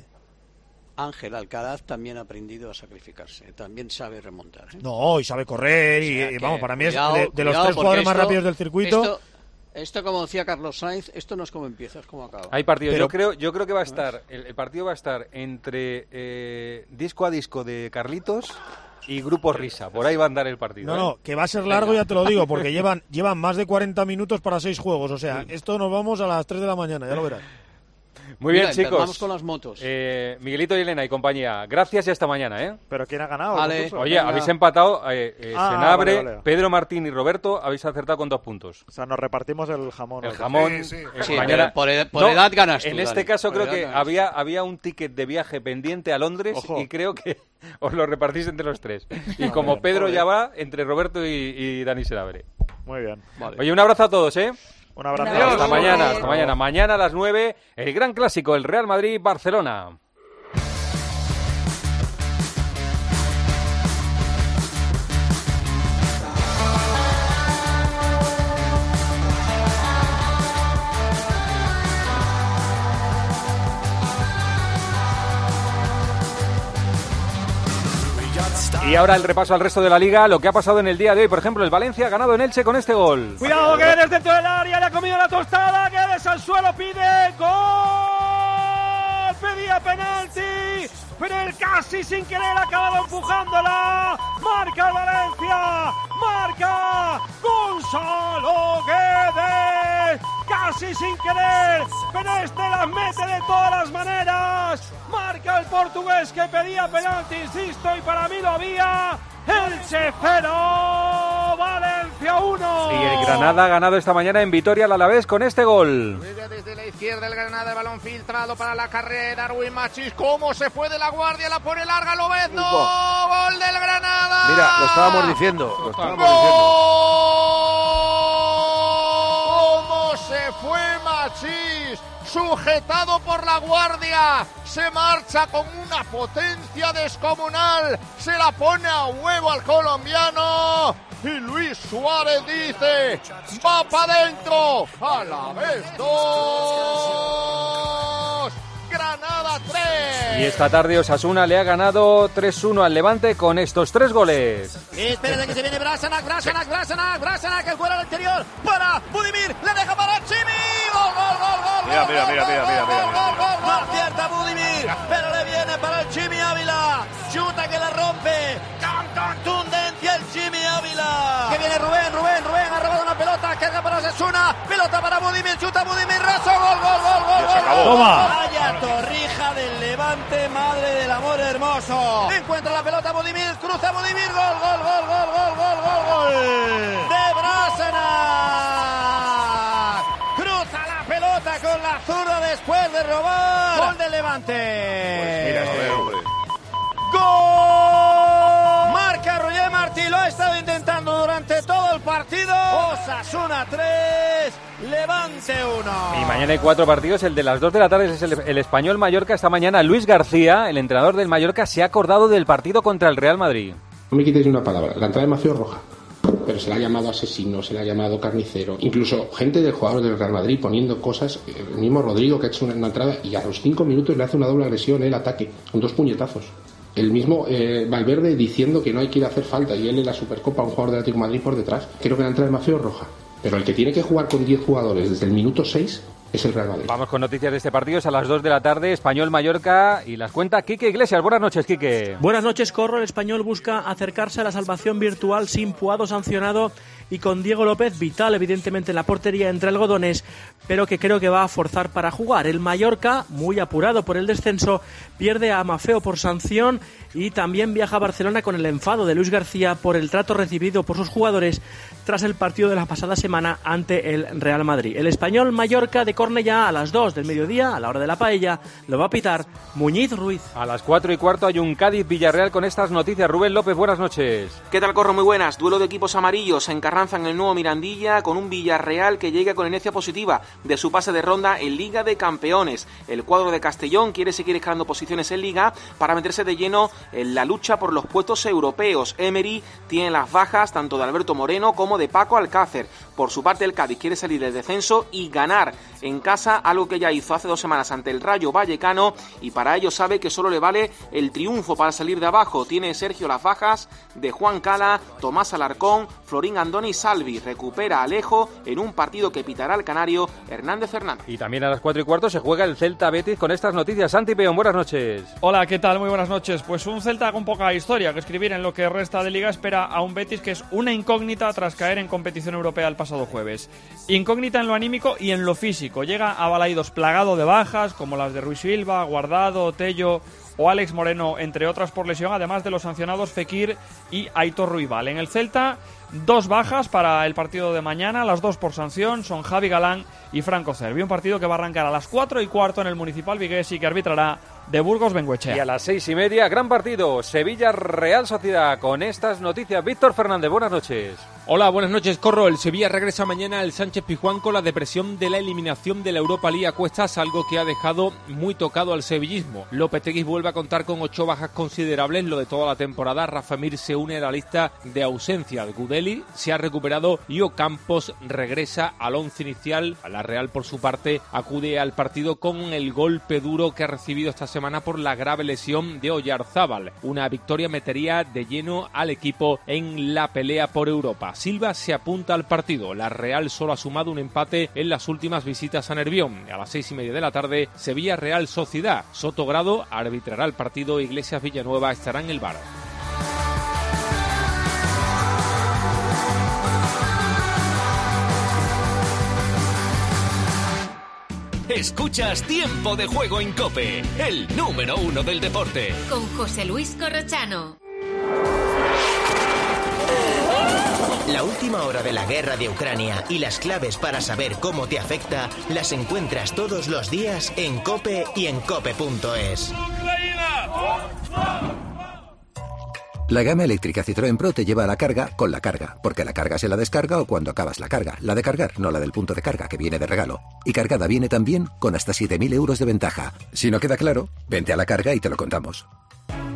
Ángel Alcaraz también ha aprendido a sacrificarse. También sabe remontar, ¿eh? No, y sabe correr. Y, o sea, y vamos, para mí cuidado, es de, de cuidado, los tres jugadores esto, más rápidos del circuito. Esto, esto, como decía Carlos Sainz, esto no es como empieza, es como acaba. Hay partido. Pero, yo creo, yo creo que va a estar, el, el partido va a estar entre eh, disco a disco de Carlitos y Grupo Risa. Por ahí va a andar el partido. No, ¿eh? no, que va a ser largo, ya te lo digo, porque llevan llevan más de cuarenta minutos para seis juegos. O sea, esto nos vamos a las tres de la mañana, ya lo verás. Muy bien, Mira, chicos. Vamos con las motos. Eh, Miguelito y Elena y compañía, gracias y hasta mañana, ¿eh? ¿Pero quién ha ganado? Vale. Oye, venga. Habéis empatado, eh, eh, ah, Senabre, vale, vale. Pedro Martín y Roberto, habéis acertado con dos puntos. O sea, nos repartimos el jamón. El jamón. Sí, sí. Eh, Sí, mañana... por, ed por no, edad ganas tú, En Dani. este caso Por creo que ganas. había, había un ticket de viaje pendiente a Londres. Ojo. Y creo que os lo repartís entre los tres. Y como Pedro ya va, entre Roberto y, y Dani Senabre. Muy bien. Vale. Oye, un abrazo a todos, ¿eh? Un abrazo. Hasta Adiós. mañana, hasta mañana. Mañana a las nueve, el gran clásico, el Real Madrid-Barcelona. Y ahora el repaso al resto de la Liga, lo que ha pasado en el día de hoy. Por ejemplo, el Valencia ha ganado en Elche con este gol. Cuidado, que Guedes dentro del área, le ha comido la tostada, Guedes al suelo, pide gol, pedía penalti, pero él casi sin querer ha acabado empujándola, marca el Valencia, marca Gonzalo Guedes, casi sin querer, pero este las mete de todas las maneras, marca el portugués que pedía penalti, insisto, y para mí lo había. Elche cero, Valencia uno. Y el Granada ha ganado esta mañana en Vitoria al Alavés con este gol. Desde la izquierda el Granada, el balón filtrado para la carrera de Darwin Machís. ¿Cómo se fue de la guardia? La pone larga Lobezno. Gol del Granada. Mira, lo estábamos diciendo. Lo estábamos ¡Gol! diciendo. ¿Cómo se fue Machís? Sujetado por la guardia, se marcha con una potencia descomunal, se la pone a huevo al colombiano y Luis Suárez dice, va para adentro, a la vez dos, Granada tres. Y esta tarde Osasuna le ha ganado tres uno al Levante con estos tres goles. Espera que se viene Brasanac, Brasanac, Brasanac, Brasanac, el fuera del interior para Budimir, le deja para Chimi, gol, gol. Mira, mira, mira, mira, mira, mira. No acierta Budimir, pero le viene para el Chimi Ávila. Chuta que la rompe. Con contundencia el Chimi Ávila. Que viene Rubén, Rubén, Rubén ha robado una pelota. Carga para Osasuna. Pelota para Budimir. Chuta Budimir. Raso. Gol, gol, gol, gol. Se acabó. Toma. Vaya Torrija del Levante, madre del amor hermoso. Encuentra la pelota Budimir. Cruza Budimir. Gol, gol, gol, gol, gol, gol, gol, gol. De Brásena. Cruza la pelota con la zurda después de robar. Gol del Levante. Pues mira, esto es, hombre. ¡Gol! Marca Roger Martí, lo ha estado intentando durante todo el partido. Osasuna tres, Levante uno. Y mañana hay cuatro partidos. El de las dos de la tarde es el, el Español Mallorca. Esta mañana Luis García, el entrenador del Mallorca, se ha acordado del partido contra el Real Madrid. No me quitéis una palabra. La entrada de Maceo es roja. Pero se le ha llamado asesino, se le ha llamado carnicero. Incluso gente del jugador del Real Madrid poniendo cosas. El mismo Rodrigo que ha hecho una, una entrada y a los cinco minutos le hace una doble agresión, el ataque, con dos puñetazos. El mismo eh, Valverde diciendo que no hay que ir a hacer falta y él en la Supercopa un jugador del Atlético de Madrid por detrás. Creo que la entrada de Maceo es roja. Pero el que tiene que jugar con diez jugadores desde el minuto seis es el Real Madrid. Vamos con noticias de este partido. Es a las dos de la tarde. Español Mallorca y las cuenta Quique Iglesias. Buenas noches, Quique. Buenas noches, Corro. El Español busca acercarse a la salvación virtual sin Puado sancionado y con Diego López vital, evidentemente, en la portería entre algodones, pero que creo que va a forzar para jugar. El Mallorca, muy apurado por el descenso, pierde a Mafeo por sanción y también viaja a Barcelona con el enfado de Luis García por el trato recibido por sus jugadores tras el partido de la pasada semana ante el Real Madrid. El Español Mallorca de Cornellá a las dos del mediodía, a la hora de la paella, lo va a pitar Muñiz Ruiz. A las cuatro y cuarto hay un Cádiz-Villarreal con estas noticias. Rubén López, buenas noches. ¿Qué tal, Corro? Muy buenas. Duelo de equipos amarillos en Carranza, en el nuevo Mirandilla, con un Villarreal que llega con inercia positiva de su pase de ronda en Liga de Campeones. El cuadro de Castellón quiere seguir escalando posiciones en Liga para meterse de lleno en la lucha por los puestos europeos. Emery tiene las bajas tanto de Alberto Moreno como de Paco Alcácer. Por su parte, el Cádiz quiere salir del descenso y ganar en casa, algo que ya hizo hace dos semanas ante el Rayo Vallecano, y para ello sabe que solo le vale el triunfo para salir de abajo. Tiene Sergio las bajas de Juan Cala, Tomás Alarcón, Florín Andoni y Salvi. Recupera a Alejo en un partido que pitará el canario Hernández Fernández. Y también a las cuatro y cuarto se juega el Celta Betis con estas noticias. Santi Peón, buenas noches. Hola, ¿qué tal? Muy buenas noches. Pues un Celta con poca historia que escribir en lo que resta de Liga. Espera a un Betis que es una incógnita tras caer en competición europea el pasado jueves. Incógnita en lo anímico y en lo físico. Llega a Balaidos plagado de bajas como las de Ruiz Silva, Guardado, Tello o Alex Moreno, entre otras por lesión, además de los sancionados Fekir y Aitor Ruibal. En el Celta, dos bajas para el partido de mañana, las dos por sanción, son Javi Galán y Franco Cervi. Un partido que va a arrancar a las cuatro y cuarto en el Municipal Vigués y que arbitrará de Burgos Bengoechea. Y a las seis y media, gran partido, Sevilla-Real Sociedad. Con estas noticias, Víctor Fernández, buenas noches. Hola, buenas noches, Corro. El Sevilla regresa mañana al Sánchez Pizjuán con la depresión de la eliminación de la Europa League a cuestas, algo que ha dejado muy tocado al sevillismo. Lopetegui vuelve a contar con ocho bajas considerables, lo de toda la temporada. Rafa Mir se une a la lista de ausencia. Gudeli se ha recuperado y Ocampos regresa al once inicial. La Real, por su parte, acude al partido con el golpe duro que ha recibido esta semana por la grave lesión de Oyarzábal. Una victoria metería de lleno al equipo en la pelea por Europa. Silva se apunta al partido. La Real solo ha sumado un empate en las últimas visitas a Nervión. A las seis y media de la tarde, Sevilla Real Sociedad. Soto Grado arbitrará el partido. Iglesias Villanueva estará en el bar. Escuchas Tiempo de Juego en COPE, el número uno del deporte. Con José Luis Corrochano. La última hora de la guerra de Ucrania y las claves para saber cómo te afecta las encuentras todos los días en COPE y en cope punto es. La gama eléctrica Citroën Pro te lleva a la carga con la carga, porque la carga se la descarga o cuando acabas la carga. La de cargar, no la del punto de carga, que viene de regalo. Y cargada viene también con hasta siete mil euros de ventaja. Si no queda claro, vente a la carga y te lo contamos.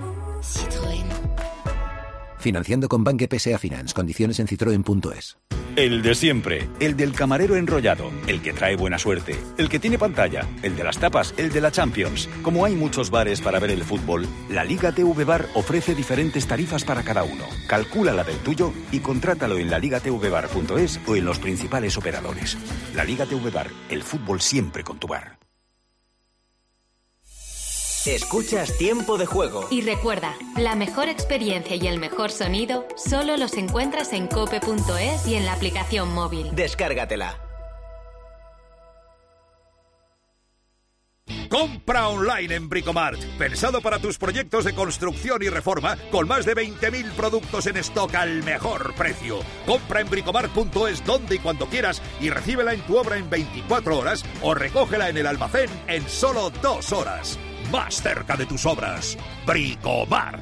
Citroën. Financiando con Banque P S A Finance. Condiciones en citroen punto es. El de siempre, el del camarero enrollado, el que trae buena suerte, el que tiene pantalla, el de las tapas, el de la Champions. Como hay muchos bares para ver el fútbol, la Liga T V Bar ofrece diferentes tarifas para cada uno. Calcula la del tuyo y contrátalo en la liga t v bar punto es o en los principales operadores. La Liga T V Bar, el fútbol siempre con tu bar. Escuchas Tiempo de Juego. Y recuerda, la mejor experiencia y el mejor sonido solo los encuentras en cope punto es y en la aplicación móvil. Descárgatela. Compra online en Bricomart, pensado para tus proyectos de construcción y reforma, con más de veinte mil productos en stock al mejor precio. Compra en bricomart punto es donde y cuando quieras y recíbela en tu obra en veinticuatro horas o recógela en el almacén en solo dos horas. Más cerca de tus obras. Bricomart.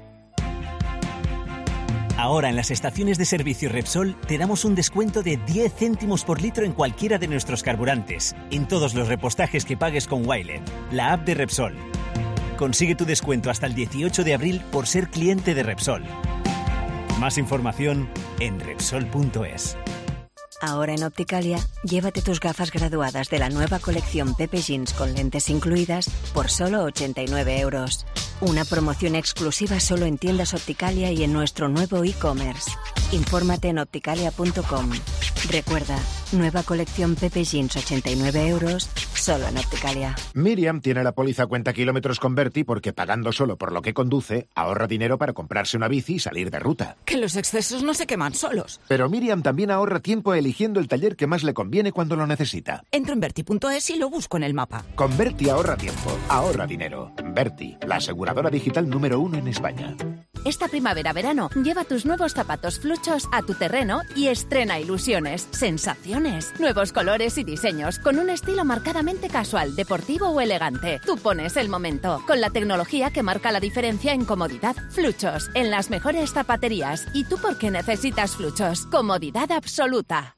Ahora en las estaciones de servicio Repsol te damos un descuento de diez céntimos por litro en cualquiera de nuestros carburantes, en todos los repostajes que pagues con Wilet, la app de Repsol. Consigue tu descuento hasta el dieciocho de abril por ser cliente de Repsol. Más información en repsol punto es. Ahora en Opticalia, llévate tus gafas graduadas de la nueva colección Pepe Jeans con lentes incluidas por solo ochenta y nueve euros. Una promoción exclusiva solo en tiendas Opticalia y en nuestro nuevo e-commerce. Infórmate en opticalia punto com. Recuerda, nueva colección Pepe Jeans ochenta y nueve euros, solo en Opticalia. Miriam tiene la póliza cuenta kilómetros con Berti porque pagando solo por lo que conduce, ahorra dinero para comprarse una bici y salir de ruta. Que los excesos no se queman solos. Pero Miriam también ahorra tiempo eligiendo el taller que más le conviene cuando lo necesita. Entro en Berti punto es y lo busco en el mapa. Con Berti ahorra tiempo, ahorra dinero. Berti, la aseguradora digital número uno en España. Esta primavera-verano, lleva tus nuevos zapatos fluchos a tu terreno y estrena ilusiones, sensaciones, nuevos colores y diseños, con un estilo marcadamente casual, deportivo o elegante. Tú pones el momento, con la tecnología que marca la diferencia en comodidad. Fluchos, en las mejores zapaterías. ¿Y tú por qué necesitas Fluchos? Comodidad absoluta.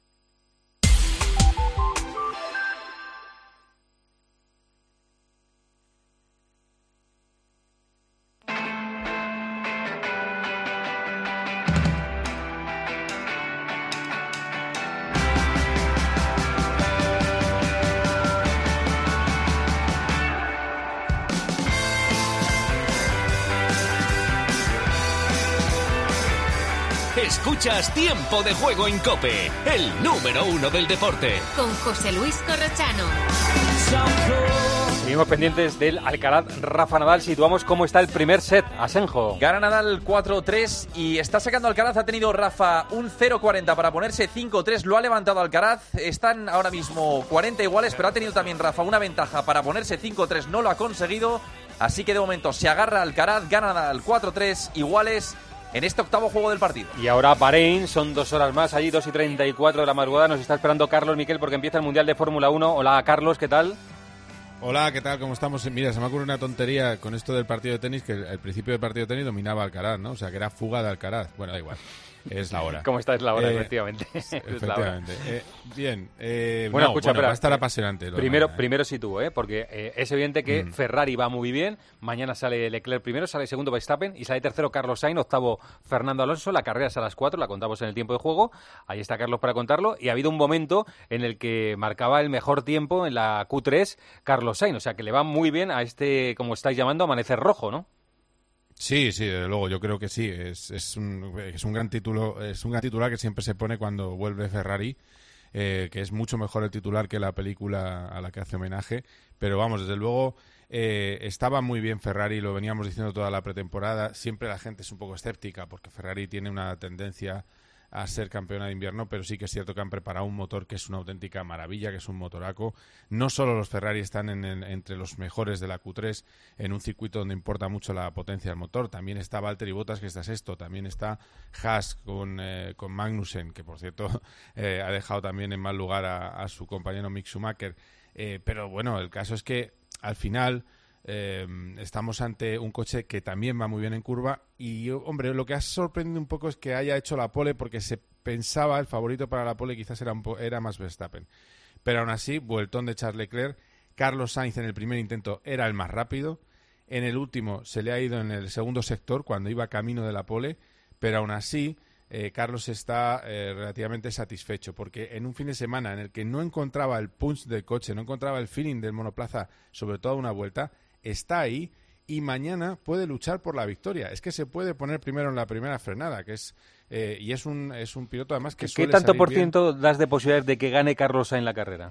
Escuchas Tiempo de Juego en COPE, el número uno del deporte. Con José Luis Corrochano. Seguimos pendientes del Alcaraz Rafa Nadal. Situamos cómo está el primer set. Asenjo. Gana Nadal cuatro tres y está sacando Alcaraz. Ha tenido Rafa un cero cuarenta para ponerse cinco tres. Lo ha levantado Alcaraz. Están ahora mismo cuarenta iguales, pero ha tenido también Rafa una ventaja para ponerse cinco tres. No lo ha conseguido. Así que de momento se agarra Alcaraz. Gana Nadal cuatro tres iguales en este octavo juego del partido. Y ahora Bahrein, son dos horas más, allí dos y treinta y cuatro de la madrugada. Nos está esperando Carlos Miquel porque empieza el Mundial de Fórmula uno. Hola Carlos, ¿qué tal? Hola, ¿qué tal? ¿Cómo estamos? Mira, se me ocurre una tontería con esto del partido de tenis, que al principio del partido de tenis dominaba Alcaraz, ¿no? O sea, que era fuga de Alcaraz. Bueno, da igual. Es la hora. ¿Cómo está? Es la hora, eh, efectivamente. Efectivamente. Eh, bien. Eh, bueno, no, escucha, bueno, espera, va a estar eh, apasionante. Primero, mañana, primero sitúo, ¿eh? Porque eh, es evidente que mm. Ferrari va muy bien. Mañana sale Leclerc primero, sale segundo Verstappen y sale tercero Carlos Sainz, octavo Fernando Alonso. La carrera es a las cuatro, la contamos en el tiempo de juego. Ahí está Carlos para contarlo. Y ha habido un momento en el que marcaba el mejor tiempo en la Q tres Carlos Sainz. O sea, que le va muy bien a este, como estáis llamando, amanecer rojo, ¿no? Sí, sí, desde luego, yo creo que sí. Es, es, un, es un gran título, es un gran titular que siempre se pone cuando vuelve Ferrari, eh, que es mucho mejor el titular que la película a la que hace homenaje. Pero vamos, desde luego eh, estaba muy bien Ferrari, lo veníamos diciendo toda la pretemporada. Siempre la gente es un poco escéptica porque Ferrari tiene una tendencia a ser campeona de invierno, pero sí que es cierto que han preparado un motor que es una auténtica maravilla, que es un motoraco. No solo los Ferrari están en, en, entre los mejores de la Q tres en un circuito donde importa mucho la potencia del motor, también está Valtteri Bottas, que está sexto, también está Haas con, eh, con Magnussen, que por cierto eh, ha dejado también en mal lugar a, a su compañero Mick Schumacher. Eh, pero bueno, el caso es que al final Eh, estamos ante un coche que también va muy bien en curva y, hombre, lo que ha sorprendido un poco es que haya hecho la pole porque se pensaba el favorito para la pole quizás era, un po- era más Verstappen, pero aún así, vueltón de Charles Leclerc. Carlos Sainz en el primer intento era el más rápido, en el último se le ha ido en el segundo sector cuando iba camino de la pole, pero aún así eh, Carlos está eh, relativamente satisfecho, porque en un fin de semana en el que no encontraba el punch del coche, no encontraba el feeling del monoplaza, sobre todo a una vuelta, está ahí y mañana puede luchar por la victoria. Es que se puede poner primero en la primera frenada, que es eh, y es un es un piloto además que ¿Qué suele tanto salir por bien. ciento das de posibilidades de que gane Carlos Sainz la carrera?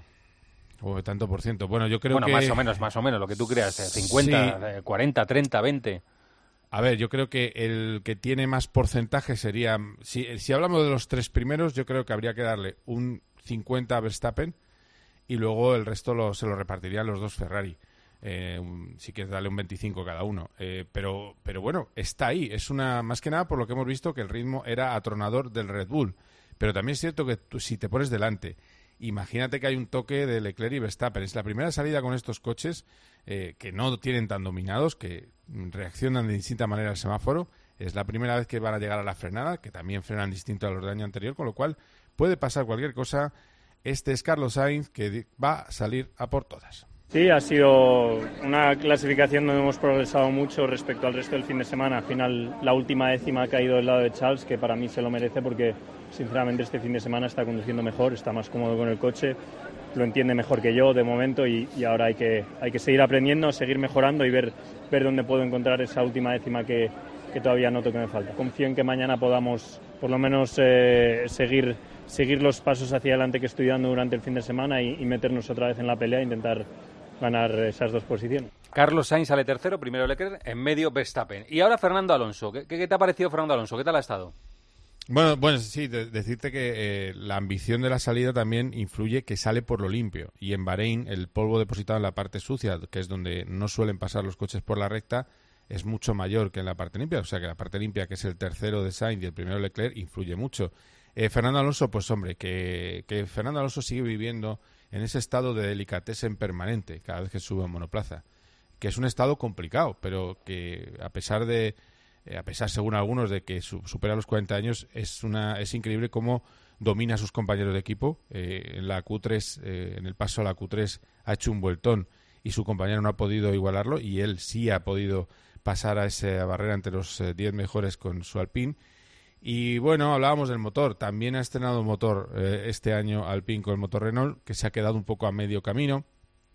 O tanto por ciento. Bueno, yo creo bueno, que... más o menos, más o menos, lo que tú creas, eh, cincuenta, Sí. eh, cuarenta, treinta, veinte. A ver, yo creo que el que tiene más porcentaje sería... Si, si hablamos de los tres primeros, yo creo que habría que darle un cincuenta a Verstappen y luego el resto lo, se lo repartirían los dos Ferrari. Eh, un, si quieres darle un veinticinco cada uno. Eh, pero, pero bueno, está ahí. Es una más que nada por lo que hemos visto que el ritmo era atronador del Red Bull. Pero también es cierto que tú, si te pones delante... Imagínate que hay un toque de Leclerc y Verstappen. Es la primera salida con estos coches eh, que no tienen tan dominados, que reaccionan de distinta manera al semáforo. Es la primera vez que van a llegar a la frenada, que también frenan distinto a los del año anterior, con lo cual puede pasar cualquier cosa. Este es Carlos Sainz, que va a salir a por todas. Sí, ha sido una clasificación donde hemos progresado mucho respecto al resto del fin de semana. Al final, la última décima ha caído del lado de Charles, que para mí se lo merece porque, sinceramente, este fin de semana está conduciendo mejor, está más cómodo con el coche, lo entiende mejor que yo de momento y, y ahora hay que, hay que seguir aprendiendo, seguir mejorando y ver, ver dónde puedo encontrar esa última décima que, que todavía noto que me falta. Confío en que mañana podamos, por lo menos, eh, seguir, seguir los pasos hacia adelante que estoy dando durante el fin de semana y, y meternos otra vez en la pelea e intentar ganar esas dos posiciones. Carlos Sainz sale tercero, primero Leclerc, en medio Verstappen. Y ahora Fernando Alonso. ¿Qué, qué te ha parecido Fernando Alonso? ¿Qué tal ha estado? Bueno, bueno, sí, de, decirte que eh, la ambición de la salida también influye que sale por lo limpio. Y en Bahrein el polvo depositado en la parte sucia, que es donde no suelen pasar los coches por la recta, es mucho mayor que en la parte limpia. O sea que la parte limpia, que es el tercero de Sainz y el primero Leclerc, influye mucho. Eh, Fernando Alonso, pues hombre, que, que Fernando Alonso sigue viviendo en ese estado de delicatessen permanente cada vez que sube a monoplaza, que es un estado complicado, pero que a pesar de, eh, a pesar según algunos de que su, supera los cuarenta años, es una es increíble cómo domina a sus compañeros de equipo. Eh, en la Q tres, eh, en el paso a la Q tres ha hecho un vueltón y su compañero no ha podido igualarlo y él sí ha podido pasar a esa barrera entre los eh, diez mejores con su Alpine. Y bueno, hablábamos del motor. También ha estrenado motor eh, este año Alpine con el motor Renault, que se ha quedado un poco a medio camino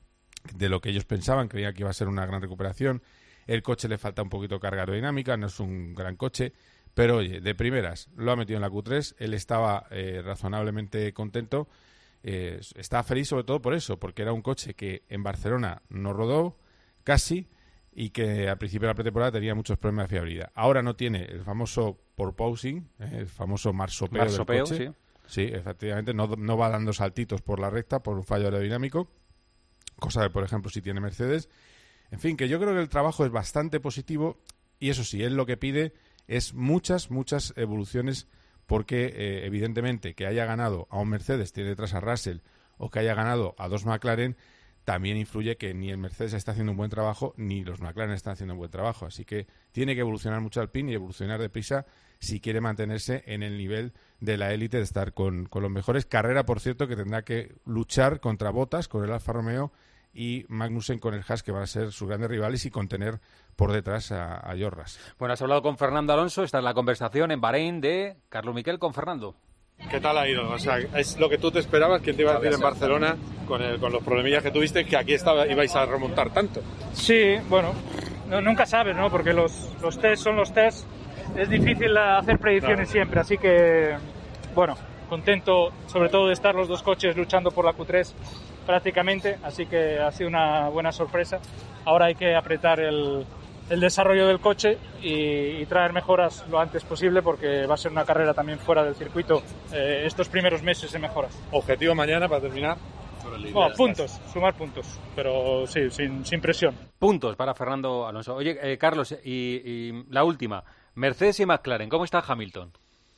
de lo que ellos pensaban. Creían que iba a ser una gran recuperación. El coche le falta un poquito de carga aerodinámica, no es un gran coche. Pero oye, de primeras, lo ha metido en la Q tres. Él estaba eh, razonablemente contento. Eh, estaba feliz sobre todo por eso, porque era un coche que en Barcelona no rodó casi, y que al principio de la pretemporada tenía muchos problemas de fiabilidad. Ahora no tiene el famoso porpoising, eh, el famoso marsopeo, Marsopeo, del coche. sí. Sí, efectivamente, no, no va dando saltitos por la recta por un fallo aerodinámico, cosa de, por ejemplo, si tiene Mercedes. En fin, que yo creo que el trabajo es bastante positivo y eso sí, él lo que pide es muchas, muchas evoluciones porque, eh, evidentemente, que haya ganado a un Mercedes, tiene detrás a Russell, o que haya ganado a dos McLaren, también influye que ni el Mercedes está haciendo un buen trabajo, ni los McLaren están haciendo un buen trabajo. Así que tiene que evolucionar mucho Alpine y evolucionar deprisa si quiere mantenerse en el nivel de la élite, de estar con, con los mejores. Carrera, por cierto, que tendrá que luchar contra Bottas, con el Alfa Romeo, y Magnussen con el Haas, que van a ser sus grandes rivales, y contener por detrás a, a Jorras. Bueno, has hablado con Fernando Alonso. Esta es la conversación en Bahrein de Carlos Miquel con Fernando. ¿Qué tal ha ido? O sea, ¿es lo que tú te esperabas? ¿Quién te iba a decir en Barcelona con, el, con los problemillas que tuviste que aquí estaba, ibais a remontar tanto? Sí, bueno, no, nunca sabes, ¿no? Porque los, los test son los test. Es difícil hacer predicciones claro. siempre, así que, bueno, contento sobre todo de estar los dos coches luchando por la Q tres prácticamente, así que ha sido una buena sorpresa. Ahora hay que apretar el, el desarrollo del coche y, y traer mejoras lo antes posible porque va a ser una carrera también fuera del circuito eh, estos primeros meses de mejoras. ¿Objetivo mañana para terminar? Bueno, puntos, sumar puntos, pero sí, sin, sin presión. Puntos para Fernando Alonso. Oye, eh, Carlos, y, y la última, Mercedes y McLaren, ¿cómo está Hamilton?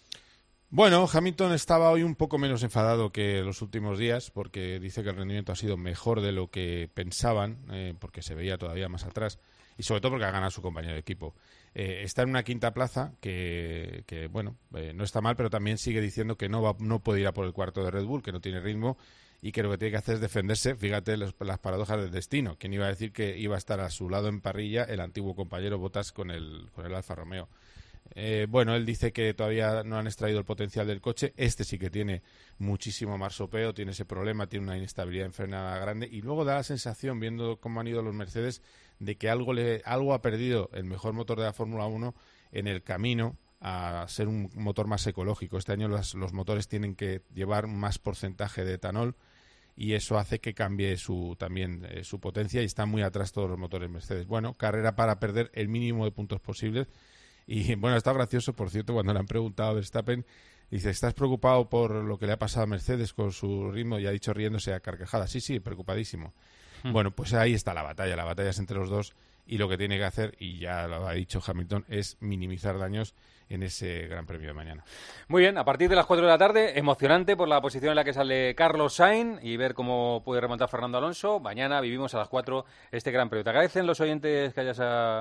Bueno, Hamilton estaba hoy un poco menos enfadado que los últimos días porque dice que el rendimiento ha sido mejor de lo que pensaban, eh, porque se veía todavía más atrás y sobre todo porque ha ganado su compañero de equipo. Eh, está en una quinta plaza que, que bueno, eh, no está mal, pero también sigue diciendo que no va, no puede ir a por el cuarto de Red Bull, que no tiene ritmo y que lo que tiene que hacer es defenderse. Fíjate los, las paradojas del destino. ¿Quién iba a decir que iba a estar a su lado en parrilla el antiguo compañero Bottas con el, con el Alfa Romeo? Eh, bueno, él dice que todavía no han extraído el potencial del coche. Este sí que tiene muchísimo más sopeo, tiene ese problema, tiene una inestabilidad en frenada grande. Y luego da la sensación, viendo cómo han ido los Mercedes, de que algo, le, algo ha perdido el mejor motor de la Fórmula uno en el camino a ser un motor más ecológico. Este año los, los motores tienen que llevar más porcentaje de etanol y eso hace que cambie su también eh, su potencia y están muy atrás todos los motores Mercedes. Bueno, carrera para perder el mínimo de puntos posibles. Y bueno, está gracioso, por cierto, cuando le han preguntado a Verstappen, dice, ¿estás preocupado por lo que le ha pasado a Mercedes con su ritmo? Y ha dicho riéndose a carcajadas. Sí, sí, preocupadísimo. Hmm. Bueno, pues ahí está la batalla. La batalla es entre los dos y lo que tiene que hacer, y ya lo ha dicho Hamilton, es minimizar daños en ese Gran Premio de mañana. Muy bien, a partir de las cuatro de la tarde, emocionante por la posición en la que sale Carlos Sainz y ver cómo puede remontar Fernando Alonso. Mañana vivimos a las cuatro este Gran Premio. Te agradecen los oyentes que hayas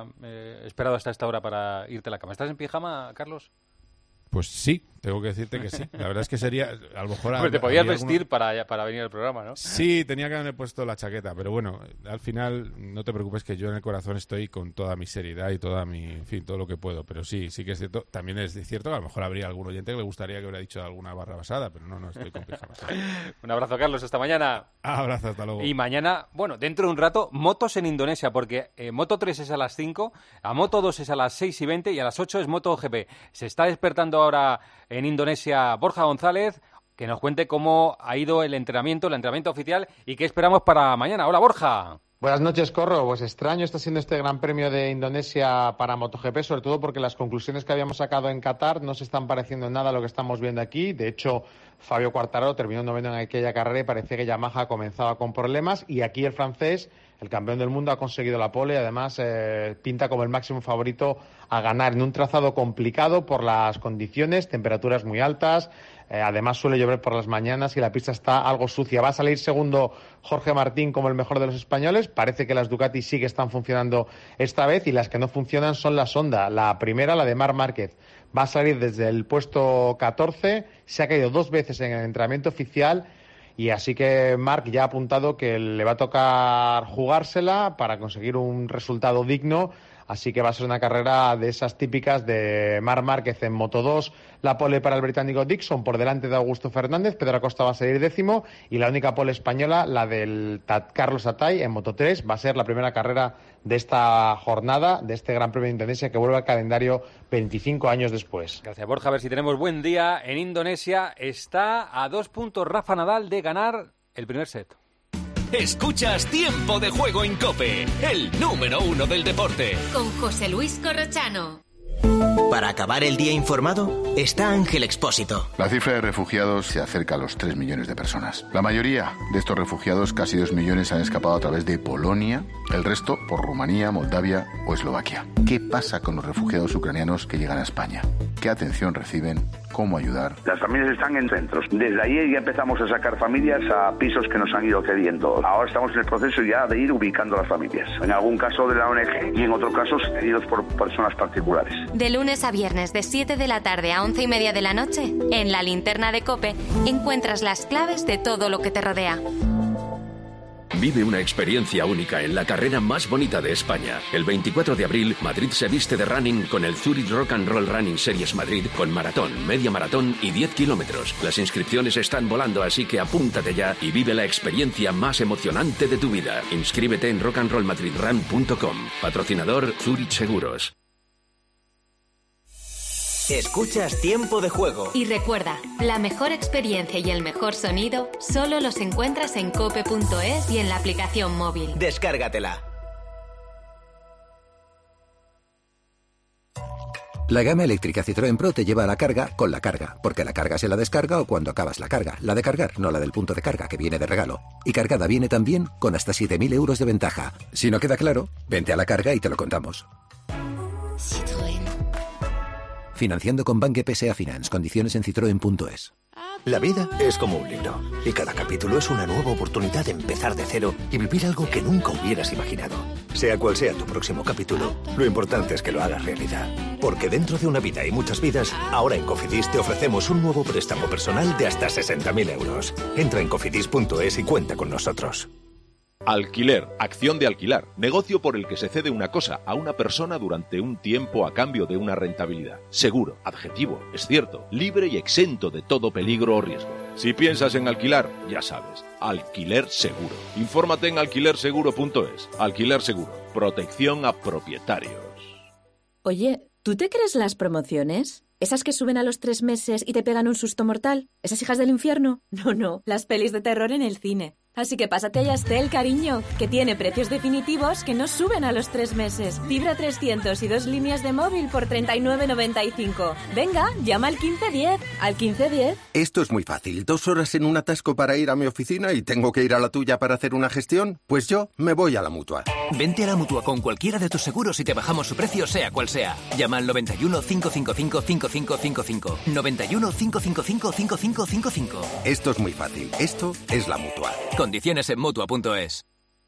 eh, esperado hasta esta hora para irte a la cama. ¿Estás en pijama, Carlos? Pues sí, tengo que decirte que sí. La verdad es que sería, a lo mejor... Pues te podías vestir alguno... para, para venir al programa, ¿no? Sí, tenía que haberme puesto la chaqueta, pero bueno, al final no te preocupes que yo en el corazón estoy con toda mi seriedad y toda mi, en fin, todo lo que puedo. Pero sí, sí que es cierto. También es cierto que a lo mejor habría algún oyente que le gustaría que hubiera dicho alguna barra basada, pero no, no estoy con pijamas. Un abrazo, Carlos, hasta mañana. Abrazo, hasta luego. Y mañana, bueno, dentro de un rato, motos en Indonesia, porque eh, Moto tres es a las cinco, a Moto dos es a las seis y veinte y a las ocho es Moto G P. Se está despertando ahora en Indonesia Borja González, que nos cuente cómo ha ido el entrenamiento, el entrenamiento oficial y qué esperamos para mañana. Hola, Borja. Buenas noches, Corro. Pues extraño está siendo este Gran Premio de Indonesia para MotoGP, sobre todo porque las conclusiones que habíamos sacado en Qatar no se están pareciendo en nada a lo que estamos viendo aquí. De hecho, Fabio Quartararo terminó noveno en aquella carrera y parecía que Yamaha comenzaba con problemas. Y aquí el francés, el campeón del mundo, ha conseguido la pole y además eh, pinta como el máximo favorito a ganar en un trazado complicado por las condiciones, temperaturas muy altas. Eh, además suele llover por las mañanas y la pista está algo sucia. Va a salir segundo Jorge Martín como el mejor de los españoles. Parece que las Ducati sí que están funcionando esta vez y las que no funcionan son las Honda. La primera, la de Marc Márquez, va a salir desde el puesto catorce. Se ha caído dos veces en el entrenamiento oficial y así que Marc ya ha apuntado que le va a tocar jugársela para conseguir un resultado digno. Así que va a ser una carrera de esas típicas de Marc Márquez en Moto dos, la pole para el británico Dixon por delante de Augusto Fernández, Pedro Acosta va a salir décimo y la única pole española, la del Carlos Atay en Moto tres, va a ser la primera carrera de esta jornada, de este Gran Premio de Indonesia que vuelve al calendario veinticinco años después. Gracias, Borja. A ver si tenemos buen día en Indonesia. Está a dos puntos Rafa Nadal de ganar el primer set. Escuchas Tiempo de Juego en COPE, el número uno del deporte. Con José Luis Corrochano. Para acabar el día informado, está Ángel Expósito. La cifra de refugiados se acerca a los tres millones de personas. La mayoría de estos refugiados, casi dos millones, han escapado a través de Polonia, el resto por Rumanía, Moldavia o Eslovaquia. ¿Qué pasa con los refugiados ucranianos que llegan a España? ¿Qué atención reciben? ¿Cómo ayudar? Las familias están en centros. Desde ahí ya empezamos a sacar familias a pisos que nos han ido cediendo. Ahora estamos en el proceso ya de ir ubicando las familias. En algún caso de la O N G y en otros casos cedidos por personas particulares. De lunes a viernes de siete de la tarde a once y media de la noche, en la linterna de COPE, encuentras las claves de todo lo que te rodea. Vive una experiencia única en la carrera más bonita de España. El veinticuatro de abril, Madrid se viste de running con el Zurich Rock and Roll Running Series Madrid con maratón, media maratón y diez kilómetros. Las inscripciones están volando, así que apúntate ya y vive la experiencia más emocionante de tu vida. Inscríbete en rock and roll madrid run punto com. Patrocinador Zurich Seguros. Escuchas Tiempo de Juego. Y recuerda, la mejor experiencia y el mejor sonido solo los encuentras en cope punto es y en la aplicación móvil. Descárgatela. La gama eléctrica Citroën Pro te lleva a la carga con la carga, porque la carga se la descarga o cuando acabas la carga. La de cargar, no la del punto de carga, que viene de regalo. Y cargada viene también con hasta siete mil euros de ventaja. Si no queda claro, vente a la carga y te lo contamos. Citroën. Financiando con Banque P S A Finance. Condiciones en citroen punto es. La vida es como un libro y cada capítulo es una nueva oportunidad de empezar de cero y vivir algo que nunca hubieras imaginado. Sea cual sea tu próximo capítulo, lo importante es que lo hagas realidad. Porque dentro de una vida y muchas vidas, ahora en Cofidis te ofrecemos un nuevo préstamo personal de hasta sesenta mil euros. Entra en cofidis punto es y cuenta con nosotros. Alquiler, acción de alquilar, negocio por el que se cede una cosa a una persona durante un tiempo a cambio de una rentabilidad. Seguro, adjetivo, es cierto, libre y exento de todo peligro o riesgo. Si piensas en alquilar, ya sabes, Alquiler Seguro. Infórmate en alquiler seguro punto es. Alquiler Seguro, protección a propietarios. Oye, ¿tú te crees las promociones? ¿Esas que suben a los tres meses y te pegan un susto mortal? ¿Esas hijas del infierno? No, no, las pelis de terror en el cine. Así que pásate a Yastel, cariño, que tiene precios definitivos que no suben a los tres meses. Fibra trescientos y dos líneas de móvil por treinta y nueve noventa y cinco. Venga, llama al quince diez. Al quince diez. Esto es muy fácil. Dos horas en un atasco para ir a mi oficina y tengo que ir a la tuya para hacer una gestión. Pues yo me voy a la Mutua. Vente a la Mutua con cualquiera de tus seguros y te bajamos su precio sea cual sea. Llama al noventa y uno, cinco cinco cinco, cinco cinco cinco cinco. noventa y uno, cinco cinco cinco, cinco cinco cinco cinco. Esto es muy fácil. Esto es la Mutua. Condiciones en Mutua punto es.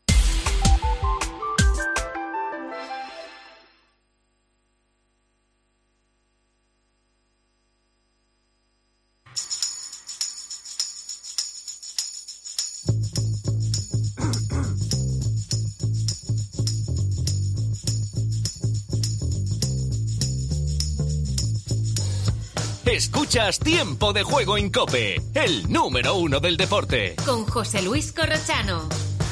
Escuchas Tiempo de Juego en COPE, el número uno del deporte. Con José Luis Corrochano.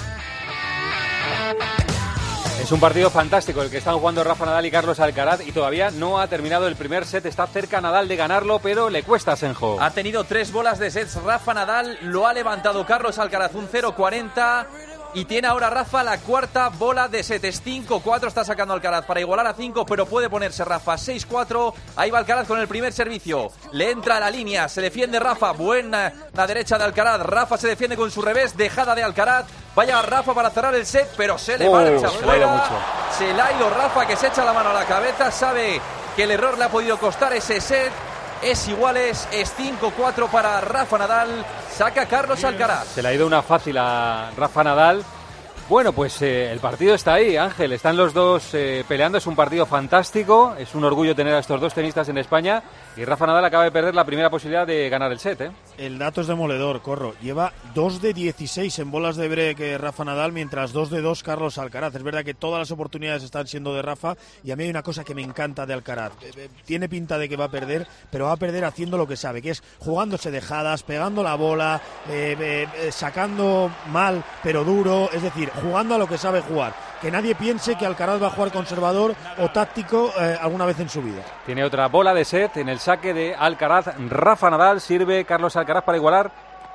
Es un partido fantástico el que están jugando Rafa Nadal y Carlos Alcaraz y todavía no ha terminado el primer set. Está cerca Nadal de ganarlo, pero le cuesta a Senjo. Ha tenido tres bolas de sets Rafa Nadal, lo ha levantado Carlos Alcaraz un cero cuarenta. Y tiene ahora Rafa la cuarta bola de set. Es cinco cuatro, está sacando Alcaraz para igualar a cinco, pero puede ponerse Rafa seis cuatro. Ahí va Alcaraz con el primer servicio. Le entra a la línea, se defiende Rafa. Buena la derecha de Alcaraz. Rafa se defiende con su revés, dejada de Alcaraz. Vaya Rafa para cerrar el set, pero se le oh, marcha se fuera. Le ha ido mucho. Se le ha ido Rafa, que se echa la mano a la cabeza. Sabe que el error le ha podido costar ese set. Es iguales, es cinco cuatro para Rafa Nadal. Saca Carlos Alcaraz. Se le ha ido una fácil a Rafa Nadal. Bueno, pues eh, el partido está ahí, Ángel. Están los dos eh, peleando. Es un partido fantástico. Es un orgullo tener a estos dos tenistas en España. Y Rafa Nadal acaba de perder la primera posibilidad de ganar el set, ¿eh? El dato es demoledor, Corro. Lleva dos de dieciséis en bolas de break eh, Rafa Nadal, mientras dos de dos Carlos Alcaraz. Es verdad que todas las oportunidades están siendo de Rafa. Y a mí hay una cosa que me encanta de Alcaraz. Eh, eh, tiene pinta de que va a perder, pero va a perder haciendo lo que sabe, que es jugándose dejadas, pegando la bola, eh, eh, eh, sacando mal, pero duro. Es decir, jugando a lo que sabe jugar. Que nadie piense que Alcaraz va a jugar conservador o táctico eh, alguna vez en su vida. Tiene otra bola de set en el saque de Alcaraz. Rafa Nadal, sirve Carlos Alcaraz para igualar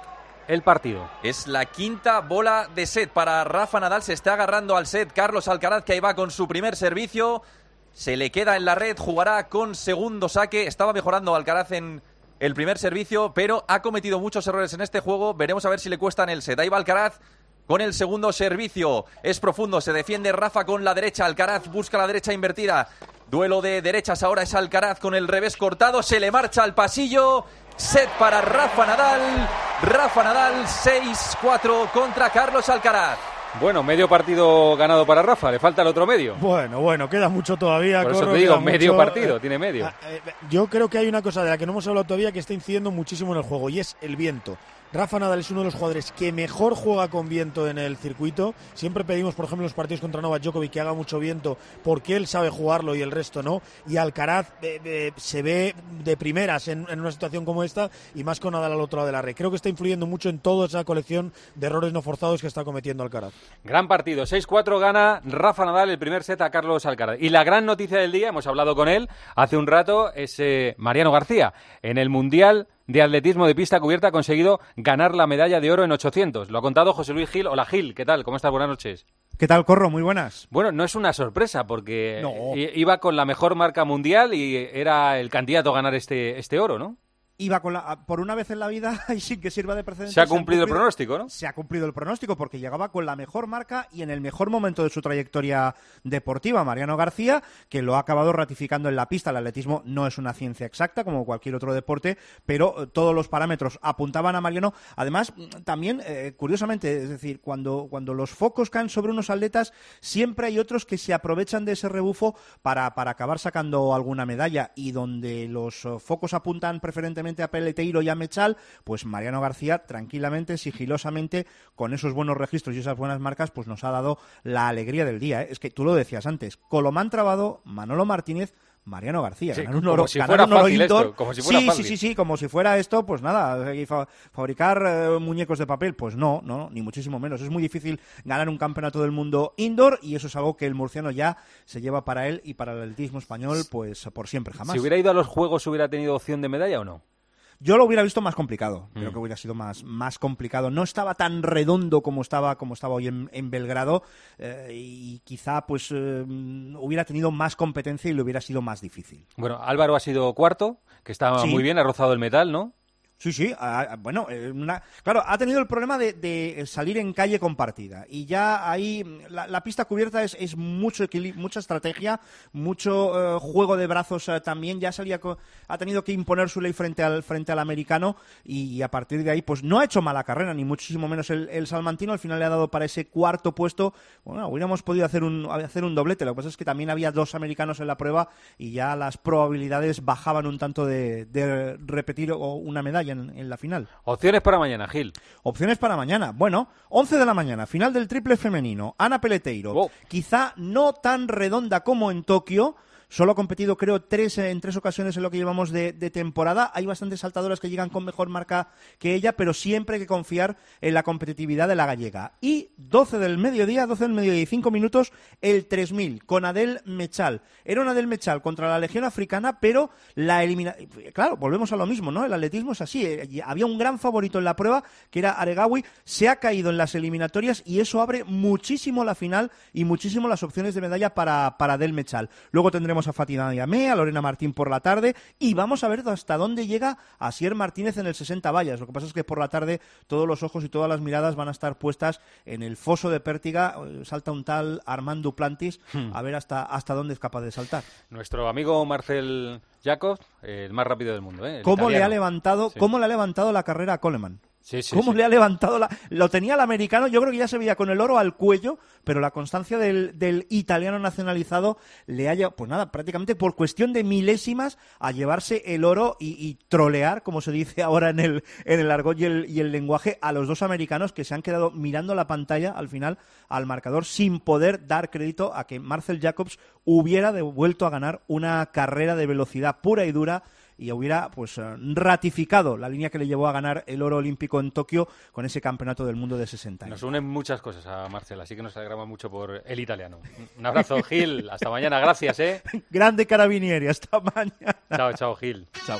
el partido. Es la quinta bola de set para Rafa Nadal. Se está agarrando al set Carlos Alcaraz, que ahí va con su primer servicio. Se le queda en la red, jugará con segundo saque. Estaba mejorando Alcaraz en el primer servicio, pero ha cometido muchos errores en este juego. Veremos a ver si le cuestan el set. Ahí va Alcaraz con el segundo servicio. Es profundo, se defiende Rafa con la derecha. Alcaraz busca la derecha invertida. Duelo de derechas, ahora es Alcaraz con el revés cortado. Se le marcha al pasillo. Set para Rafa Nadal. Rafa Nadal seis cuatro contra Carlos Alcaraz. Bueno, medio partido ganado para Rafa, le falta el otro medio. Bueno, bueno, queda mucho todavía. Por eso Corro, te digo, queda medio mucho. partido, tiene medio. Eh, eh, yo creo que hay una cosa de la que no hemos hablado todavía que está incidiendo muchísimo en el juego, y es el viento. Rafa Nadal es uno de los jugadores que mejor juega con viento en el circuito. Siempre pedimos, por ejemplo, en los partidos contra Novak Djokovic que haga mucho viento porque él sabe jugarlo y el resto no. Y Alcaraz eh, eh, se ve de primeras en, en una situación como esta, y más con Nadal al otro lado de la red. Creo que está influyendo mucho en toda esa colección de errores no forzados que está cometiendo Alcaraz. Gran partido, seis cuatro gana Rafa Nadal el primer set a Carlos Alcaraz. Y la gran noticia del día, hemos hablado con él hace un rato, es eh, Mariano García. En el Mundial de Atletismo de Pista Cubierta ha conseguido ganar la medalla de oro en ochocientos. Lo ha contado José Luis Gil. Hola Gil, ¿qué tal? ¿Cómo estás? Buenas noches. ¿Qué tal, Corro? Muy buenas. Bueno, no es una sorpresa porque no. iba con la mejor marca mundial y era el candidato a ganar este, este oro, ¿no? Iba con la, por una vez en la vida y sin que sirva de precedente. Se ha cumplido, se ha cumplido el pronóstico, ¿no? Se ha cumplido el pronóstico porque llegaba con la mejor marca y en el mejor momento de su trayectoria deportiva. Mariano García, que lo ha acabado ratificando en la pista. El atletismo no es una ciencia exacta como cualquier otro deporte, pero todos los parámetros apuntaban a Mariano. Además, también, eh, curiosamente, es decir, cuando, cuando los focos caen sobre unos atletas, siempre hay otros que se aprovechan de ese rebufo para, para acabar sacando alguna medalla, y donde los uh, focos apuntan preferentemente constantemente a Peleteiro y a Mechal, pues Mariano García tranquilamente, sigilosamente, con esos buenos registros y esas buenas marcas, pues nos ha dado la alegría del día, ¿eh? Es que tú lo decías antes, Colomán Trabado, Manolo Martínez, Mariano García, sí, ganar un como oro, si ganar fuera un oro fácil indoor. esto, como si fuera sí, fácil. sí, sí, sí, como si fuera esto, pues nada, y fa fabricar eh, muñecos de papel, pues no, no, ni muchísimo menos. Es muy difícil ganar un campeonato del mundo indoor y eso es algo que el murciano ya se lleva para él y para el atletismo español, pues por siempre, jamás. Si hubiera ido a los Juegos, ¿hubiera tenido opción de medalla o no? Yo lo hubiera visto más complicado, Mm. creo que hubiera sido más, más complicado. No estaba tan redondo como estaba, como estaba hoy en, en Belgrado eh, y quizá pues eh, hubiera tenido más competencia y le hubiera sido más difícil. Bueno, Álvaro ha sido cuarto, que está Sí. muy bien, ha rozado el metal, ¿no? Sí, sí, ah, bueno, eh, una, claro, ha tenido el problema de, de salir en calle compartida y ya ahí la, la pista cubierta es, es mucho equilibrio, mucha estrategia, mucho eh, juego de brazos eh, también, ya salía co ha tenido que imponer su ley frente al frente al americano y, y a partir de ahí pues no ha hecho mala carrera, ni muchísimo menos el, el salmantino, al final le ha dado para ese cuarto puesto, bueno, hubiéramos podido hacer un, hacer un doblete, lo que pasa es que también había dos americanos en la prueba y ya las probabilidades bajaban un tanto de, de repetir o una medalla En, en la final. Opciones para mañana, Gil. Opciones para mañana. Bueno, once de la mañana, final del triple femenino. Ana Peleteiro. Oh. Quizá no tan redonda como en Tokio. Solo ha competido, creo, tres en tres ocasiones en lo que llevamos de, de temporada. Hay bastantes saltadoras que llegan con mejor marca que ella, pero siempre hay que confiar en la competitividad de la gallega. Y doce del mediodía, doce del mediodía y cinco minutos, el tres mil, con Adel Mechal. Era una Adel Mechal contra la Legión Africana, pero la elimina... Claro, volvemos a lo mismo, ¿no? El atletismo es así. Eh, había un gran favorito en la prueba, que era Aregawi. Se ha caído en las eliminatorias y eso abre muchísimo la final y muchísimo las opciones de medalla para, para Adel Mechal. Luego tendremos a Fatima Diamé, a Lorena Martín por la tarde y vamos a ver hasta dónde llega Asier Martínez en el sesenta vallas. Lo que pasa es que por la tarde todos los ojos y todas las miradas van a estar puestas en el foso de Pértiga. Salta un tal Armand Duplantis Hmm. a ver hasta, hasta dónde es capaz de saltar. Nuestro amigo Marcel Jacobs, eh, el más rápido del mundo. ¿eh? El ¿Cómo le, ha italiano. levantado, Sí. ¿Cómo le ha levantado la carrera a Coleman? Sí, sí, ¿Cómo sí. le ha levantado la...? Lo tenía el americano, yo creo que ya se veía con el oro al cuello, pero la constancia del, del italiano nacionalizado le haya, pues nada, prácticamente por cuestión de milésimas a llevarse el oro y, y trolear, como se dice ahora en el, en el argot y el, y el lenguaje, a los dos americanos que se han quedado mirando la pantalla al final al marcador sin poder dar crédito a que Marcel Jacobs hubiera devuelto a ganar una carrera de velocidad pura y dura y hubiera pues ratificado la línea que le llevó a ganar el oro olímpico en Tokio con ese campeonato del mundo de sesenta años. Nos unen muchas cosas a Marcel, así que nos alegramos mucho por el italiano. Un abrazo, Gil. Hasta mañana. Gracias, ¿eh? Grande Carabinieri. Hasta mañana. Chao, chao, Gil. Chao.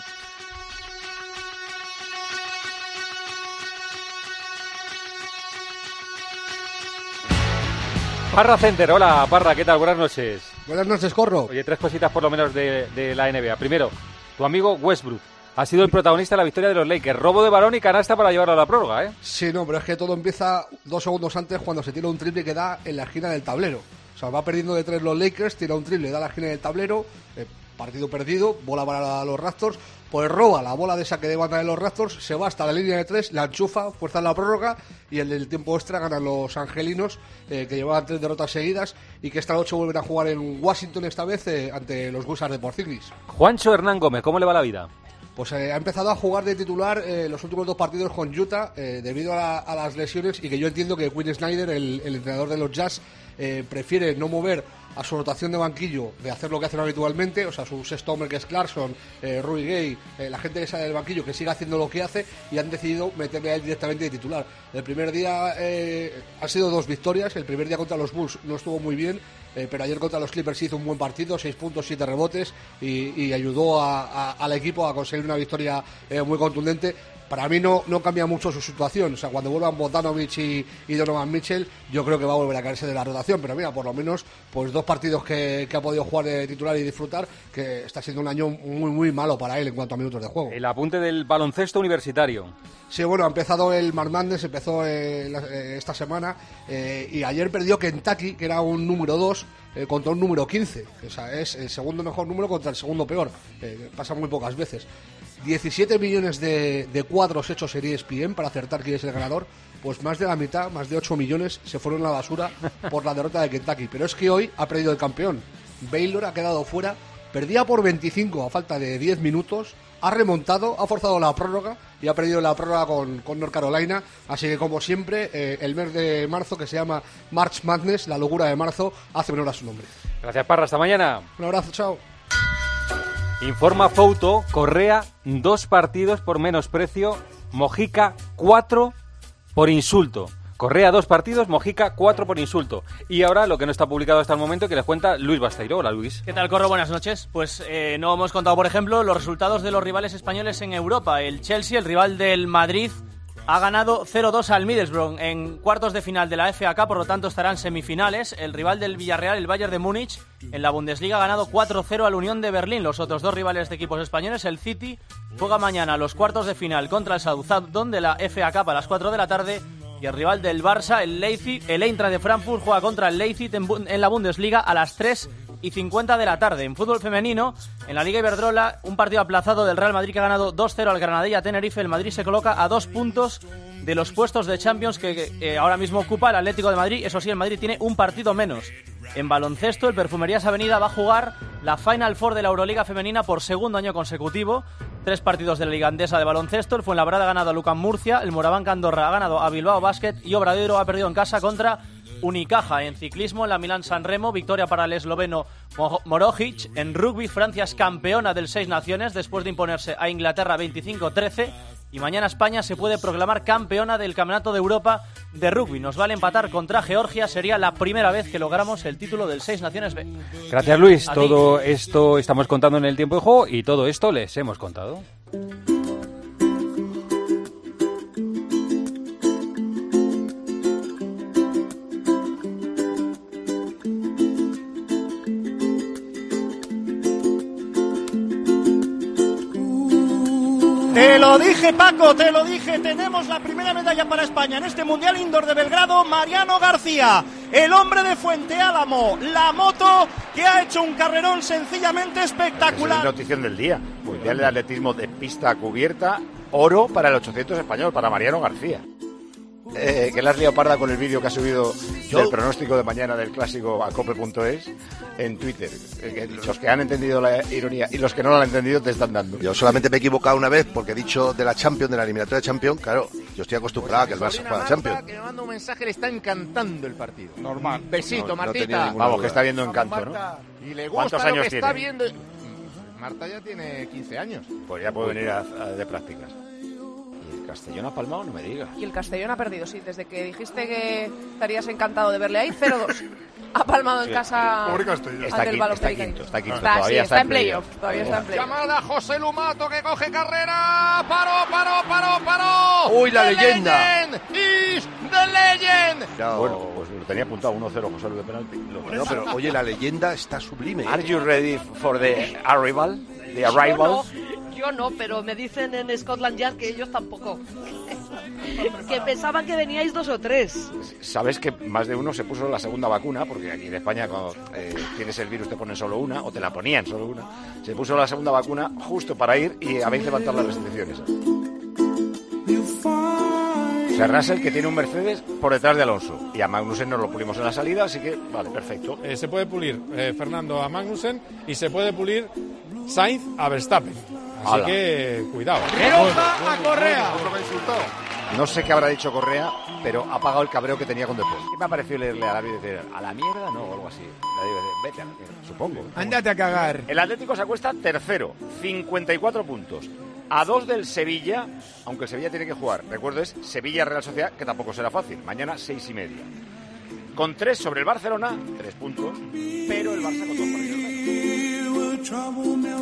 Parra Center, hola Parra, ¿qué tal? Buenas noches. Buenas noches, Corro. Oye, tres cositas por lo menos de, de la N B A. Primero, tu amigo Westbrook ha sido el protagonista de la victoria de los Lakers. Robo de balón y canasta para llevarlo a la prórroga, ¿eh? Sí, no, pero es que todo empieza dos segundos antes cuando se tira un triple que da en la esquina del tablero. O sea, va perdiendo de tres los Lakers, tira un triple, da en la esquina del tablero, eh, partido perdido, bola para los Raptors, pues roba la bola de saque de banda de los Raptors, se va hasta la línea de tres, la enchufa, fuerza la prórroga y el del tiempo extra ganan los angelinos, eh, que llevaban tres derrotas seguidas y que esta noche vuelven a jugar en Washington esta vez eh, ante los Wizards de Porzingis. Juancho Hernán Gómez, ¿cómo le va la vida? Pues eh, ha empezado a jugar de titular eh, los últimos dos partidos con Utah eh, debido a, la- a las lesiones y que yo entiendo que Quinn Snyder, el, el entrenador de los Jazz, eh, prefiere no mover a su rotación de banquillo de hacer lo que hacen habitualmente, o sea, su sexto hombre que es Clarkson, eh, Rui Gay, eh, la gente que sale del banquillo que siga haciendo lo que hace y han decidido meterle a él directamente de titular. El primer día eh, han sido dos victorias, el primer día contra los Bulls no estuvo muy bien, eh, pero ayer contra los Clippers hizo un buen partido, seis puntos, siete rebotes y, y ayudó a- a- al equipo a conseguir una victoria eh, muy contundente. Para mí no, no cambia mucho su situación, o sea, cuando vuelvan Bogdanovic y, y Donovan Mitchell, yo creo que va a volver a caerse de la rotación, pero mira, por lo menos, pues dos partidos que, que ha podido jugar de titular y disfrutar, que está siendo un año muy, muy malo para él en cuanto a minutos de juego. El apunte del baloncesto universitario. Sí, bueno, ha empezado el March Madness, empezó eh, la- eh, esta semana eh, y ayer perdió Kentucky, que era un número dos, eh, contra un número quince. O sea, es el segundo mejor número contra el segundo peor. Eh, pasa muy pocas veces. diecisiete millones de, de cuadros hechos en E S P N para acertar quién es el ganador. Pues más de la mitad, más de ocho millones, se fueron a la basura por la derrota de Kentucky. Pero es que hoy ha perdido el campeón. Baylor ha quedado fuera, perdía por veinticinco a falta de diez minutos. ha remontado, ha forzado la prórroga y ha perdido la prórroga con, con North Carolina. Así que, como siempre, eh, el mes de marzo, que se llama March Madness, la locura de marzo, hace honor a su nombre. Gracias, Parra. Hasta mañana. Un abrazo, chao. Informa Fouto, Correa, dos partidos por menos precio, Mojica, cuatro por insulto. Correa, dos partidos, Mojica, cuatro por insulto. Y ahora lo que no está publicado hasta el momento, que les cuenta Luis Basteiro. Hola, Luis. ¿Qué tal, Corro? Buenas noches. Pues eh, no hemos contado, por ejemplo, los resultados de los rivales españoles en Europa. El Chelsea, el rival del Madrid, ha ganado cero dos al Middlesbrough en cuartos de final de la F A K, por lo tanto estarán semifinales. El rival del Villarreal, el Bayern de Múnich, en la Bundesliga ha ganado cuatro cero al Unión de Berlín. Los otros dos rivales de equipos españoles, el City, juega mañana los cuartos de final contra el Southampton de la F A K a las cuatro de la tarde. Y el rival del Barça, el Leipzig, el Eintracht de Frankfurt, juega contra el Leipzig en, en la Bundesliga a las tres y cincuenta de la tarde. En fútbol femenino, en la Liga Iberdrola, un partido aplazado del Real Madrid que ha ganado dos cero al Granadilla Tenerife. El Madrid se coloca a dos puntos de los puestos de Champions que eh, ahora mismo ocupa el Atlético de Madrid. Eso sí, el Madrid tiene un partido menos. En baloncesto, el Perfumerías Avenida va a jugar la Final Four de la Euroliga femenina por segundo año consecutivo. Tres partidos de la Liga Andesa de baloncesto. El Fuenlabrada ha ganado a Lucan Murcia, el Moraván Andorra ha ganado a Bilbao Basket y Obradoiro ha perdido en casa contra Unicaja. En ciclismo, en la Milán San Remo, victoria para el esloveno Morojic. En rugby, Francia es campeona del Seis Naciones después de imponerse a Inglaterra veinticinco trece. Y mañana España se puede proclamar campeona del Campeonato de Europa de rugby. Nos vale empatar contra Georgia. Sería la primera vez que logramos el título del Seis Naciones B. Gracias, Luis. A todo ti. Esto estamos contando en el tiempo de juego y todo esto les hemos contado. Te lo dije, Paco, te lo dije. Tenemos la primera medalla para España en este Mundial Indoor de Belgrado. Mariano García, el hombre de Fuente Álamo, la moto que ha hecho un carrerón sencillamente espectacular. Es la notición del día. Mundial de atletismo de pista cubierta, oro para el ochocientos español, para Mariano García. Eh, que la has liado parda con el vídeo que ha subido Yo... del pronóstico de mañana del clásico a cope punto es en Twitter. Eh, que los que han entendido la ironía y los que no la han entendido te están dando. Yo solamente me he equivocado una vez porque he dicho de la Champions, de la eliminatoria de Champions. Claro, yo estoy acostumbrado a que el Barça juega Champions. Que me manda un mensaje, le está encantando el partido. Normal. Besito, No, no Martita. tenía ninguna Vamos, duda. que está viendo Encanto, ¿no? Y le ¿Cuántos gusta lo años que está tiene? viendo. Marta ya tiene quince años. Pues ya puede venir a, a- de prácticas. Y el Castellón ha palmado, no me digas. Y el Castellón ha perdido, sí. Desde que dijiste que estarías encantado de verle ahí, cero dos. Ha palmado en Sí. casa Pobre ante Castellón. el Está quinto, Balón está Perica. quinto, está quinto, Está, todavía sí, está está en en playoff. playoff. Todavía está en playoff. Llamada José Lumato que coge carrera. Paró, paró, paró, paró. Uy, la The leyenda. Legend is the legend. No. Bueno, pues lo tenía apuntado uno cero José Luis de penalti. Lo- No, pero oye, la leyenda está sublime. Are you ready for the arrival? The Yo arrival? no, yo no, pero me dicen en Scotland Yard que ellos tampoco. Que pensaban que veníais dos o tres. Sabes que más de uno se puso la segunda vacuna, porque aquí en España cuando eh, tienes el virus te ponen solo una, o te la ponían solo una. Se puso la segunda vacuna justo para ir y habéis levantado las restricciones. O sea, Russell, que tiene un Mercedes por detrás de Alonso. Y a Magnussen nos lo pulimos en la salida, así que vale, perfecto. Eh, se puede pulir eh, Fernando a Magnussen y se puede pulir Sainz a Verstappen. Así Ala. que cuidado. Pelota a Correa. No sé qué habrá dicho Correa, pero ha pagado el cabreo que tenía con Depol. ¿Qué me ha parecido leerle al árbitro y decir, a la mierda? No, o algo así. Le digo, vete a la mierda, supongo. Ándate a cagar. El Atlético se acuesta tercero, cincuenta y cuatro puntos. A dos del Sevilla, aunque el Sevilla tiene que jugar. Recuerdo, es Sevilla-Real Sociedad, que tampoco será fácil. Mañana, seis y media. Con tres sobre el Barcelona, tres puntos, pero el Barça con dos partidos menos.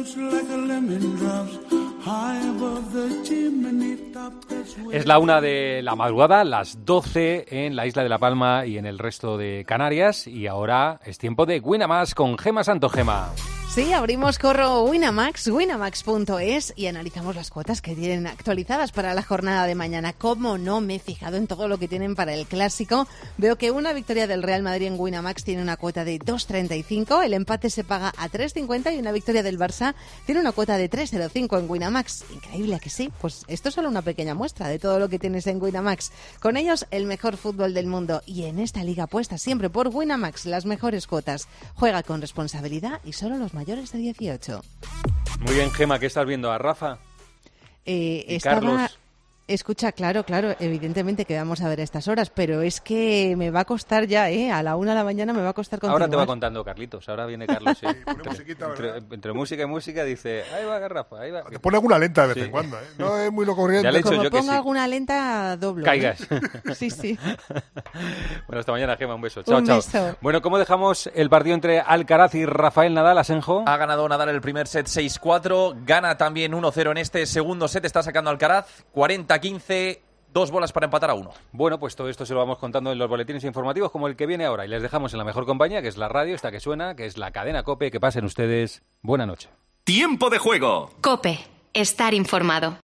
Es la una de la madrugada, las doce en la isla de La Palma y en el resto de Canarias. Y ahora es tiempo de Winamax con Gema Santogema. Sí, abrimos corro Winamax, winamax punto es y analizamos las cuotas que tienen actualizadas para la jornada de mañana. Como no me he fijado en todo lo que tienen para el clásico, veo que una victoria del Real Madrid en Winamax tiene una cuota de dos treinta y cinco, el empate se paga a tres cincuenta y una victoria del Barça tiene una cuota de tres cero cinco en Winamax. Increíble que sí, pues esto es solo una pequeña muestra de todo lo que tienes en Winamax. Con ellos, el mejor fútbol del mundo y en esta liga apuesta siempre por Winamax, las mejores cuotas. Juega con responsabilidad y solo los mayores de dieciocho. Muy bien, Gema, ¿qué estás viendo? ¿A Rafa? Eh, Y estaba... Carlos. Escucha, claro, claro, evidentemente que vamos a ver a estas horas, pero es que me va a costar ya, ¿eh? A la una de la mañana me va a costar continuar. Ahora te va contando Carlitos, ahora viene Carlos. Sí. entre, entre, entre música y música dice, ahí va Garrafa, ahí va. Te pone alguna lenta de vez Sí. en cuando, ¿eh? No es muy lo corriente. Ya le he dicho Como yo que ponga sí. alguna lenta, doblo. Caigas. ¿eh? Sí, sí. Bueno, hasta mañana, Gema, un beso. Chao, Un chao. beso. Bueno, ¿cómo dejamos el partido entre Alcaraz y Rafael Nadal, Asenjo? Ha ganado Nadal el primer set seis cuatro, gana también uno cero en este segundo set, está sacando Alcaraz cuarenta quince. Dos bolas para empatar a uno. Bueno, pues todo esto se lo vamos contando en los boletines informativos como el que viene ahora. Y les dejamos en la mejor compañía, que es la radio, esta que suena, que es la cadena COPE. Que pasen ustedes buena noche. Tiempo de juego. Cope, estar informado.